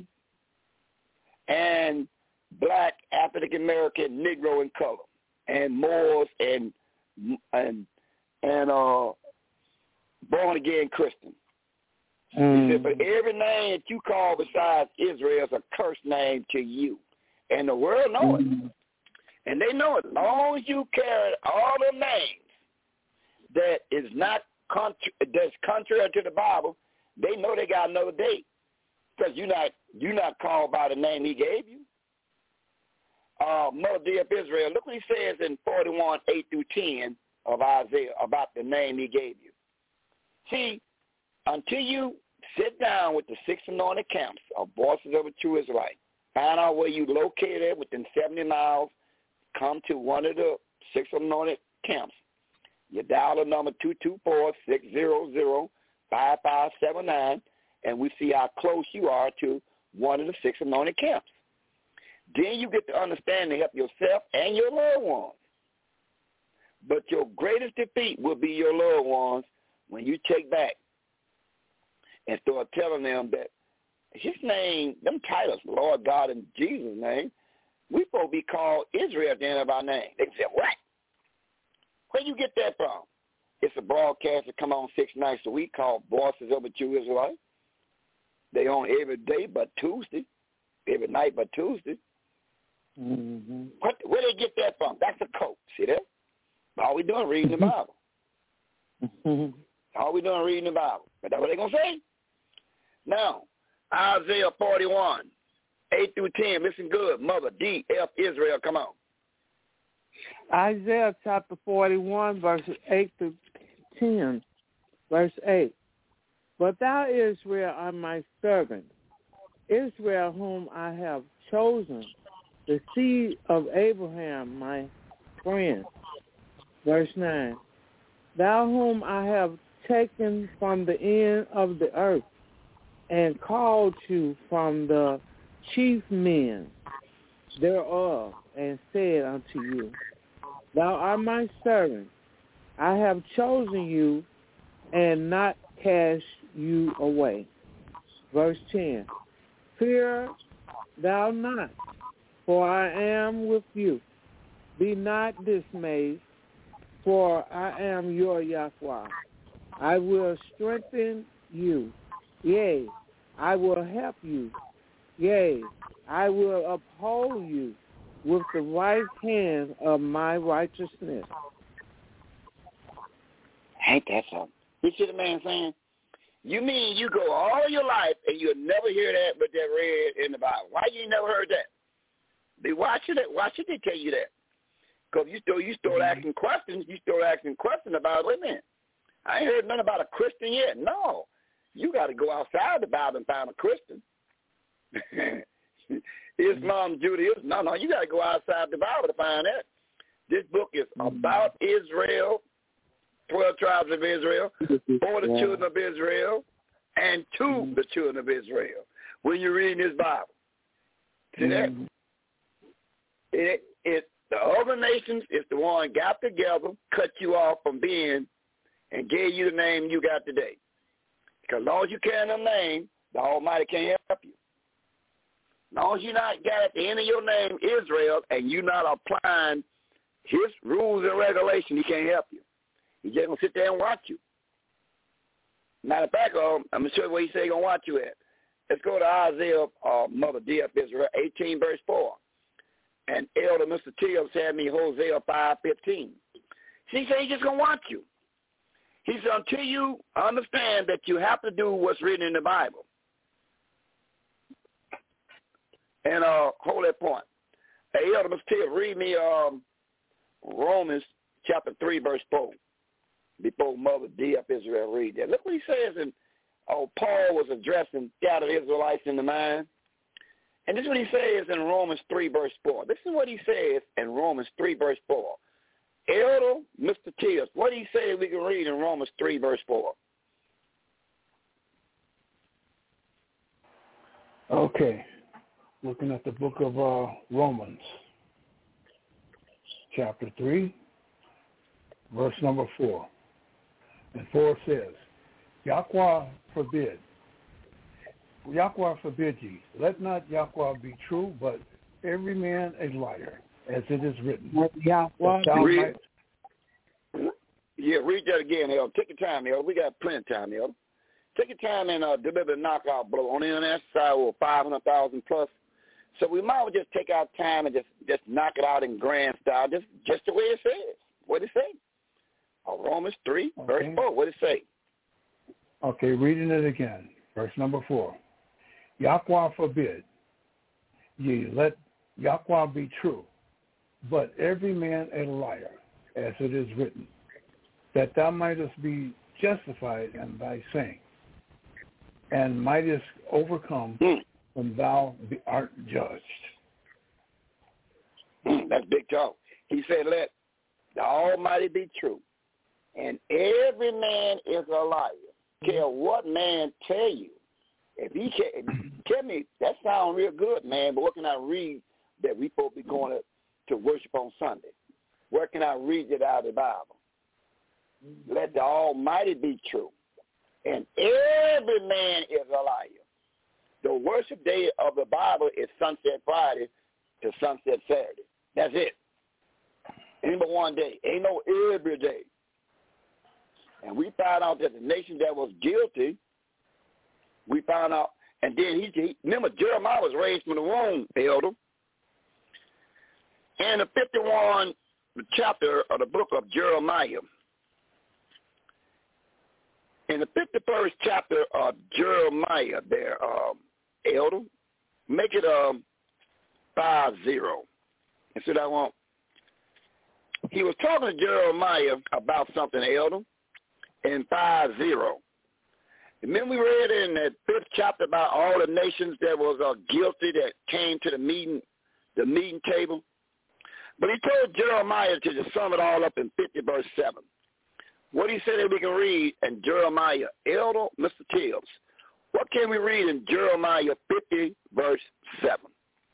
and black, African-American, Negro in color, and Moors and and and uh, born-again Christian. Mm. He said, but every name that you call besides Israel is a cursed name to you. And the world know mm. it. And they know it. As long as you carry all the names that is not contra- that's contrary to the Bible, they know they got another day. Because you're not, you're not called by the name he gave you. Uh, Mother dear of Israel, look what he says in forty-one, eight through ten of Isaiah about the name he gave you. See, until you sit down with the six anointed camps of Voices of a True Israelite, find out where you located at within seventy miles, come to one of the six anointed camps. You dial the number two two four, six zero zero, five five seven nine, and we see how close you are to one of the six anointed camps. Then you get to understand to help yourself and your loved ones. But your greatest defeat will be your loved ones when you take back and start telling them that his name, them titles, Lord God in Jesus' name, we supposed to be called Israel at the end of our name. They say, what? Where you get that from? It's a broadcast that come on six nights a week called Voices of a True Israelite. They on every day but Tuesday, every night but Tuesday. Mm-hmm. What, where they get that from? That's a code. See that? All we doing reading the Bible. Mm-hmm. All we doing reading the Bible. But that's what they going to say. Now, Isaiah forty-one, eight through ten. Listen good. Mother D F Israel, come on. Isaiah chapter forty-one, verses eight through ten. Verse eight. But thou, Israel, art my servant, Israel whom I have chosen, the seed of Abraham, my friend. Verse nine. Thou whom I have taken from the end of the earth and called you from the chief men thereof, and said unto you, Thou art my servant. I have chosen you and not cast you away. Verse ten. Fear thou not, for I am with you. Be not dismayed, for I am your Yahweh. I will strengthen you. Yea, I will help you. Yea, I will uphold you with the right hand of my righteousness. Ain't that something? You see the man saying? You mean you go all your life and you'll never hear that but that read in the Bible? Why you never heard that? They why should it why should they tell you that? Because you start you start asking questions, you start asking questions about, wait a minute, I ain't heard nothing about a Christian yet. No. You gotta go outside the Bible and find a Christian. Islam, Judaism. No, no, you gotta go outside the Bible to find that. This book is about Israel, twelve tribes of Israel, for the children of Israel, and to the children of Israel. When you're reading this Bible. See that? It, it, the other nations is the one got together, cut you off from being, and gave you the name you got today. Because as long as you carry them name, the Almighty can't help you. As long as you not got at the end of your name Israel, and you not applying his rules and regulations, he can't help you. He's just going to sit there and watch you. Matter of fact, um, I'm going to show you where he said he's going to watch you at. Let's go to Isaiah, uh, Mother D F Israel, eighteen, verse four. And Elder Mister Tibbs had me Hosea five fifteen. He said he's just going to watch you. He said until you understand that you have to do what's written in the Bible. And uh, hold that point. Hey, Elder Mister Tibbs, read me um, Romans chapter three, verse four. Before Mother D F Israel read that. Look what he says. And oh, Paul was addressing scattered Israelites in the mind. And this is what he says in Romans three, verse four. This is what he says in Romans three, verse four. Elder Mister Tibbs, what do he say we can read in Romans three, verse four? Okay. Looking at the book of uh, Romans, chapter three, verse number four. And four says, Yahweh forbid. Yahweh forbid ye. Let not Yahweh be true, but every man a liar, as it is written. Yahweh read, yeah, read that again, El. Take your time, El. We got plenty of time, El. Take your time and uh, deliver the knockout blow. On the internet side, we're five hundred thousand plus. So we might as well just take our time and just, just knock it out in grand style, just, just the way it says. What did it say? Oh, Romans three, okay. Verse four. What did it say? Okay, reading it again. Verse number four. Yahweh forbid ye, let Yahweh be true, but every man a liar, as it is written, that thou mightest be justified in thy saying, and mightest overcome mm. when thou be, art judged. Mm, that's big talk. He said, let the Almighty be true, and every man is a liar. Care what man tell you. If he can tell me, that sounds real good, man, but what can I read that we supposed to be going to, to worship on Sunday? Where can I read it out of the Bible? Let the Almighty be true, and every man is a liar. The worship day of the Bible is Sunset Friday to Sunset Saturday. That's it. Ain't but one day. Ain't no every day. And we found out that the nation that was guilty, we found out, and then he, he remember Jeremiah was raised from the womb, Elder. In the fifty-first chapter of the book of Jeremiah, in the fifty-first chapter of Jeremiah there, um, Elder, make it um, five zero. And so I want, he was talking to Jeremiah about something, Elder, in five zero. Remember we read in that fifth chapter about all the nations that was uh, guilty that came to the meeting, the meeting table? But he told Jeremiah to just sum it all up in fifty verse seven. What he said that we can read in Jeremiah, Elder Mister Tibbs, what can we read in Jeremiah fifty verse seven?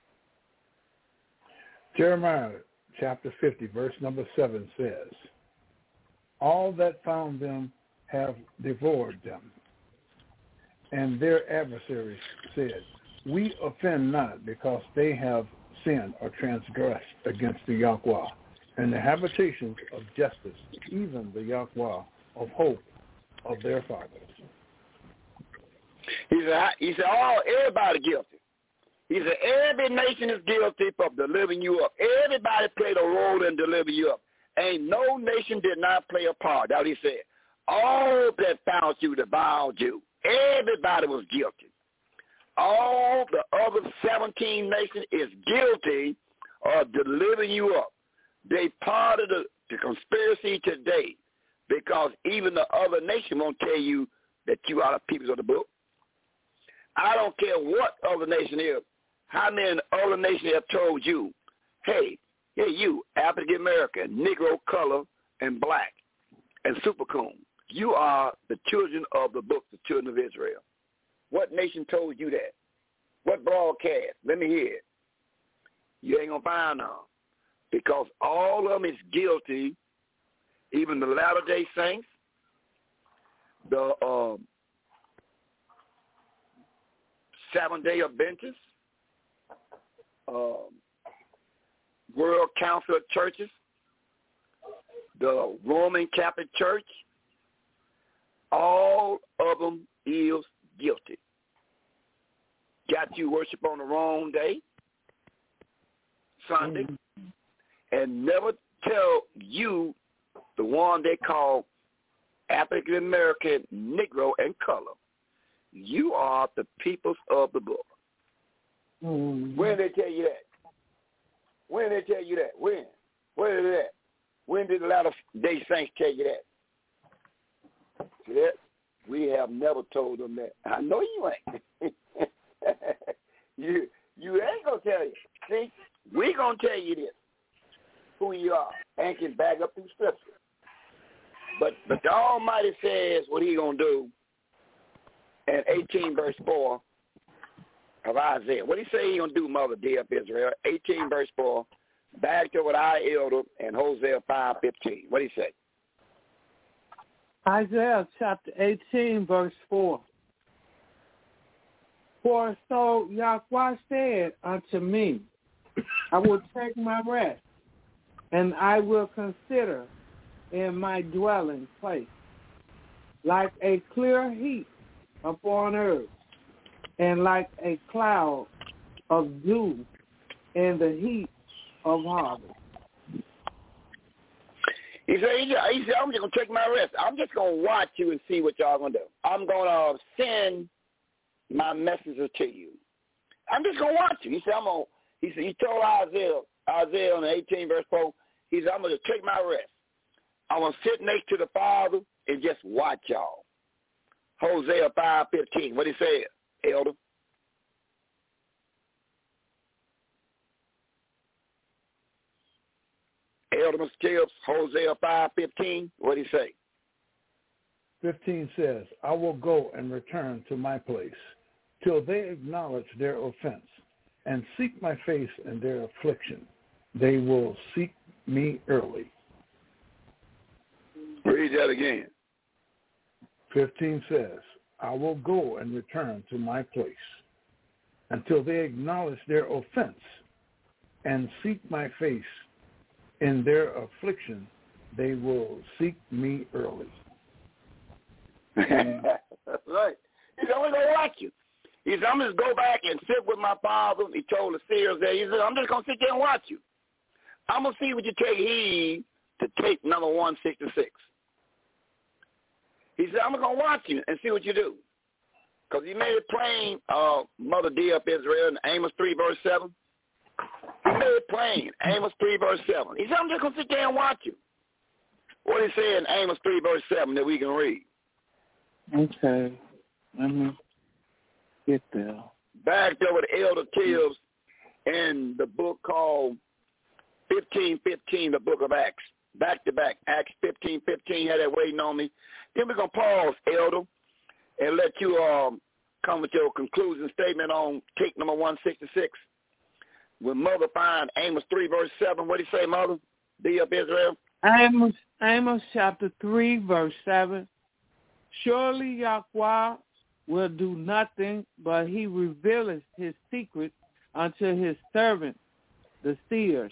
Jeremiah chapter fifty verse number seven says, all that found them have devoured them. And their adversaries said, we offend not, because they have sinned or transgressed against the Yahweh, and the habitations of justice, even the Yahweh of hope of their fathers. He said, he said, oh, everybody guilty. He said, every nation is guilty of delivering you up. Everybody played a role in delivering you up. Ain't no nation did not play a part. That's what he said. All that found you devoured you. Everybody was guilty. All the other seventeen nations is guilty of delivering you up. They part of the, the conspiracy today because even the other nation won't tell you that you are the people of the book. I don't care what other nation is. How many other nations have told you, hey, hey, you, African American, Negro, color, and black, and supercoon, you are the children of the book, the children of Israel. What nation told you that? What broadcast? Let me hear it. You ain't going to find none. Because all of them is guilty, even the Latter-day Saints, the um, Seventh-day Adventists, um, World Council of Churches, the Roman Catholic Church, all of them is guilty. Got you worship on the wrong day, Sunday, mm-hmm. and never tell you, the one they call African American, Negro, and color, you are the peoples of the book. Mm-hmm. When did they tell you that? When did they tell you that? When? When did that? When did the Latter-day Saints tell you that? See that? We have never told them that. I know you ain't. you you ain't gonna tell you. See, we gonna tell you this, who you are, and can back up through Scripture. But but the Almighty says what He gonna do in eighteen verse four of Isaiah. What He say He gonna do, Mother dear of Israel? eighteen verse four, back to what I elder and Hosea five fifteen. What He say? Isaiah chapter eighteen, verse four. For so Yahweh said unto me, I will take my rest, and I will consider in my dwelling place, like a clear heat upon earth, and like a cloud of dew in the heat of harvest. He said, he said, I'm just going to take my rest. I'm just going to watch you and see what y'all going to do. I'm going to send my messenger to you. I'm just going to watch you. He said, I'm going to, he said, he told Isaiah, Isaiah in eighteen verse four, he said, I'm going to take my rest. I'm going to sit next to the Father and just watch y'all. Hosea five fifteen, what he said, elder? Elder Mister Gibbs, Hosea five fifteen, what did he say? fifteen says, I will go and return to my place till they acknowledge their offense and seek my face in their affliction. They will seek me early. Read that again. fifteen says, I will go and return to my place until they acknowledge their offense and seek my face. In their affliction, they will seek me early. That's right. He's only going to watch you. He said, I'm just go back and sit with my Father. He told the seers there, he said, I'm just going to sit there and watch you. I'm going to see what you take heed to tape number one sixty-six. He said, I'm going to watch you and see what you do. Because he made it plain, uh, Mother D of Israel in Amos three, verse seven. He made it plain, Amos three, verse seven. He said, I'm just going to sit there and watch you. What did he say in Amos three, verse seven that we can read? Okay. Let me get there. Back there with Elder Tibbs in the book called fifteen fifteen, the book of Acts. Back to back, Acts fifteen fifteen, had that waiting on me. Then we're going to pause, Elder, and let you um, come with your conclusion statement on take number one sixty-six. When Mother find Amos three, verse seven, what did he say, Mother? D of Israel? Amos, Amos chapter three, verse seven. Surely Yahweh will do nothing, but he revealeth his secret unto his servants, the seers.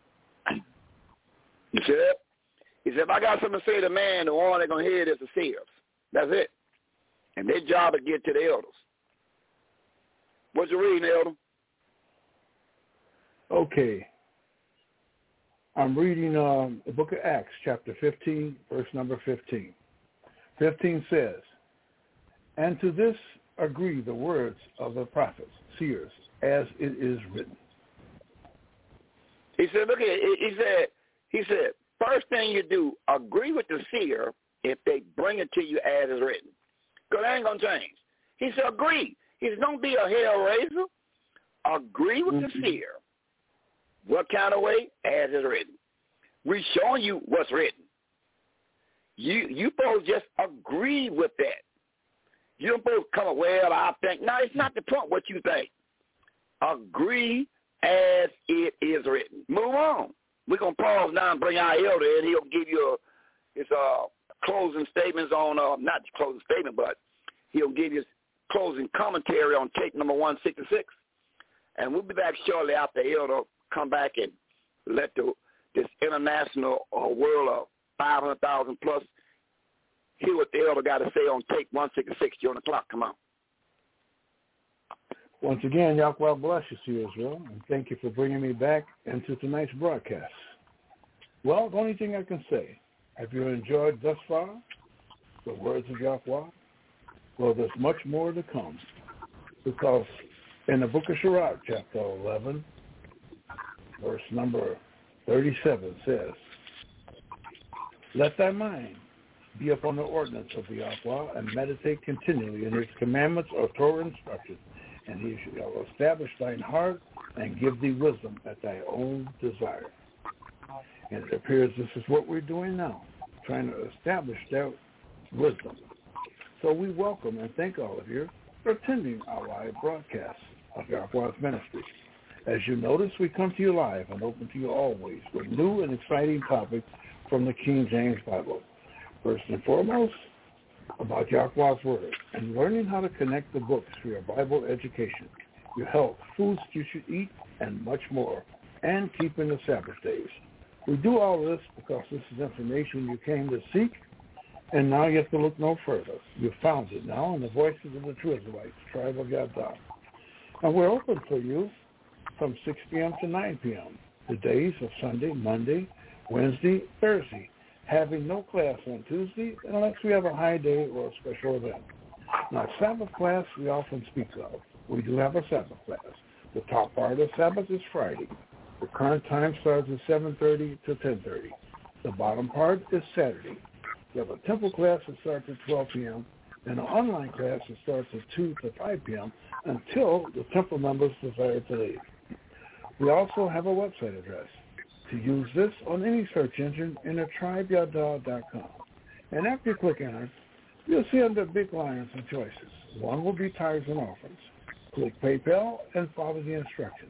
You see that? He said, if I got something to say to man, the one they're going to hear it is the seers. That's it. And their job is to get to the elders. What you reading, Elder? Okay. I'm reading um, the book of Acts, chapter fifteen, verse number fifteen. fifteen says, "And to this agree the words of the prophets, seers, as it is written." He said, look at it. He said, he said, first thing you do, agree with the seer if they bring it to you as is written. Because that ain't going to change. He said, agree. He said, don't be a hellraiser. Agree with mm-hmm. the seer. What kind of way? As is written. We're showing you what's written. You you supposed to just agree with that. You don't supposed to come up, well, I think. No, it's not the point what you think. Agree as it is written. Move on. We're going to pause now and bring our elder in. He'll give you a, his uh, closing statements on, uh, not closing statement, but he'll give you his closing commentary on tape number one sixty-six. And we'll be back shortly after the elder come back and let the, this international uh, world of five hundred thousand plus hear what the elder got to say on tape one sixty-six during the clock. Come on. Once again, Yahweh bless you, see Israel, and thank you for bringing me back into tonight's broadcast. Well, the only thing I can say, have you enjoyed thus far the words of Yahweh? Well, there's much more to come, because in the book of Sirach, chapter eleven, verse number thirty-seven says, "Let thy mind be upon the ordinance of the Yahweh, and meditate continually in his commandments or Torah instructions, and he shall establish thine heart and give thee wisdom at thy own desire." And it appears this is what we're doing now, trying to establish that wisdom. So we welcome and thank all of you for attending our live broadcast of Yahweh's ministry. As you notice, we come to you live and open to you always with new and exciting topics from the King James Bible. First and foremost, about Yahweh's Word and learning how to connect the books for your Bible education, your health, foods you should eat, and much more, and keeping the Sabbath days. We do all this because this is information you came to seek, and now you have to look no further. You've found it now in the Voices of the True Israelites, Tribe of Yahdah. And we're open for you from six p.m. to nine p.m. The days of Sunday, Monday, Wednesday, Thursday, having no class on Tuesday unless we have a high day or a special event. Now, Sabbath class we often speak of. We do have a Sabbath class. The top part of Sabbath is Friday. The current time starts at seven thirty to ten thirty. The bottom part is Saturday. We have a temple class that starts at twelve p.m. and an online class that starts at two to five p.m. until the temple members desire to leave. We also have a website address. To use this on any search engine, enter tribe yahdah dot com. And after you click enter, you'll see under Big Lions some choices. One will be tithes and offerings. Click PayPal and follow the instructions.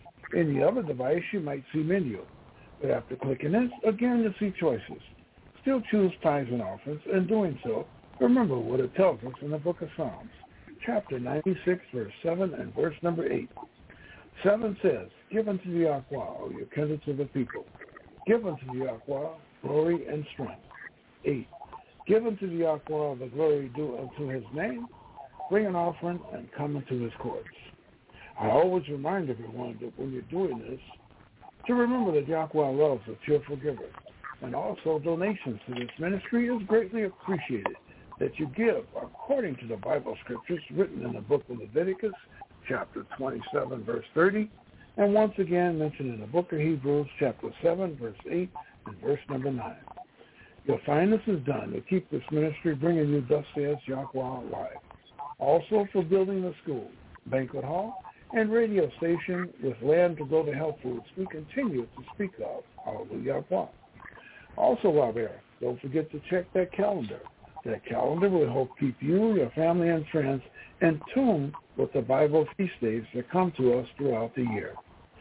In the other device, you might see menu. But after clicking this, again you'll see choices. Still choose tithes and offerings. In doing so, remember what it tells us in the book of Psalms, chapter ninety-six, verse seven and verse number eight. seven says, "Give unto the Yahweh, O you kindred of the people. Give unto the Yahweh glory and strength." eight. "Give unto the Yahweh the glory due unto his name. Bring an offering and come into his courts." I always remind everyone that when you're doing this, to remember that Yahweh loves a cheerful giver. And also donations to this ministry is greatly appreciated, that you give according to the Bible scriptures written in the book of Leviticus, chapter twenty-seven, verse thirty, and once again mentioned in the book of Hebrews, chapter seven, verse eight, and verse number nine. You'll find this is done to keep this ministry bringing you thus says Yahweh live. Also for building a school, banquet hall, and radio station with land to go to health foods, we continue to speak of Hallelujah Yahweh. Also while there, don't forget to check that calendar. That calendar will help keep you, your family, and friends in tune with the Bible feast days that come to us throughout the year.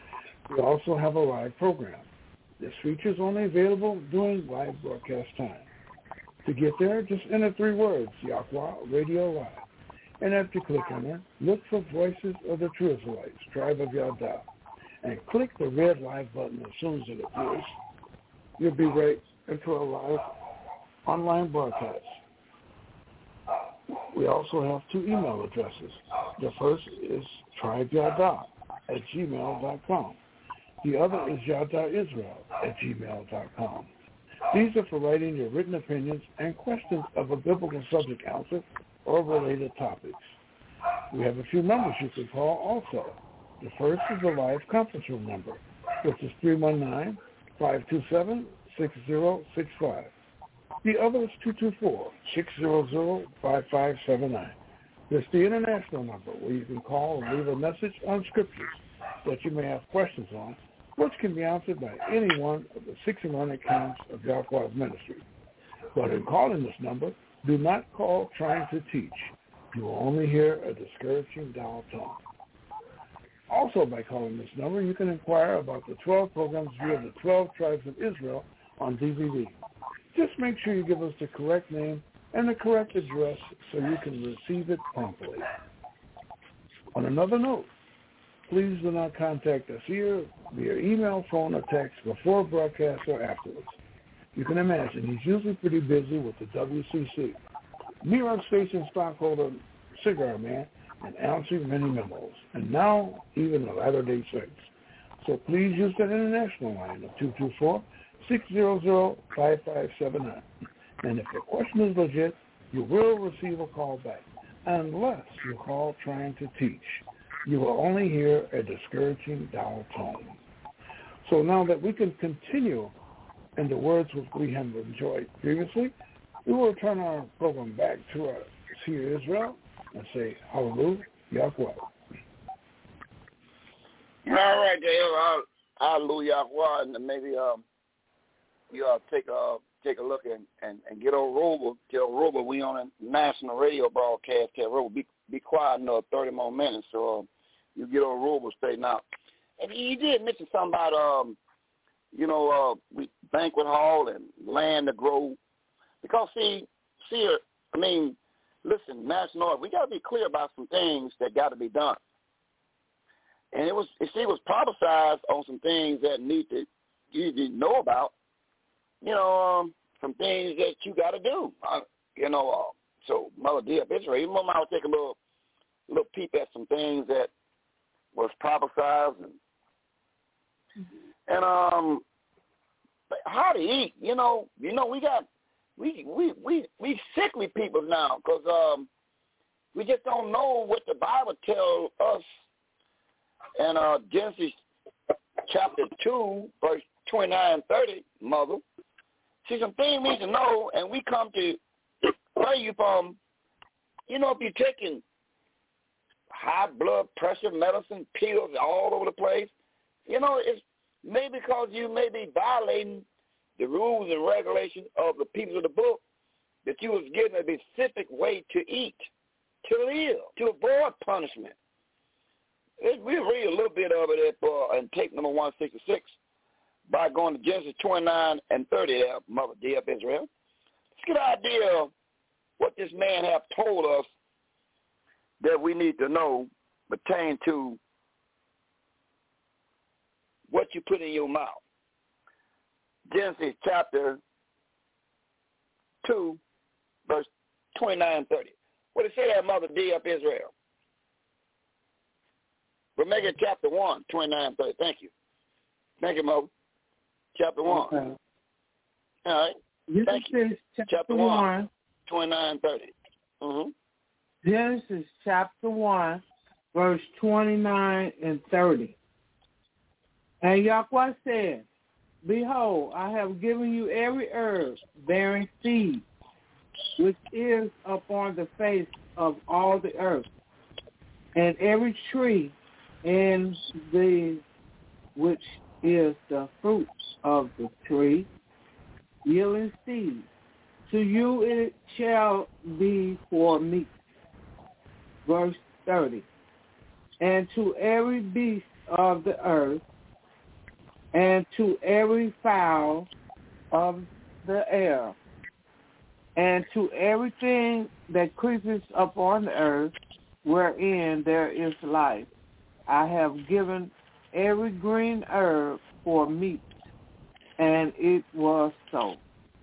We also have a live program. This feature is only available during live broadcast time. To get there, just enter three words, Yahweh Radio Live. And after you click on it, look for Voices of the True Israelites, Tribe of Yahdah, and click the red live button as soon as it appears. You'll be right into a live online broadcast. We also have two email addresses. The first is tribe yada at gmail dot com. The other is yada israel at gmail dot com. These are for writing your written opinions and questions of a biblical subject answer or related topics. We have a few numbers you can call also. The first is the live conference room number, which is three one nine, five two seven, six zero six five. The other is two two four, six zero zero, five five seven nine. This is the international number where you can call and leave a message on scriptures that you may have questions on, which can be answered by any one of the sixty-one accounts of Yahweh's ministry. But in calling this number, do not call trying to teach. You will only hear a discouraging dial tone. Also, by calling this number, you can inquire about the twelve programs via the twelve Tribes of Israel on D V D. Just make sure you give us the correct name and the correct address so you can receive it promptly. On another note, please do not contact us here via email, phone, or text before broadcast or afterwards. You can imagine he's usually pretty busy with the W C C, New York Station stockholder, cigar man, and answering many memos, and now even the Latter-day Saints. So please use that international line of two two four, six zero zero, five five seven nine. And if the question is legit, you will receive a call back, unless you call trying to teach. You will only hear a discouraging dial tone. So now that we can continue in the words which we have enjoyed previously, we will turn our program back to our Seer Israel and say, Hallelujah, Yahweh. All right, Dale. Hallelujah, Yahweh. And maybe um, you uh, take a take a look and, and, and get on Rover. Tell Rover we on a national radio broadcast. Tell Rover, be, be quiet another thirty more minutes. So uh, you get on Rover, straighten out. And you did mention something about, um, you know, uh, we banquet hall and land to grow. Because, see, see, I mean, listen, National, we got to be clear about some things that got to be done. And it was, you see, it was prophesied on some things that need to, you didn't know about. You know, um, some things that you got to do. Uh, you know, uh, so Mother D of Israel, even Mama, I would take a little, little peep at some things that was prophesied and, and um, how to eat. You know, you know, we got. We we we we sickly people now because um, we just don't know what the Bible tells us. In uh, Genesis chapter two, verse twenty-nine and thirty, Mother. See, some things we need to know, and we come to pray you from, you know, if you're taking high blood pressure medicine, pills all over the place, you know, it's maybe because you may be violating the rules and regulations of the people of the book, that you was given a specific way to eat, to live, to avoid punishment. It, we read a little bit of it at, uh, in tape number one sixty-six by going to Genesis twenty-nine and thirty there, Mother D of Israel. Let's get an idea of what this man have told us that we need to know pertain to what you put in your mouth. Genesis chapter two, verse twenty-nine and thirty. What did it say there, Mother D of Israel? We'll make it chapter one, twenty-nine and thirty. Thank you. Thank you, Mother. Chapter one. Okay. All right. This Thank you. is chapter, Chapter one. one, twenty-nine and thirty. Mm-hmm. Genesis chapter one, verse twenty-nine and thirty. And Yahweh said, Behold, I have given you every herb bearing seed, which is upon the face of all the earth, and every tree in the which is the fruit of the tree, yielding seed. To you it shall be for meat. Verse thirty. And to every beast of the earth, and to every fowl of the air, and to everything that creepeth upon the earth, wherein there is life, I have given every green herb for meat. And it was so.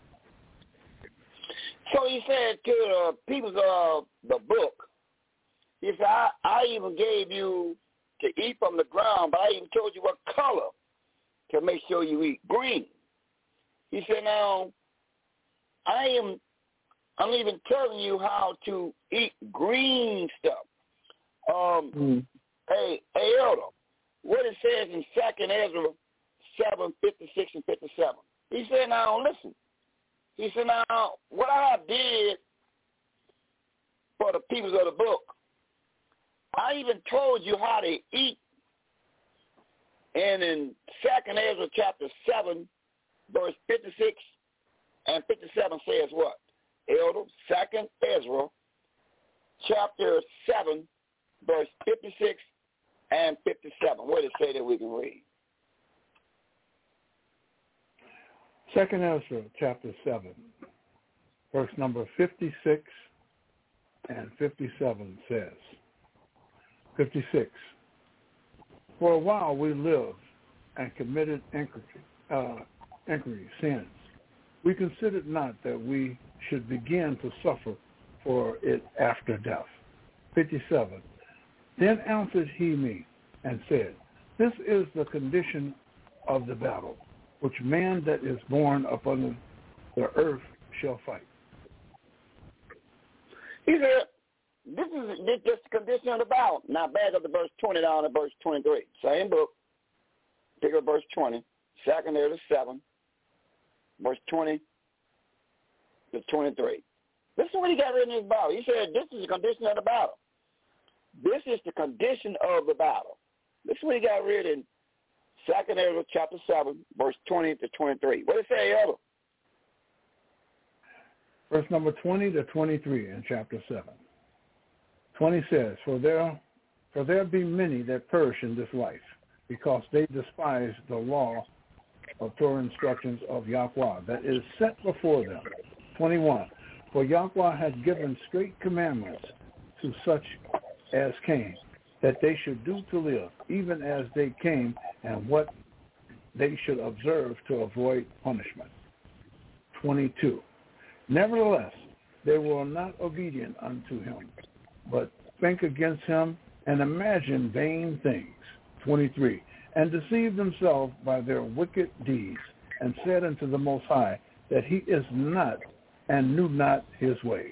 So he said to the people of the book, He said, I, I even gave you to eat from the ground, but I even told you what color to make sure you eat green. He said, now, I am, I'm even telling you how to eat green stuff. Um, mm. Hey, hey, Elder, what it says in Second Ezra seven, fifty-six and fifty-seven. He said, now, listen. He said, now, what I did for the people of the book, I even told you how to eat. And in Second Ezra chapter seven, verse fifty-six and fifty-seven says what? Elder, Second Ezra chapter seven, verse fifty-six and fifty-seven. What does it say that we can read? Second Ezra chapter seven, verse number fifty-six and fifty-seven says, fifty-six, for a while we lived and committed inquiry, uh, inquiry, sins. We considered not that we should begin to suffer for it after death. fifty-seven, then answered he me and said, this is the condition of the battle, which man that is born upon the earth shall fight. He said, this is this, this the condition of the battle. Now back up to verse twenty down to verse twenty-three. Same book. Pick up verse twenty. Second Ezra seven, verse twenty to twenty-three. This is what he got written in his Bible. He said, this is the condition of the battle. This is the condition of the battle. This is what he got written in Second Ezra chapter seven, verse twenty to twenty-three. What does it say, Elder? Verse number twenty to twenty-three in chapter seven. twenty says, For there, for there be many that perish in this life, because they despise the law of Torah instructions of Yahweh that is set before them. twenty-one, For Yahweh hath given straight commandments to such as came, that they should do to live, even as they came, and what they should observe to avoid punishment. twenty-two, Nevertheless, they were not obedient unto him, but think against him and imagine vain things. twenty-three, And deceived themselves by their wicked deeds, and said unto the Most High that he is not, and knew not his ways.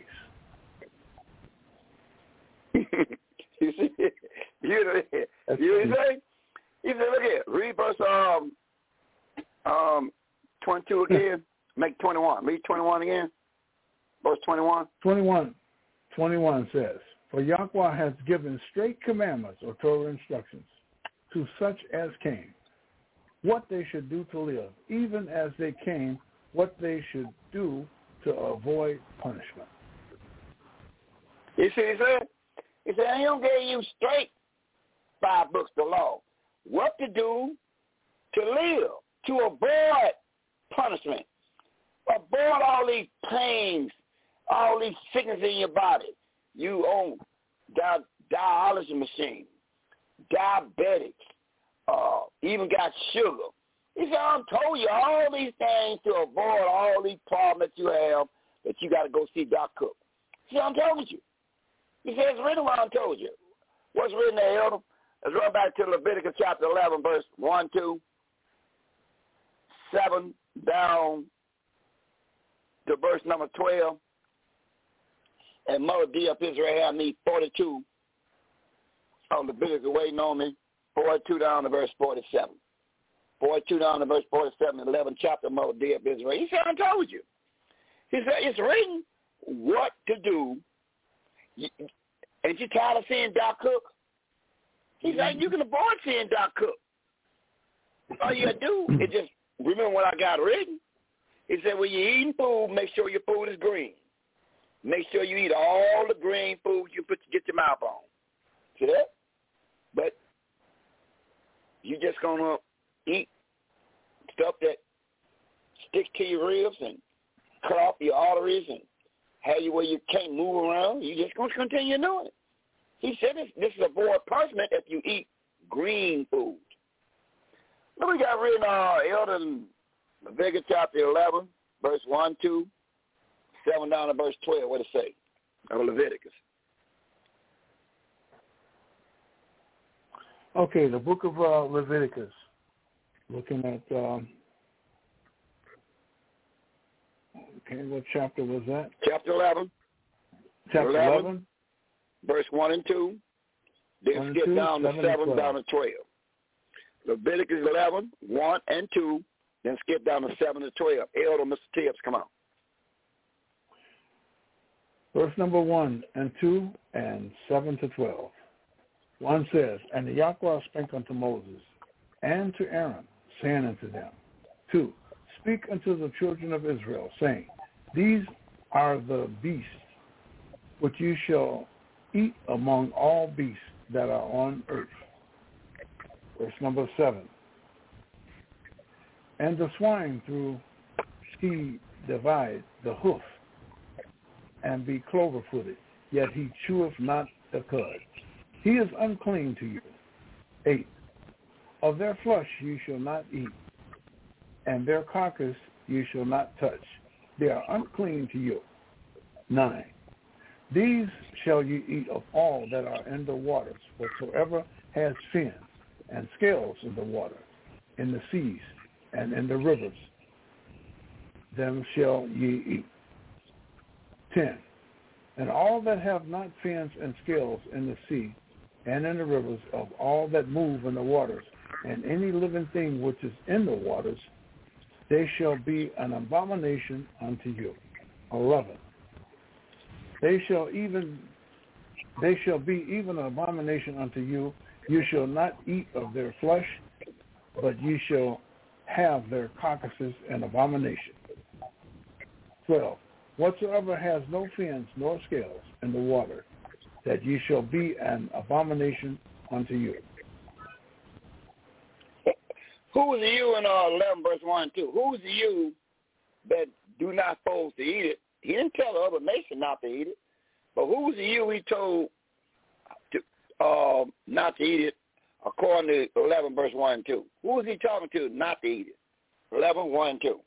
you see, you know, you know say? He said, look here, read verse um, um, twenty-two again, make twenty-one. Read twenty-one again, verse twenty-one. twenty-one, twenty-one says, For Yahweh has given straight commandments or Torah instructions to such as came, what they should do to live, even as they came, what they should do to avoid punishment. You see what he said? He said, he don't give you straight five books of law. What to do to live, to avoid punishment. Avoid all these pains, all these sicknesses in your body. You own di- dialysis machine, diabetics, uh, even got sugar. He said, I told you all these things to avoid all these problems that you have, that you got to go see Doc Cook. He said, I told you. He said, it's written what I told you. What's written there, Elder? Let's run back to Leviticus chapter eleven, verse one, two, seven, down to verse number twelve. And Mother D up Israel had me forty-two on Leviticus waiting on me, forty-two down to verse forty-seven. forty-two down to verse forty-seven, eleven chapter of Mother D up Israel. He said, I told you. He said, it's written what to do. Ain't you tired of seeing Doc Cook? He said, you can avoid seeing Doc Cook. All you got to do is just remember what I got written. He said, when you're eating food, make sure your food is green. Make sure you eat all the green food you put get your mouth on. See that? But you just going to eat stuff that sticks to your ribs and cut off your arteries and have you where you can't move around. You just going to continue doing it. He said this, this is avoid punishment if you eat green food. Look, we got written uh, Elder in Leviticus chapter eleven, verse one, two, seven down to verse twelve. What it say? Of Leviticus. Okay, the book of uh, Leviticus. Looking at, um, okay, what chapter was that? Chapter eleven. Chapter eleven, eleven. Verse one and two. Then one and skip two, down to seven and seven, twelve. down to twelve. Leviticus eleven, one and two. Then skip down to seven to twelve. Elder Mister Tibbs, come on. Verse number one and two and seven to twelve. One says, And the Yahweh spake unto Moses and to Aaron, saying unto them, Two, speak unto the children of Israel, saying, These are the beasts which you shall eat among all beasts that are on earth. Verse number seven. And the swine through he divide the hoof, and be clover-footed, yet he cheweth not the cud. He is unclean to you. Eight. Of their flesh you shall not eat, and their carcass you shall not touch. They are unclean to you. Nine. These shall you eat of all that are in the waters, whatsoever has fins and scales in the water, in the seas and in the rivers. Them shall ye eat. Ten. And all that have not fins and scales in the sea and in the rivers, of all that move in the waters, and any living thing which is in the waters, they shall be an abomination unto you. Eleven. They shall even they shall be even an abomination unto you. You shall not eat of their flesh, but ye shall have their carcasses an abomination. Twelve. Whatsoever has no fins nor scales in the water, that ye shall be an abomination unto you. Who is the you in uh, eleven verse one and two? Who is the you that do not supposed to eat it? He didn't tell the other nation not to eat it. But who was the you he told to, uh, not to eat it according to eleven verse one and two? Who was he talking to not to eat it? eleven, one and two.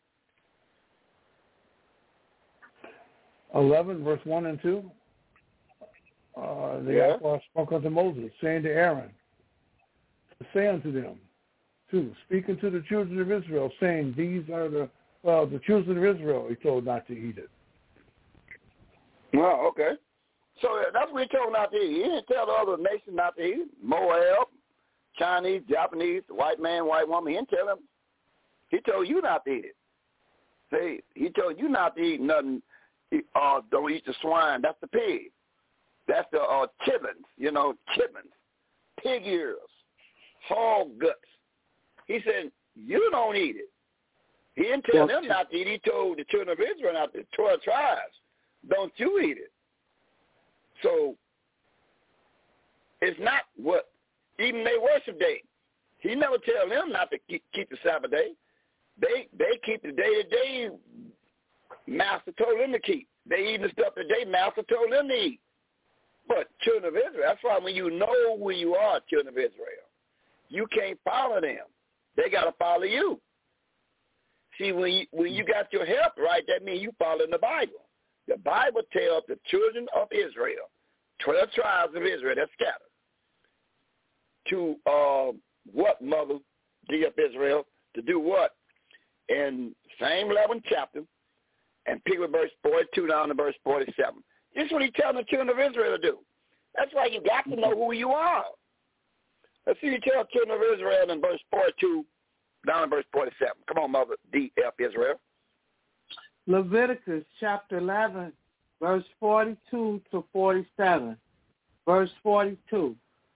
eleven verse one and two. Uh, the Yeah. Yahweh spoke unto Moses, saying to Aaron, say unto them, two, speak unto the children of Israel, saying, these are the, well, the children of Israel, he told not to eat it. Well, okay. So that's what he told not to eat. He didn't tell the other nation not to eat it. Moab, Chinese, Japanese, white man, white woman. He didn't tell them. He told you not to eat it. See, he told you not to eat nothing. Uh, don't eat the swine. That's the pig. That's the uh, chibbins, you know, chibbins, pig ears, hog guts. He said, you don't eat it. He didn't tell them not to eat. He told the children of Israel not to, twelve tribes, don't you eat it. So it's not what, even they worship day. He never tell them not to keep, keep the Sabbath day. They they keep the day to day Master told them to keep. They eat the stuff that they Master told them to eat. But children of Israel, that's why when you know who you are, children of Israel, you can't follow them. They got to follow you. See, when you, when you got your help right, that means you following the Bible. The Bible tells the children of Israel, twelve tribes of Israel that scattered, to uh, what, mother, D of Israel, to do what? In same eleventh chapter, and pick with verse forty-two down to verse forty-seven. This is what he's telling the children of Israel to do. That's why you got to know who you are. Let's see, he tells children of Israel in verse forty-two down to verse forty-seven. Come on, mother, D F Israel. Leviticus chapter eleven, verse forty-two to forty-seven. Verse forty-two.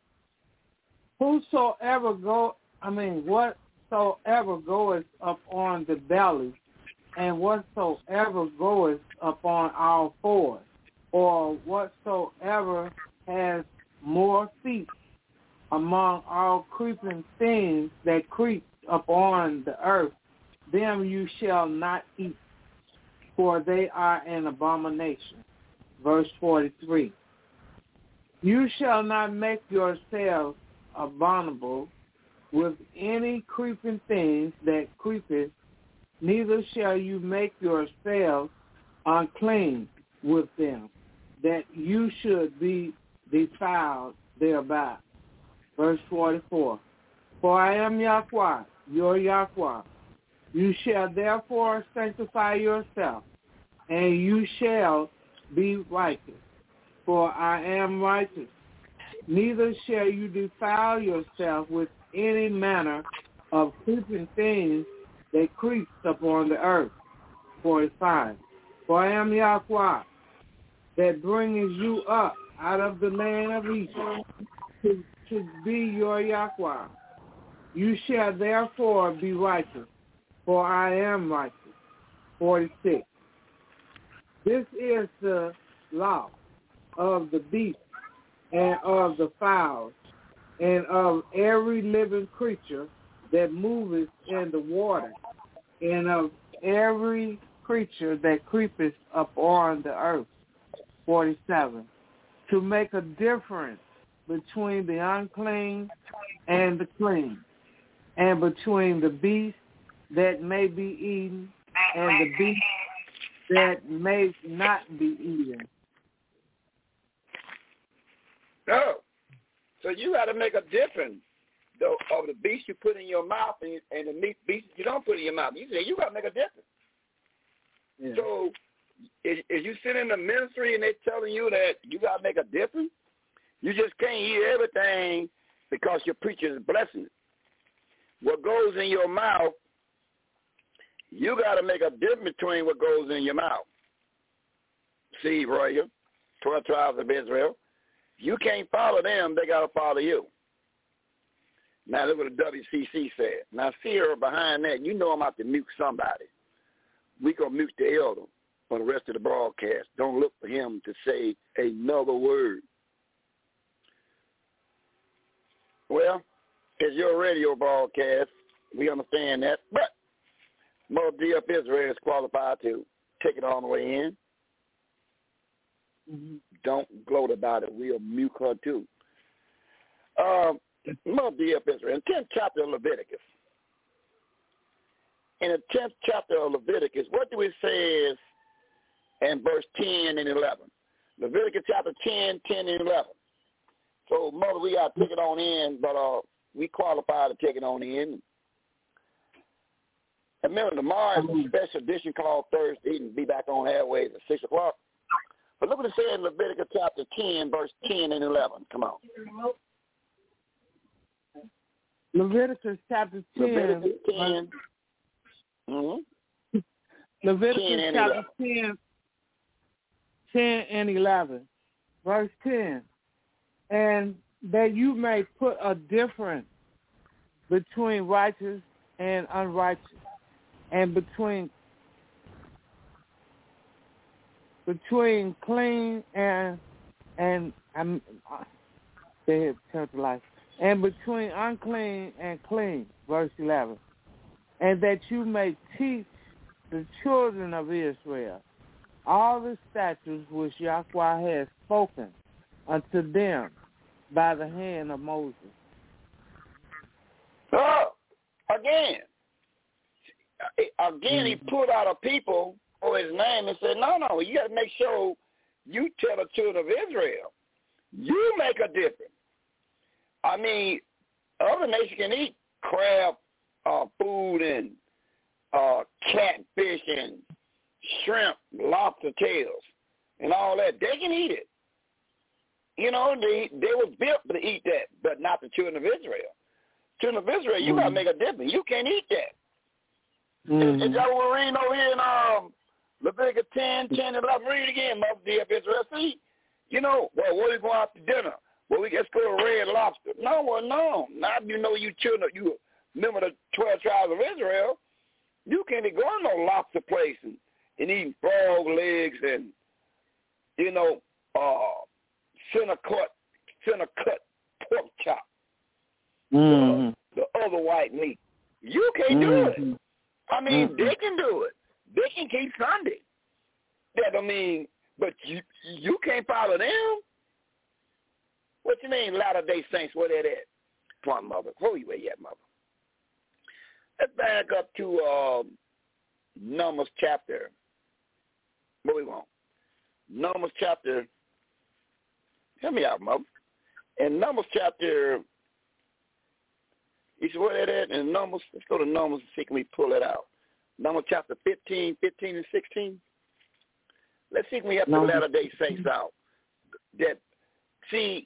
Whosoever go, I mean, whatsoever goeth upon the belly, and whatsoever goeth upon all fours, or whatsoever has more feet among all creeping things that creep upon the earth, them you shall not eat, for they are an abomination. Verse forty-three. You shall not make yourselves abominable with any creeping things that creepeth, neither shall you make yourselves unclean with them, that you should be defiled thereby. verse forty-four. For I am Yahweh, your Yahweh. You shall therefore sanctify yourself, and you shall be righteous, for I am righteous. Neither shall you defile yourself with any manner of creeping things that creeps upon the earth. forty-five. For I am Yahweh, that bringeth you up out of the land of Egypt, to, to be your Yahweh. You shall therefore be righteous, for I am righteous. forty-six. This is the law of the beast and of the fowls and of every living creature that moveth in the water and of every creature that creepeth upon the earth. forty-seven. To make a difference between the unclean and the clean, and between the beast that may be eaten and the beast that may not be eaten. No. So you got to make a difference though, of the beast you put in your mouth and, and the meat beast you don't put in your mouth. You say you got to make a difference. Yeah. So if, if you sit in the ministry and they're telling you that you got to make a difference, you just can't hear everything because your preacher is blessing it. What goes in your mouth, you got to make a difference between what goes in your mouth. See, Royal, twelve tribes of Israel. You can't follow them, they got to follow you. Now, look what the W C C said. Now, see her behind that, you know I'm out to mute somebody. We going to mute the elder for the rest of the broadcast. Don't look for him to say another word. Well, it's your radio broadcast. We understand that. But Mother D F Israel is qualified to take it all the way in. Mm-hmm. Don't gloat about it. We'll mute her too. Um, Mother D F Israel, in the tenth chapter of Leviticus. In the tenth chapter of Leviticus, what do it say in verse ten and eleven? Leviticus chapter ten, ten and eleven. So, Mother, we got to take it on in, but uh, we qualify to take it on in. And remember, tomorrow is a special edition called Thursday, and be back on airways at six o'clock. But look what it says in Leviticus chapter ten, verse ten and eleven. Come on. Leviticus chapter ten. Leviticus ten. Mm-hmm. Leviticus ten chapter ten, ten and eleven. Verse ten. And that you may put a difference between righteous and unrighteous, and between between clean and and um, they have turned to life, and between unclean and clean. Verse eleven. And that you may teach the children of Israel all the statutes which Yahweh has spoken unto them by the hand of Moses. Oh, again. Again, he put out a people for his name and said, no, no, you got to make sure you tell the children of Israel. You make a difference. I mean, other nations can eat crab uh, food and uh, catfish and shrimp, lobster tails, and all that. They can eat it. You know, they they were built to eat that, but not the children of Israel. Children of Israel, you mm-hmm. got to make a difference. You can't eat that. Mm-hmm. Is, is that what we're reading over here in um, Leviticus ten, ten, and eleven? Read it again, Mother D F Israel. See, you know, well, where we going out to dinner? Well, we just go to Red Lobster. No, well, no. Now you know you children, you remember the twelve tribes of Israel. You can't go to no lobster place and, and eat frog legs and, you know, uh, center cut, center cut pork chop. Mm-hmm. Uh, the other white meat. You can't mm-hmm. do it. I mean, mm-hmm. they can do it. They can keep Sunday. That I mean, but you you can't follow them. What you mean, Latter-day Saints? Where they at? Come on, Mother. Where you at, Mother? Let's back up to uh, Numbers chapter. What we want? Numbers chapter. Help me out, Mother. In Numbers chapter You see where that at in Numbers? Let's go to Numbers and see can we pull it out. Numbers chapter fifteen, fifteen and sixteen. Let's see if we have the Latter-day Saints out. That, see,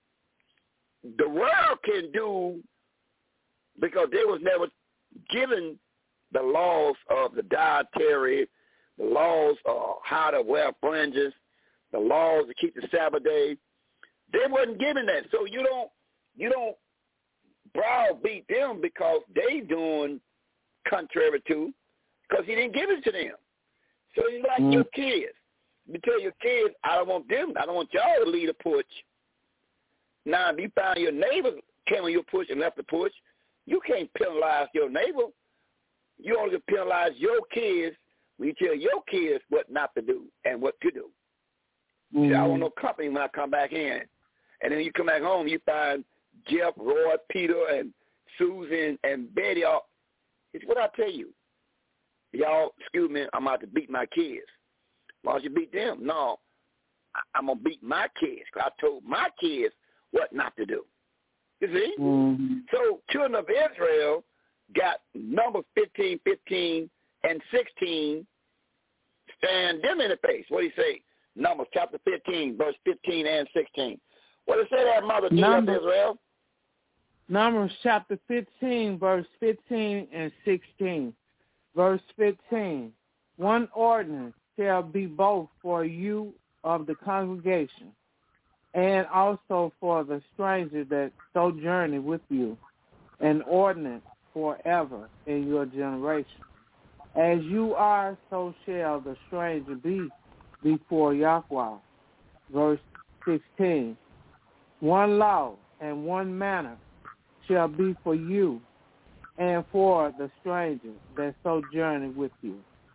the world can do, because they was never given the laws of the dietary, the laws of how to wear fringes, the laws to keep the Sabbath day. They wasn't given that. So you don't you don't browbeat them because they doing contrary to, because he didn't give it to them. So it's like mm. your kids. You tell your kids, I don't want them, I don't want y'all to lead a push. Now, if you find your neighbor came on your push and left the push, you can't penalize your neighbor. You only can penalize your kids when you tell your kids what not to do and what to do. Mm. See, I want no company when I come back in. And then you come back home, you find Jeff, Roy, Peter, and Susan, and Betty. All, it's what I tell you. Y'all, excuse me, I'm about to beat my kids. Why don't you beat them? No, I, I'm going to beat my kids because I told my kids what not to do. You see? Mm-hmm. So children of Israel got Numbers fifteen, fifteen, and sixteen, stand them in the face. What do you say? Numbers chapter fifteen, verse fifteen and sixteen. What does it say there, Mother Children of Israel? Numbers chapter fifteen, verse fifteen and sixteen. Verse fifteen, one ordinance shall be both for you of the congregation and also for the stranger that sojourneth with you, an ordinance forever in your generation. As you are, so shall the stranger be before Yahweh. Verse sixteen, one law and one manner shall be for you and for the stranger that sojourneth with you.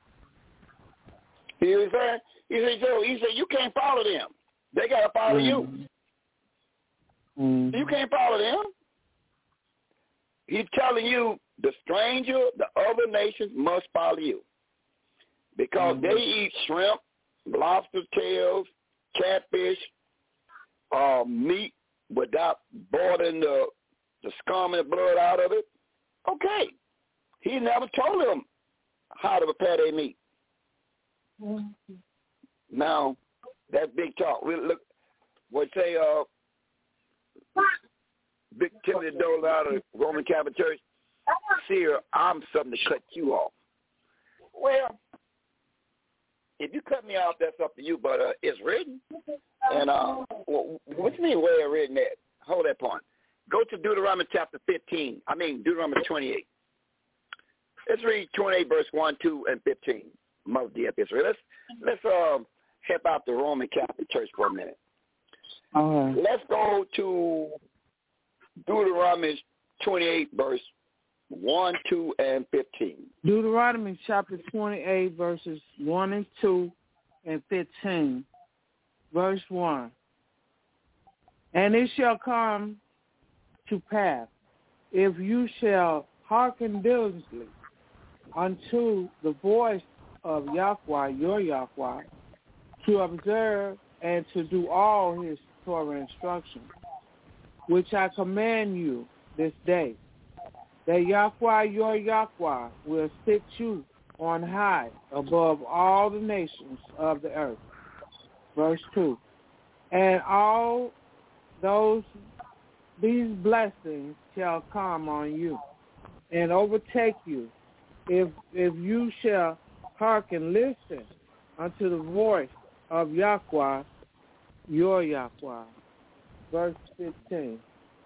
He said, he said, so he said, you can't follow them. They got to follow mm-hmm. you. Mm-hmm. You can't follow them. He's telling you the stranger, the other nations must follow you because mm-hmm. they eat shrimp, lobster tails, catfish, uh, meat without boiling the, the scum and blood out of it. Okay. He never told them how to prepare their meat. Mm-hmm. Now, that's big talk. We look, what say, uh, Big Timothy Dole out of the Roman Catholic Church. Seer, I'm something to cut you off. Well, if you cut me off, that's up to you, but uh, it's written. And uh, well, what do you mean where it's written at? Hold that point. Go to Deuteronomy chapter fifteen. I mean, Deuteronomy twenty-eight. Let's read twenty-eight, verse one, two, and fifteen. Mother dear Israel. Let's, let's uh, help out the Roman Catholic Church for a minute. Uh-huh. Let's go to Deuteronomy twenty-eight, verse one, two, and fifteen. Deuteronomy chapter twenty-eight, verses one and two and fifteen. Verse one. And it shall come to pass, if you shall hearken diligently unto the voice of Yahweh, your Yahweh, to observe and to do all his Torah instructions, which I command you this day, that Yahweh, your Yahweh, will set you on high above all the nations of the earth. Verse two. And all those, these blessings shall come on you and overtake you if if you shall hearken, listen unto the voice of Yahweh, your Yahweh. Verse fifteen.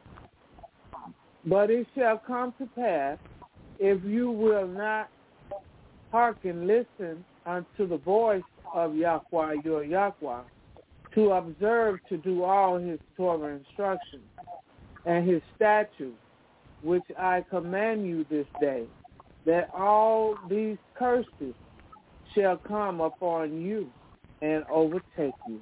But it shall come to pass, if you will not hearken, listen unto the voice of Yahweh, your Yahweh, to observe to do all his Torah instructions and his statutes, which I command you this day, that all these curses shall come upon you and overtake you.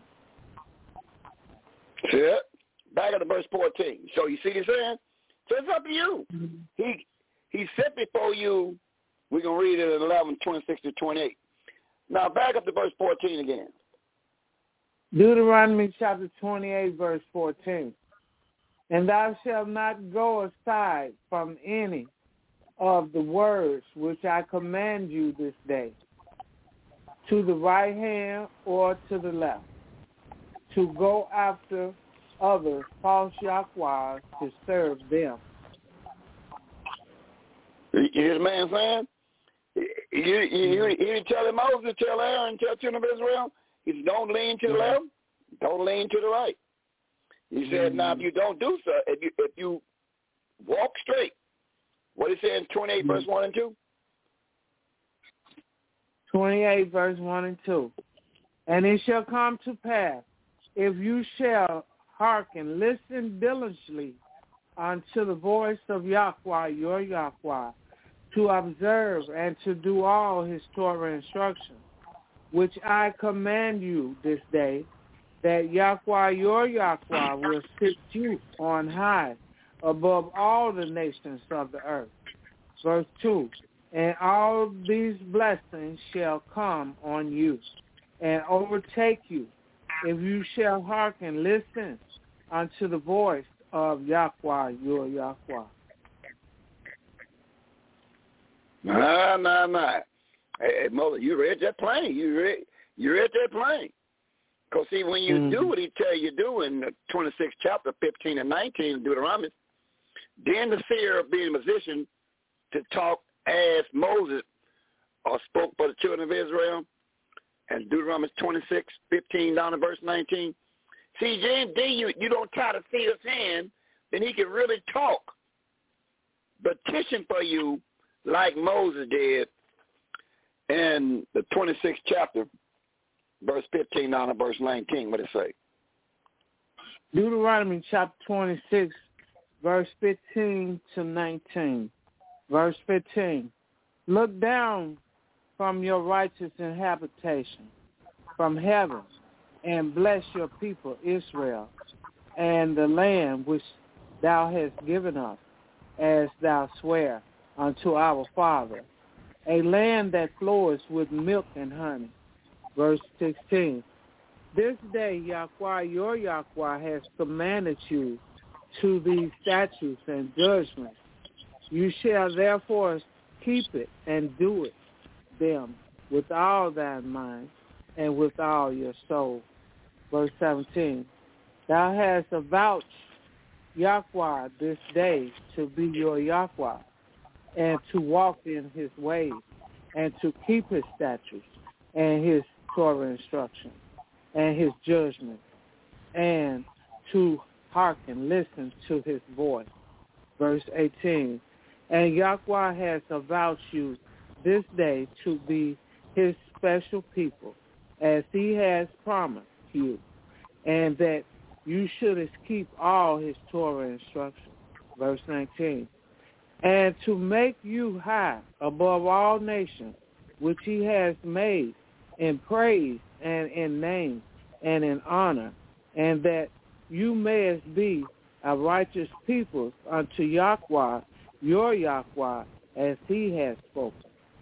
Yeah. Back at the verse fourteen. So you see what he's saying? So it's up to you. Mm-hmm. He he set before you, we're going to read it at eleven, twenty-six to twenty-eight. Now back up to verse fourteen again. Deuteronomy chapter twenty-eight, verse fourteen. And thou shalt not go aside from any of the words which I command you this day, to the right hand or to the left, to go after other false Yahweh to serve them. You hear the man saying? You, you, you, you tell Moses, tell Aaron, tell children of Israel, he said, don't lean to the left, don't lean to the right. He said, mm-hmm. now if you don't do so, if you if you walk straight, what he said in twenty-eight mm-hmm. verse one and two? twenty-eight verse one and two. And it shall come to pass, if you shall hearken, listen diligently unto the voice of Yahweh, your Yahweh, to observe and to do all his Torah instructions, which I command you this day, that Yahweh, your Yahweh, will sit you on high above all the nations of the earth. Verse two, and all these blessings shall come on you and overtake you, if you shall hearken, listen unto the voice of Yahweh, your Yahweh. Nah, nah, nah. Hey, hey, Mother, you read that plain. You read, you read that plain. Because, see, when you mm-hmm. do what he tell you to do in the twenty-sixth chapter, fifteen and nineteen of Deuteronomy, then the fear of being a musician to talk as Moses or spoke for the children of Israel, and Deuteronomy twenty-six, fifteen down to verse nineteen. See, then, then you, you don't try to see his hand, then he can really talk, petition for you like Moses did in the twenty-sixth chapter, verse fifteen down to verse nineteen. What does it say? Deuteronomy chapter twenty-six, verse fifteen to nineteen. Verse fifteen. Look down from your righteous habitation, from heaven, and bless your people Israel, and the land which thou hast given us, as thou swear unto our father, a land that flows with milk and honey. Verse sixteen. This day Yahweh, your Yahweh, has commanded you to these statutes and judgments. You shall therefore keep it and do it them with all thy mind and with all your soul. Verse seventeen. Thou hast avouched Yahweh this day to be your Yahweh, and to walk in his ways, and to keep his statutes, and his Torah instruction, and his judgment, and to hearken, listen to his voice. Verse eighteen. And Yahweh has avouched you this day to be his special people, as he has promised you, and that you should keep all his Torah instructions. Verse nineteen. And to make you high above all nations, which he has made in praise and in name and in honor, and that you mayest be a righteous people unto Yahweh, your Yahweh, as he has spoken.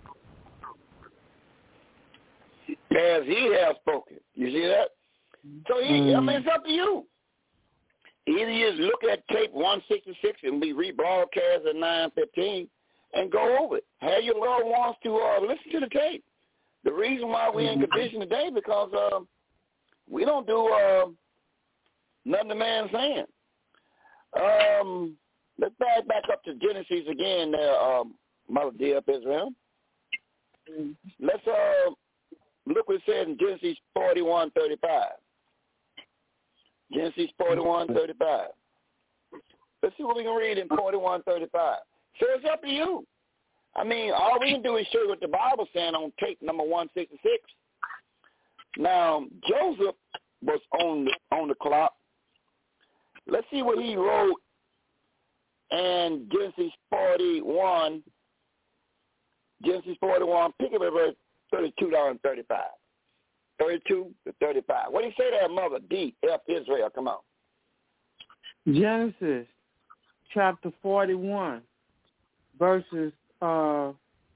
As he has spoken. You see that? So, he, mm. I mean, it's up to you. Either you just look at tape one sixty-six and be rebroadcast at nine fifteen and go over it. Have your loved ones to uh, listen to the tape. The reason why we're in condition today because uh, we don't do uh, nothing the man's saying. Um, let's back back up to Genesis again there, um, Mother dear of Israel. Mm-hmm. Let's uh, look what it says in Genesis forty-one thirty-five. Genesis forty-one thirty-five. Let's see what we can read in forty-one thirty-five. So it's up to you. I mean, all we can do is show you what the Bible's saying on tape number one sixty-six. Now, Joseph was on the, on the clock. Let's see what he wrote in Genesis forty-one. Genesis forty-one, pick up at verse thirty-two down thirty-five. thirty-two to thirty-five. What do you say there, Mother D, F Israel? Come on. Genesis chapter forty-one, verses, uh,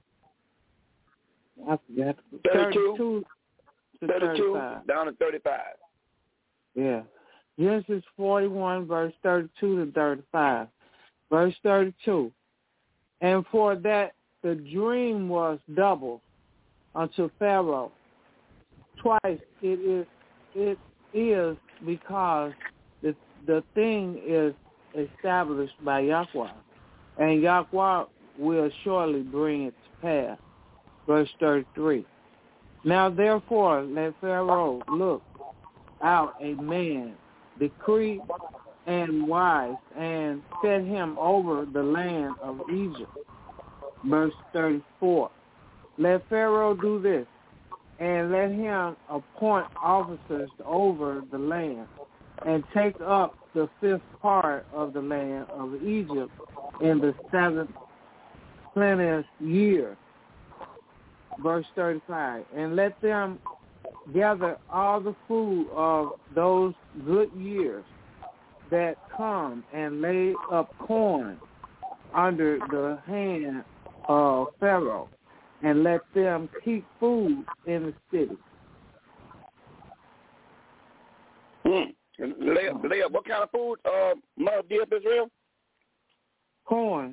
I forgot. thirty-two, thirty-two to thirty-two thirty-five. down to thirty-five. Yeah. Genesis forty-one, verse thirty-two to thirty-five. Verse thirty-two. And for that the dream was double unto Pharaoh. Twice it is it is because the the thing is established by Yahweh, and Yahweh will surely bring it to pass. Verse thirty-three. Now therefore let Pharaoh look out a man, decree and wise, and set him over the land of Egypt. Verse thirty-four. Let Pharaoh do this, and let him appoint officers over the land, and take up the fifth part of the land of Egypt in the seventh plenteous year. Verse thirty-five. And let them gather all the food of those good years that come, and lay up corn under the hand of Pharaoh, and let them keep food in the city. Hmm. Lay up, lay up. What kind of food, uh, Mother dear Israel? Corn.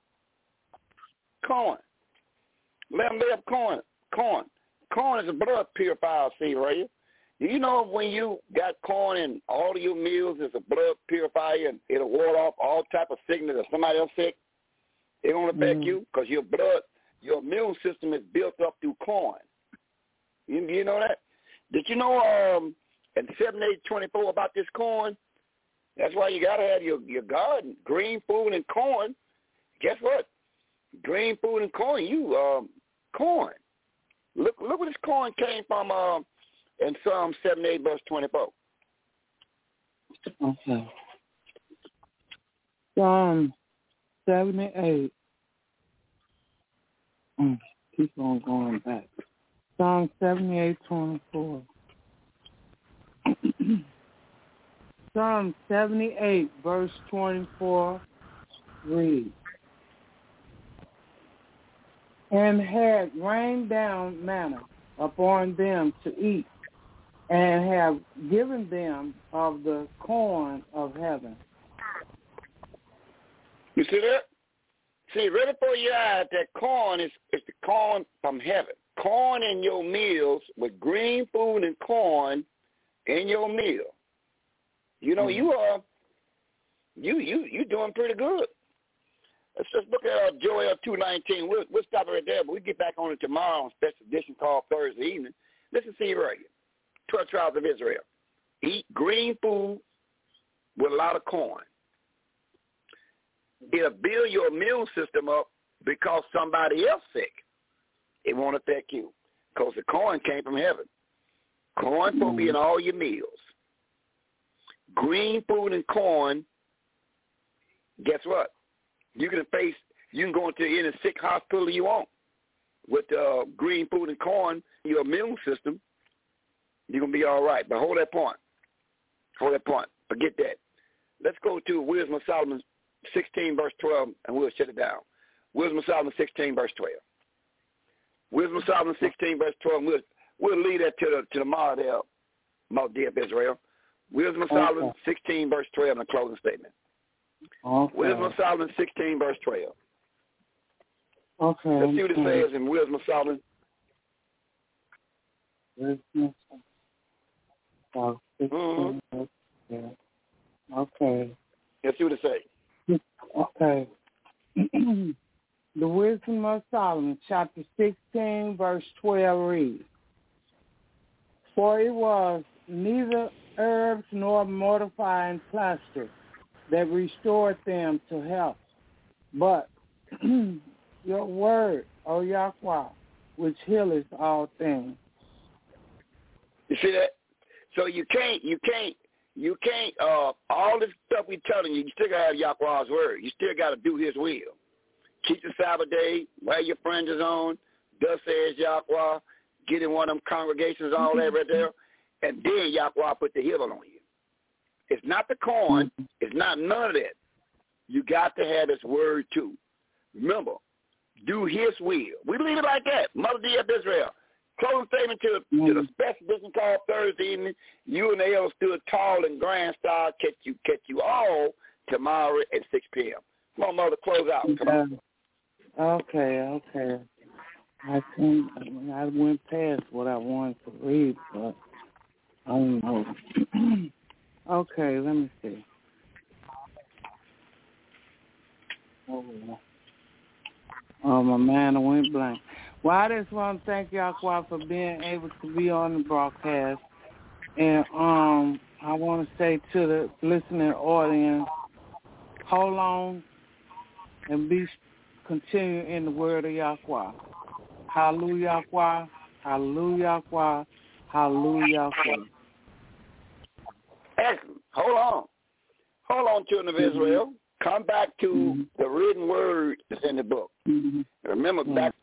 Corn. Let them lay up corn. Corn. Corn is a blood purifier, see, right? Do you know when you got corn in all of your meals, it's a blood purifier, and it'll ward off all type of sickness if somebody else sick? It won't affect mm. you because your blood, your immune system is built up through corn. You, you know that? Did you know um, in seven eight twenty-four about this corn? That's why you got to have your, your garden, green food and corn. Guess what? Green food and corn, you, um, corn. Look look where this corn came from uh, in Psalm seventy-eight, verse twenty-four. Okay. Psalm seventy-eight. Mm, keep on going back. Psalm seventy-eight, twenty-four. Psalm seventy-eight, verse twenty-four, read. And had rained down manna upon them to eat, and have given them of the corn of heaven. You see that? See, right before your eyes, that corn is, is the corn from heaven. Corn in your meals with green food and corn in your meal. You know, mm-hmm. you are, you you you doing pretty good. Let's just look at uh, Joel two nineteen. We'll, we'll stop it right there, but we'll get back on it tomorrow on a special edition called Thursday evening. Listen to you right here. twelve tribes of Israel. Eat green food with a lot of corn. It'll build your immune system up because somebody else sick. It won't affect you because the corn came from heaven. Corn will be in all your meals. Green food and corn, guess what? You can face, you can go into any sick hospital you want with uh, green food and corn, your immune system, you're going to be all right. But hold that point. Hold that point. Forget that. Let's go to Wisdom of Solomon sixteen, verse twelve, and we'll shut it down. Wisdom of Solomon sixteen, verse twelve. Wisdom of Solomon sixteen, verse twelve. We'll, we'll leave that to the, to the tomorrow there, my dear Israel. Wisdom of Solomon okay. sixteen, verse twelve, in the closing statement. Okay. Wisdom of Solomon sixteen, verse twelve. Okay. Let's see what it says in Wisdom of Solomon. Wisdom of Solomon. Mm-hmm. Okay. Let's see what it says. Okay. The Wisdom of Solomon, chapter sixteen, verse twelve reads, For it was neither herbs nor mortifying plaster that restored them to health, but your word, O Yahweh, which healeth all things. You see that? So you can't, you can't, you can't, uh, all this stuff we telling you, you still got to have Yahweh's word. You still got to do his will. Keep the Sabbath day, wear your fringes on, thus says Yahweh, get in one of them congregations, all that right there, and then Yahweh put the healing on you. It's not the corn. It's not none of that. You got to have his word too. Remember, do his will. We leave it like that. Mother dear Israel, Closing statement to, mm-hmm. to the special edition called Thursday evening. You and the elders stood tall and grand style. Catch you, catch you all tomorrow at six p.m. Come on, Mother, close out. Come on. Okay, okay. I think I went past what I wanted to read, but I don't know. Okay, let me see. Oh, oh my man, I went blank. Well, I just want to thank y'all for being able to be on the broadcast. And um, I want to say to the listening audience, hold on and be continue in the word of Yahweh. Hallelujah, Yahweh. Hallelujah, Yahweh. Hallelujah, Yahweh. Excellent. Hold on. Hold on, children of Israel. Come back to mm-hmm. the written word that's in the book. Mm-hmm. Remember, back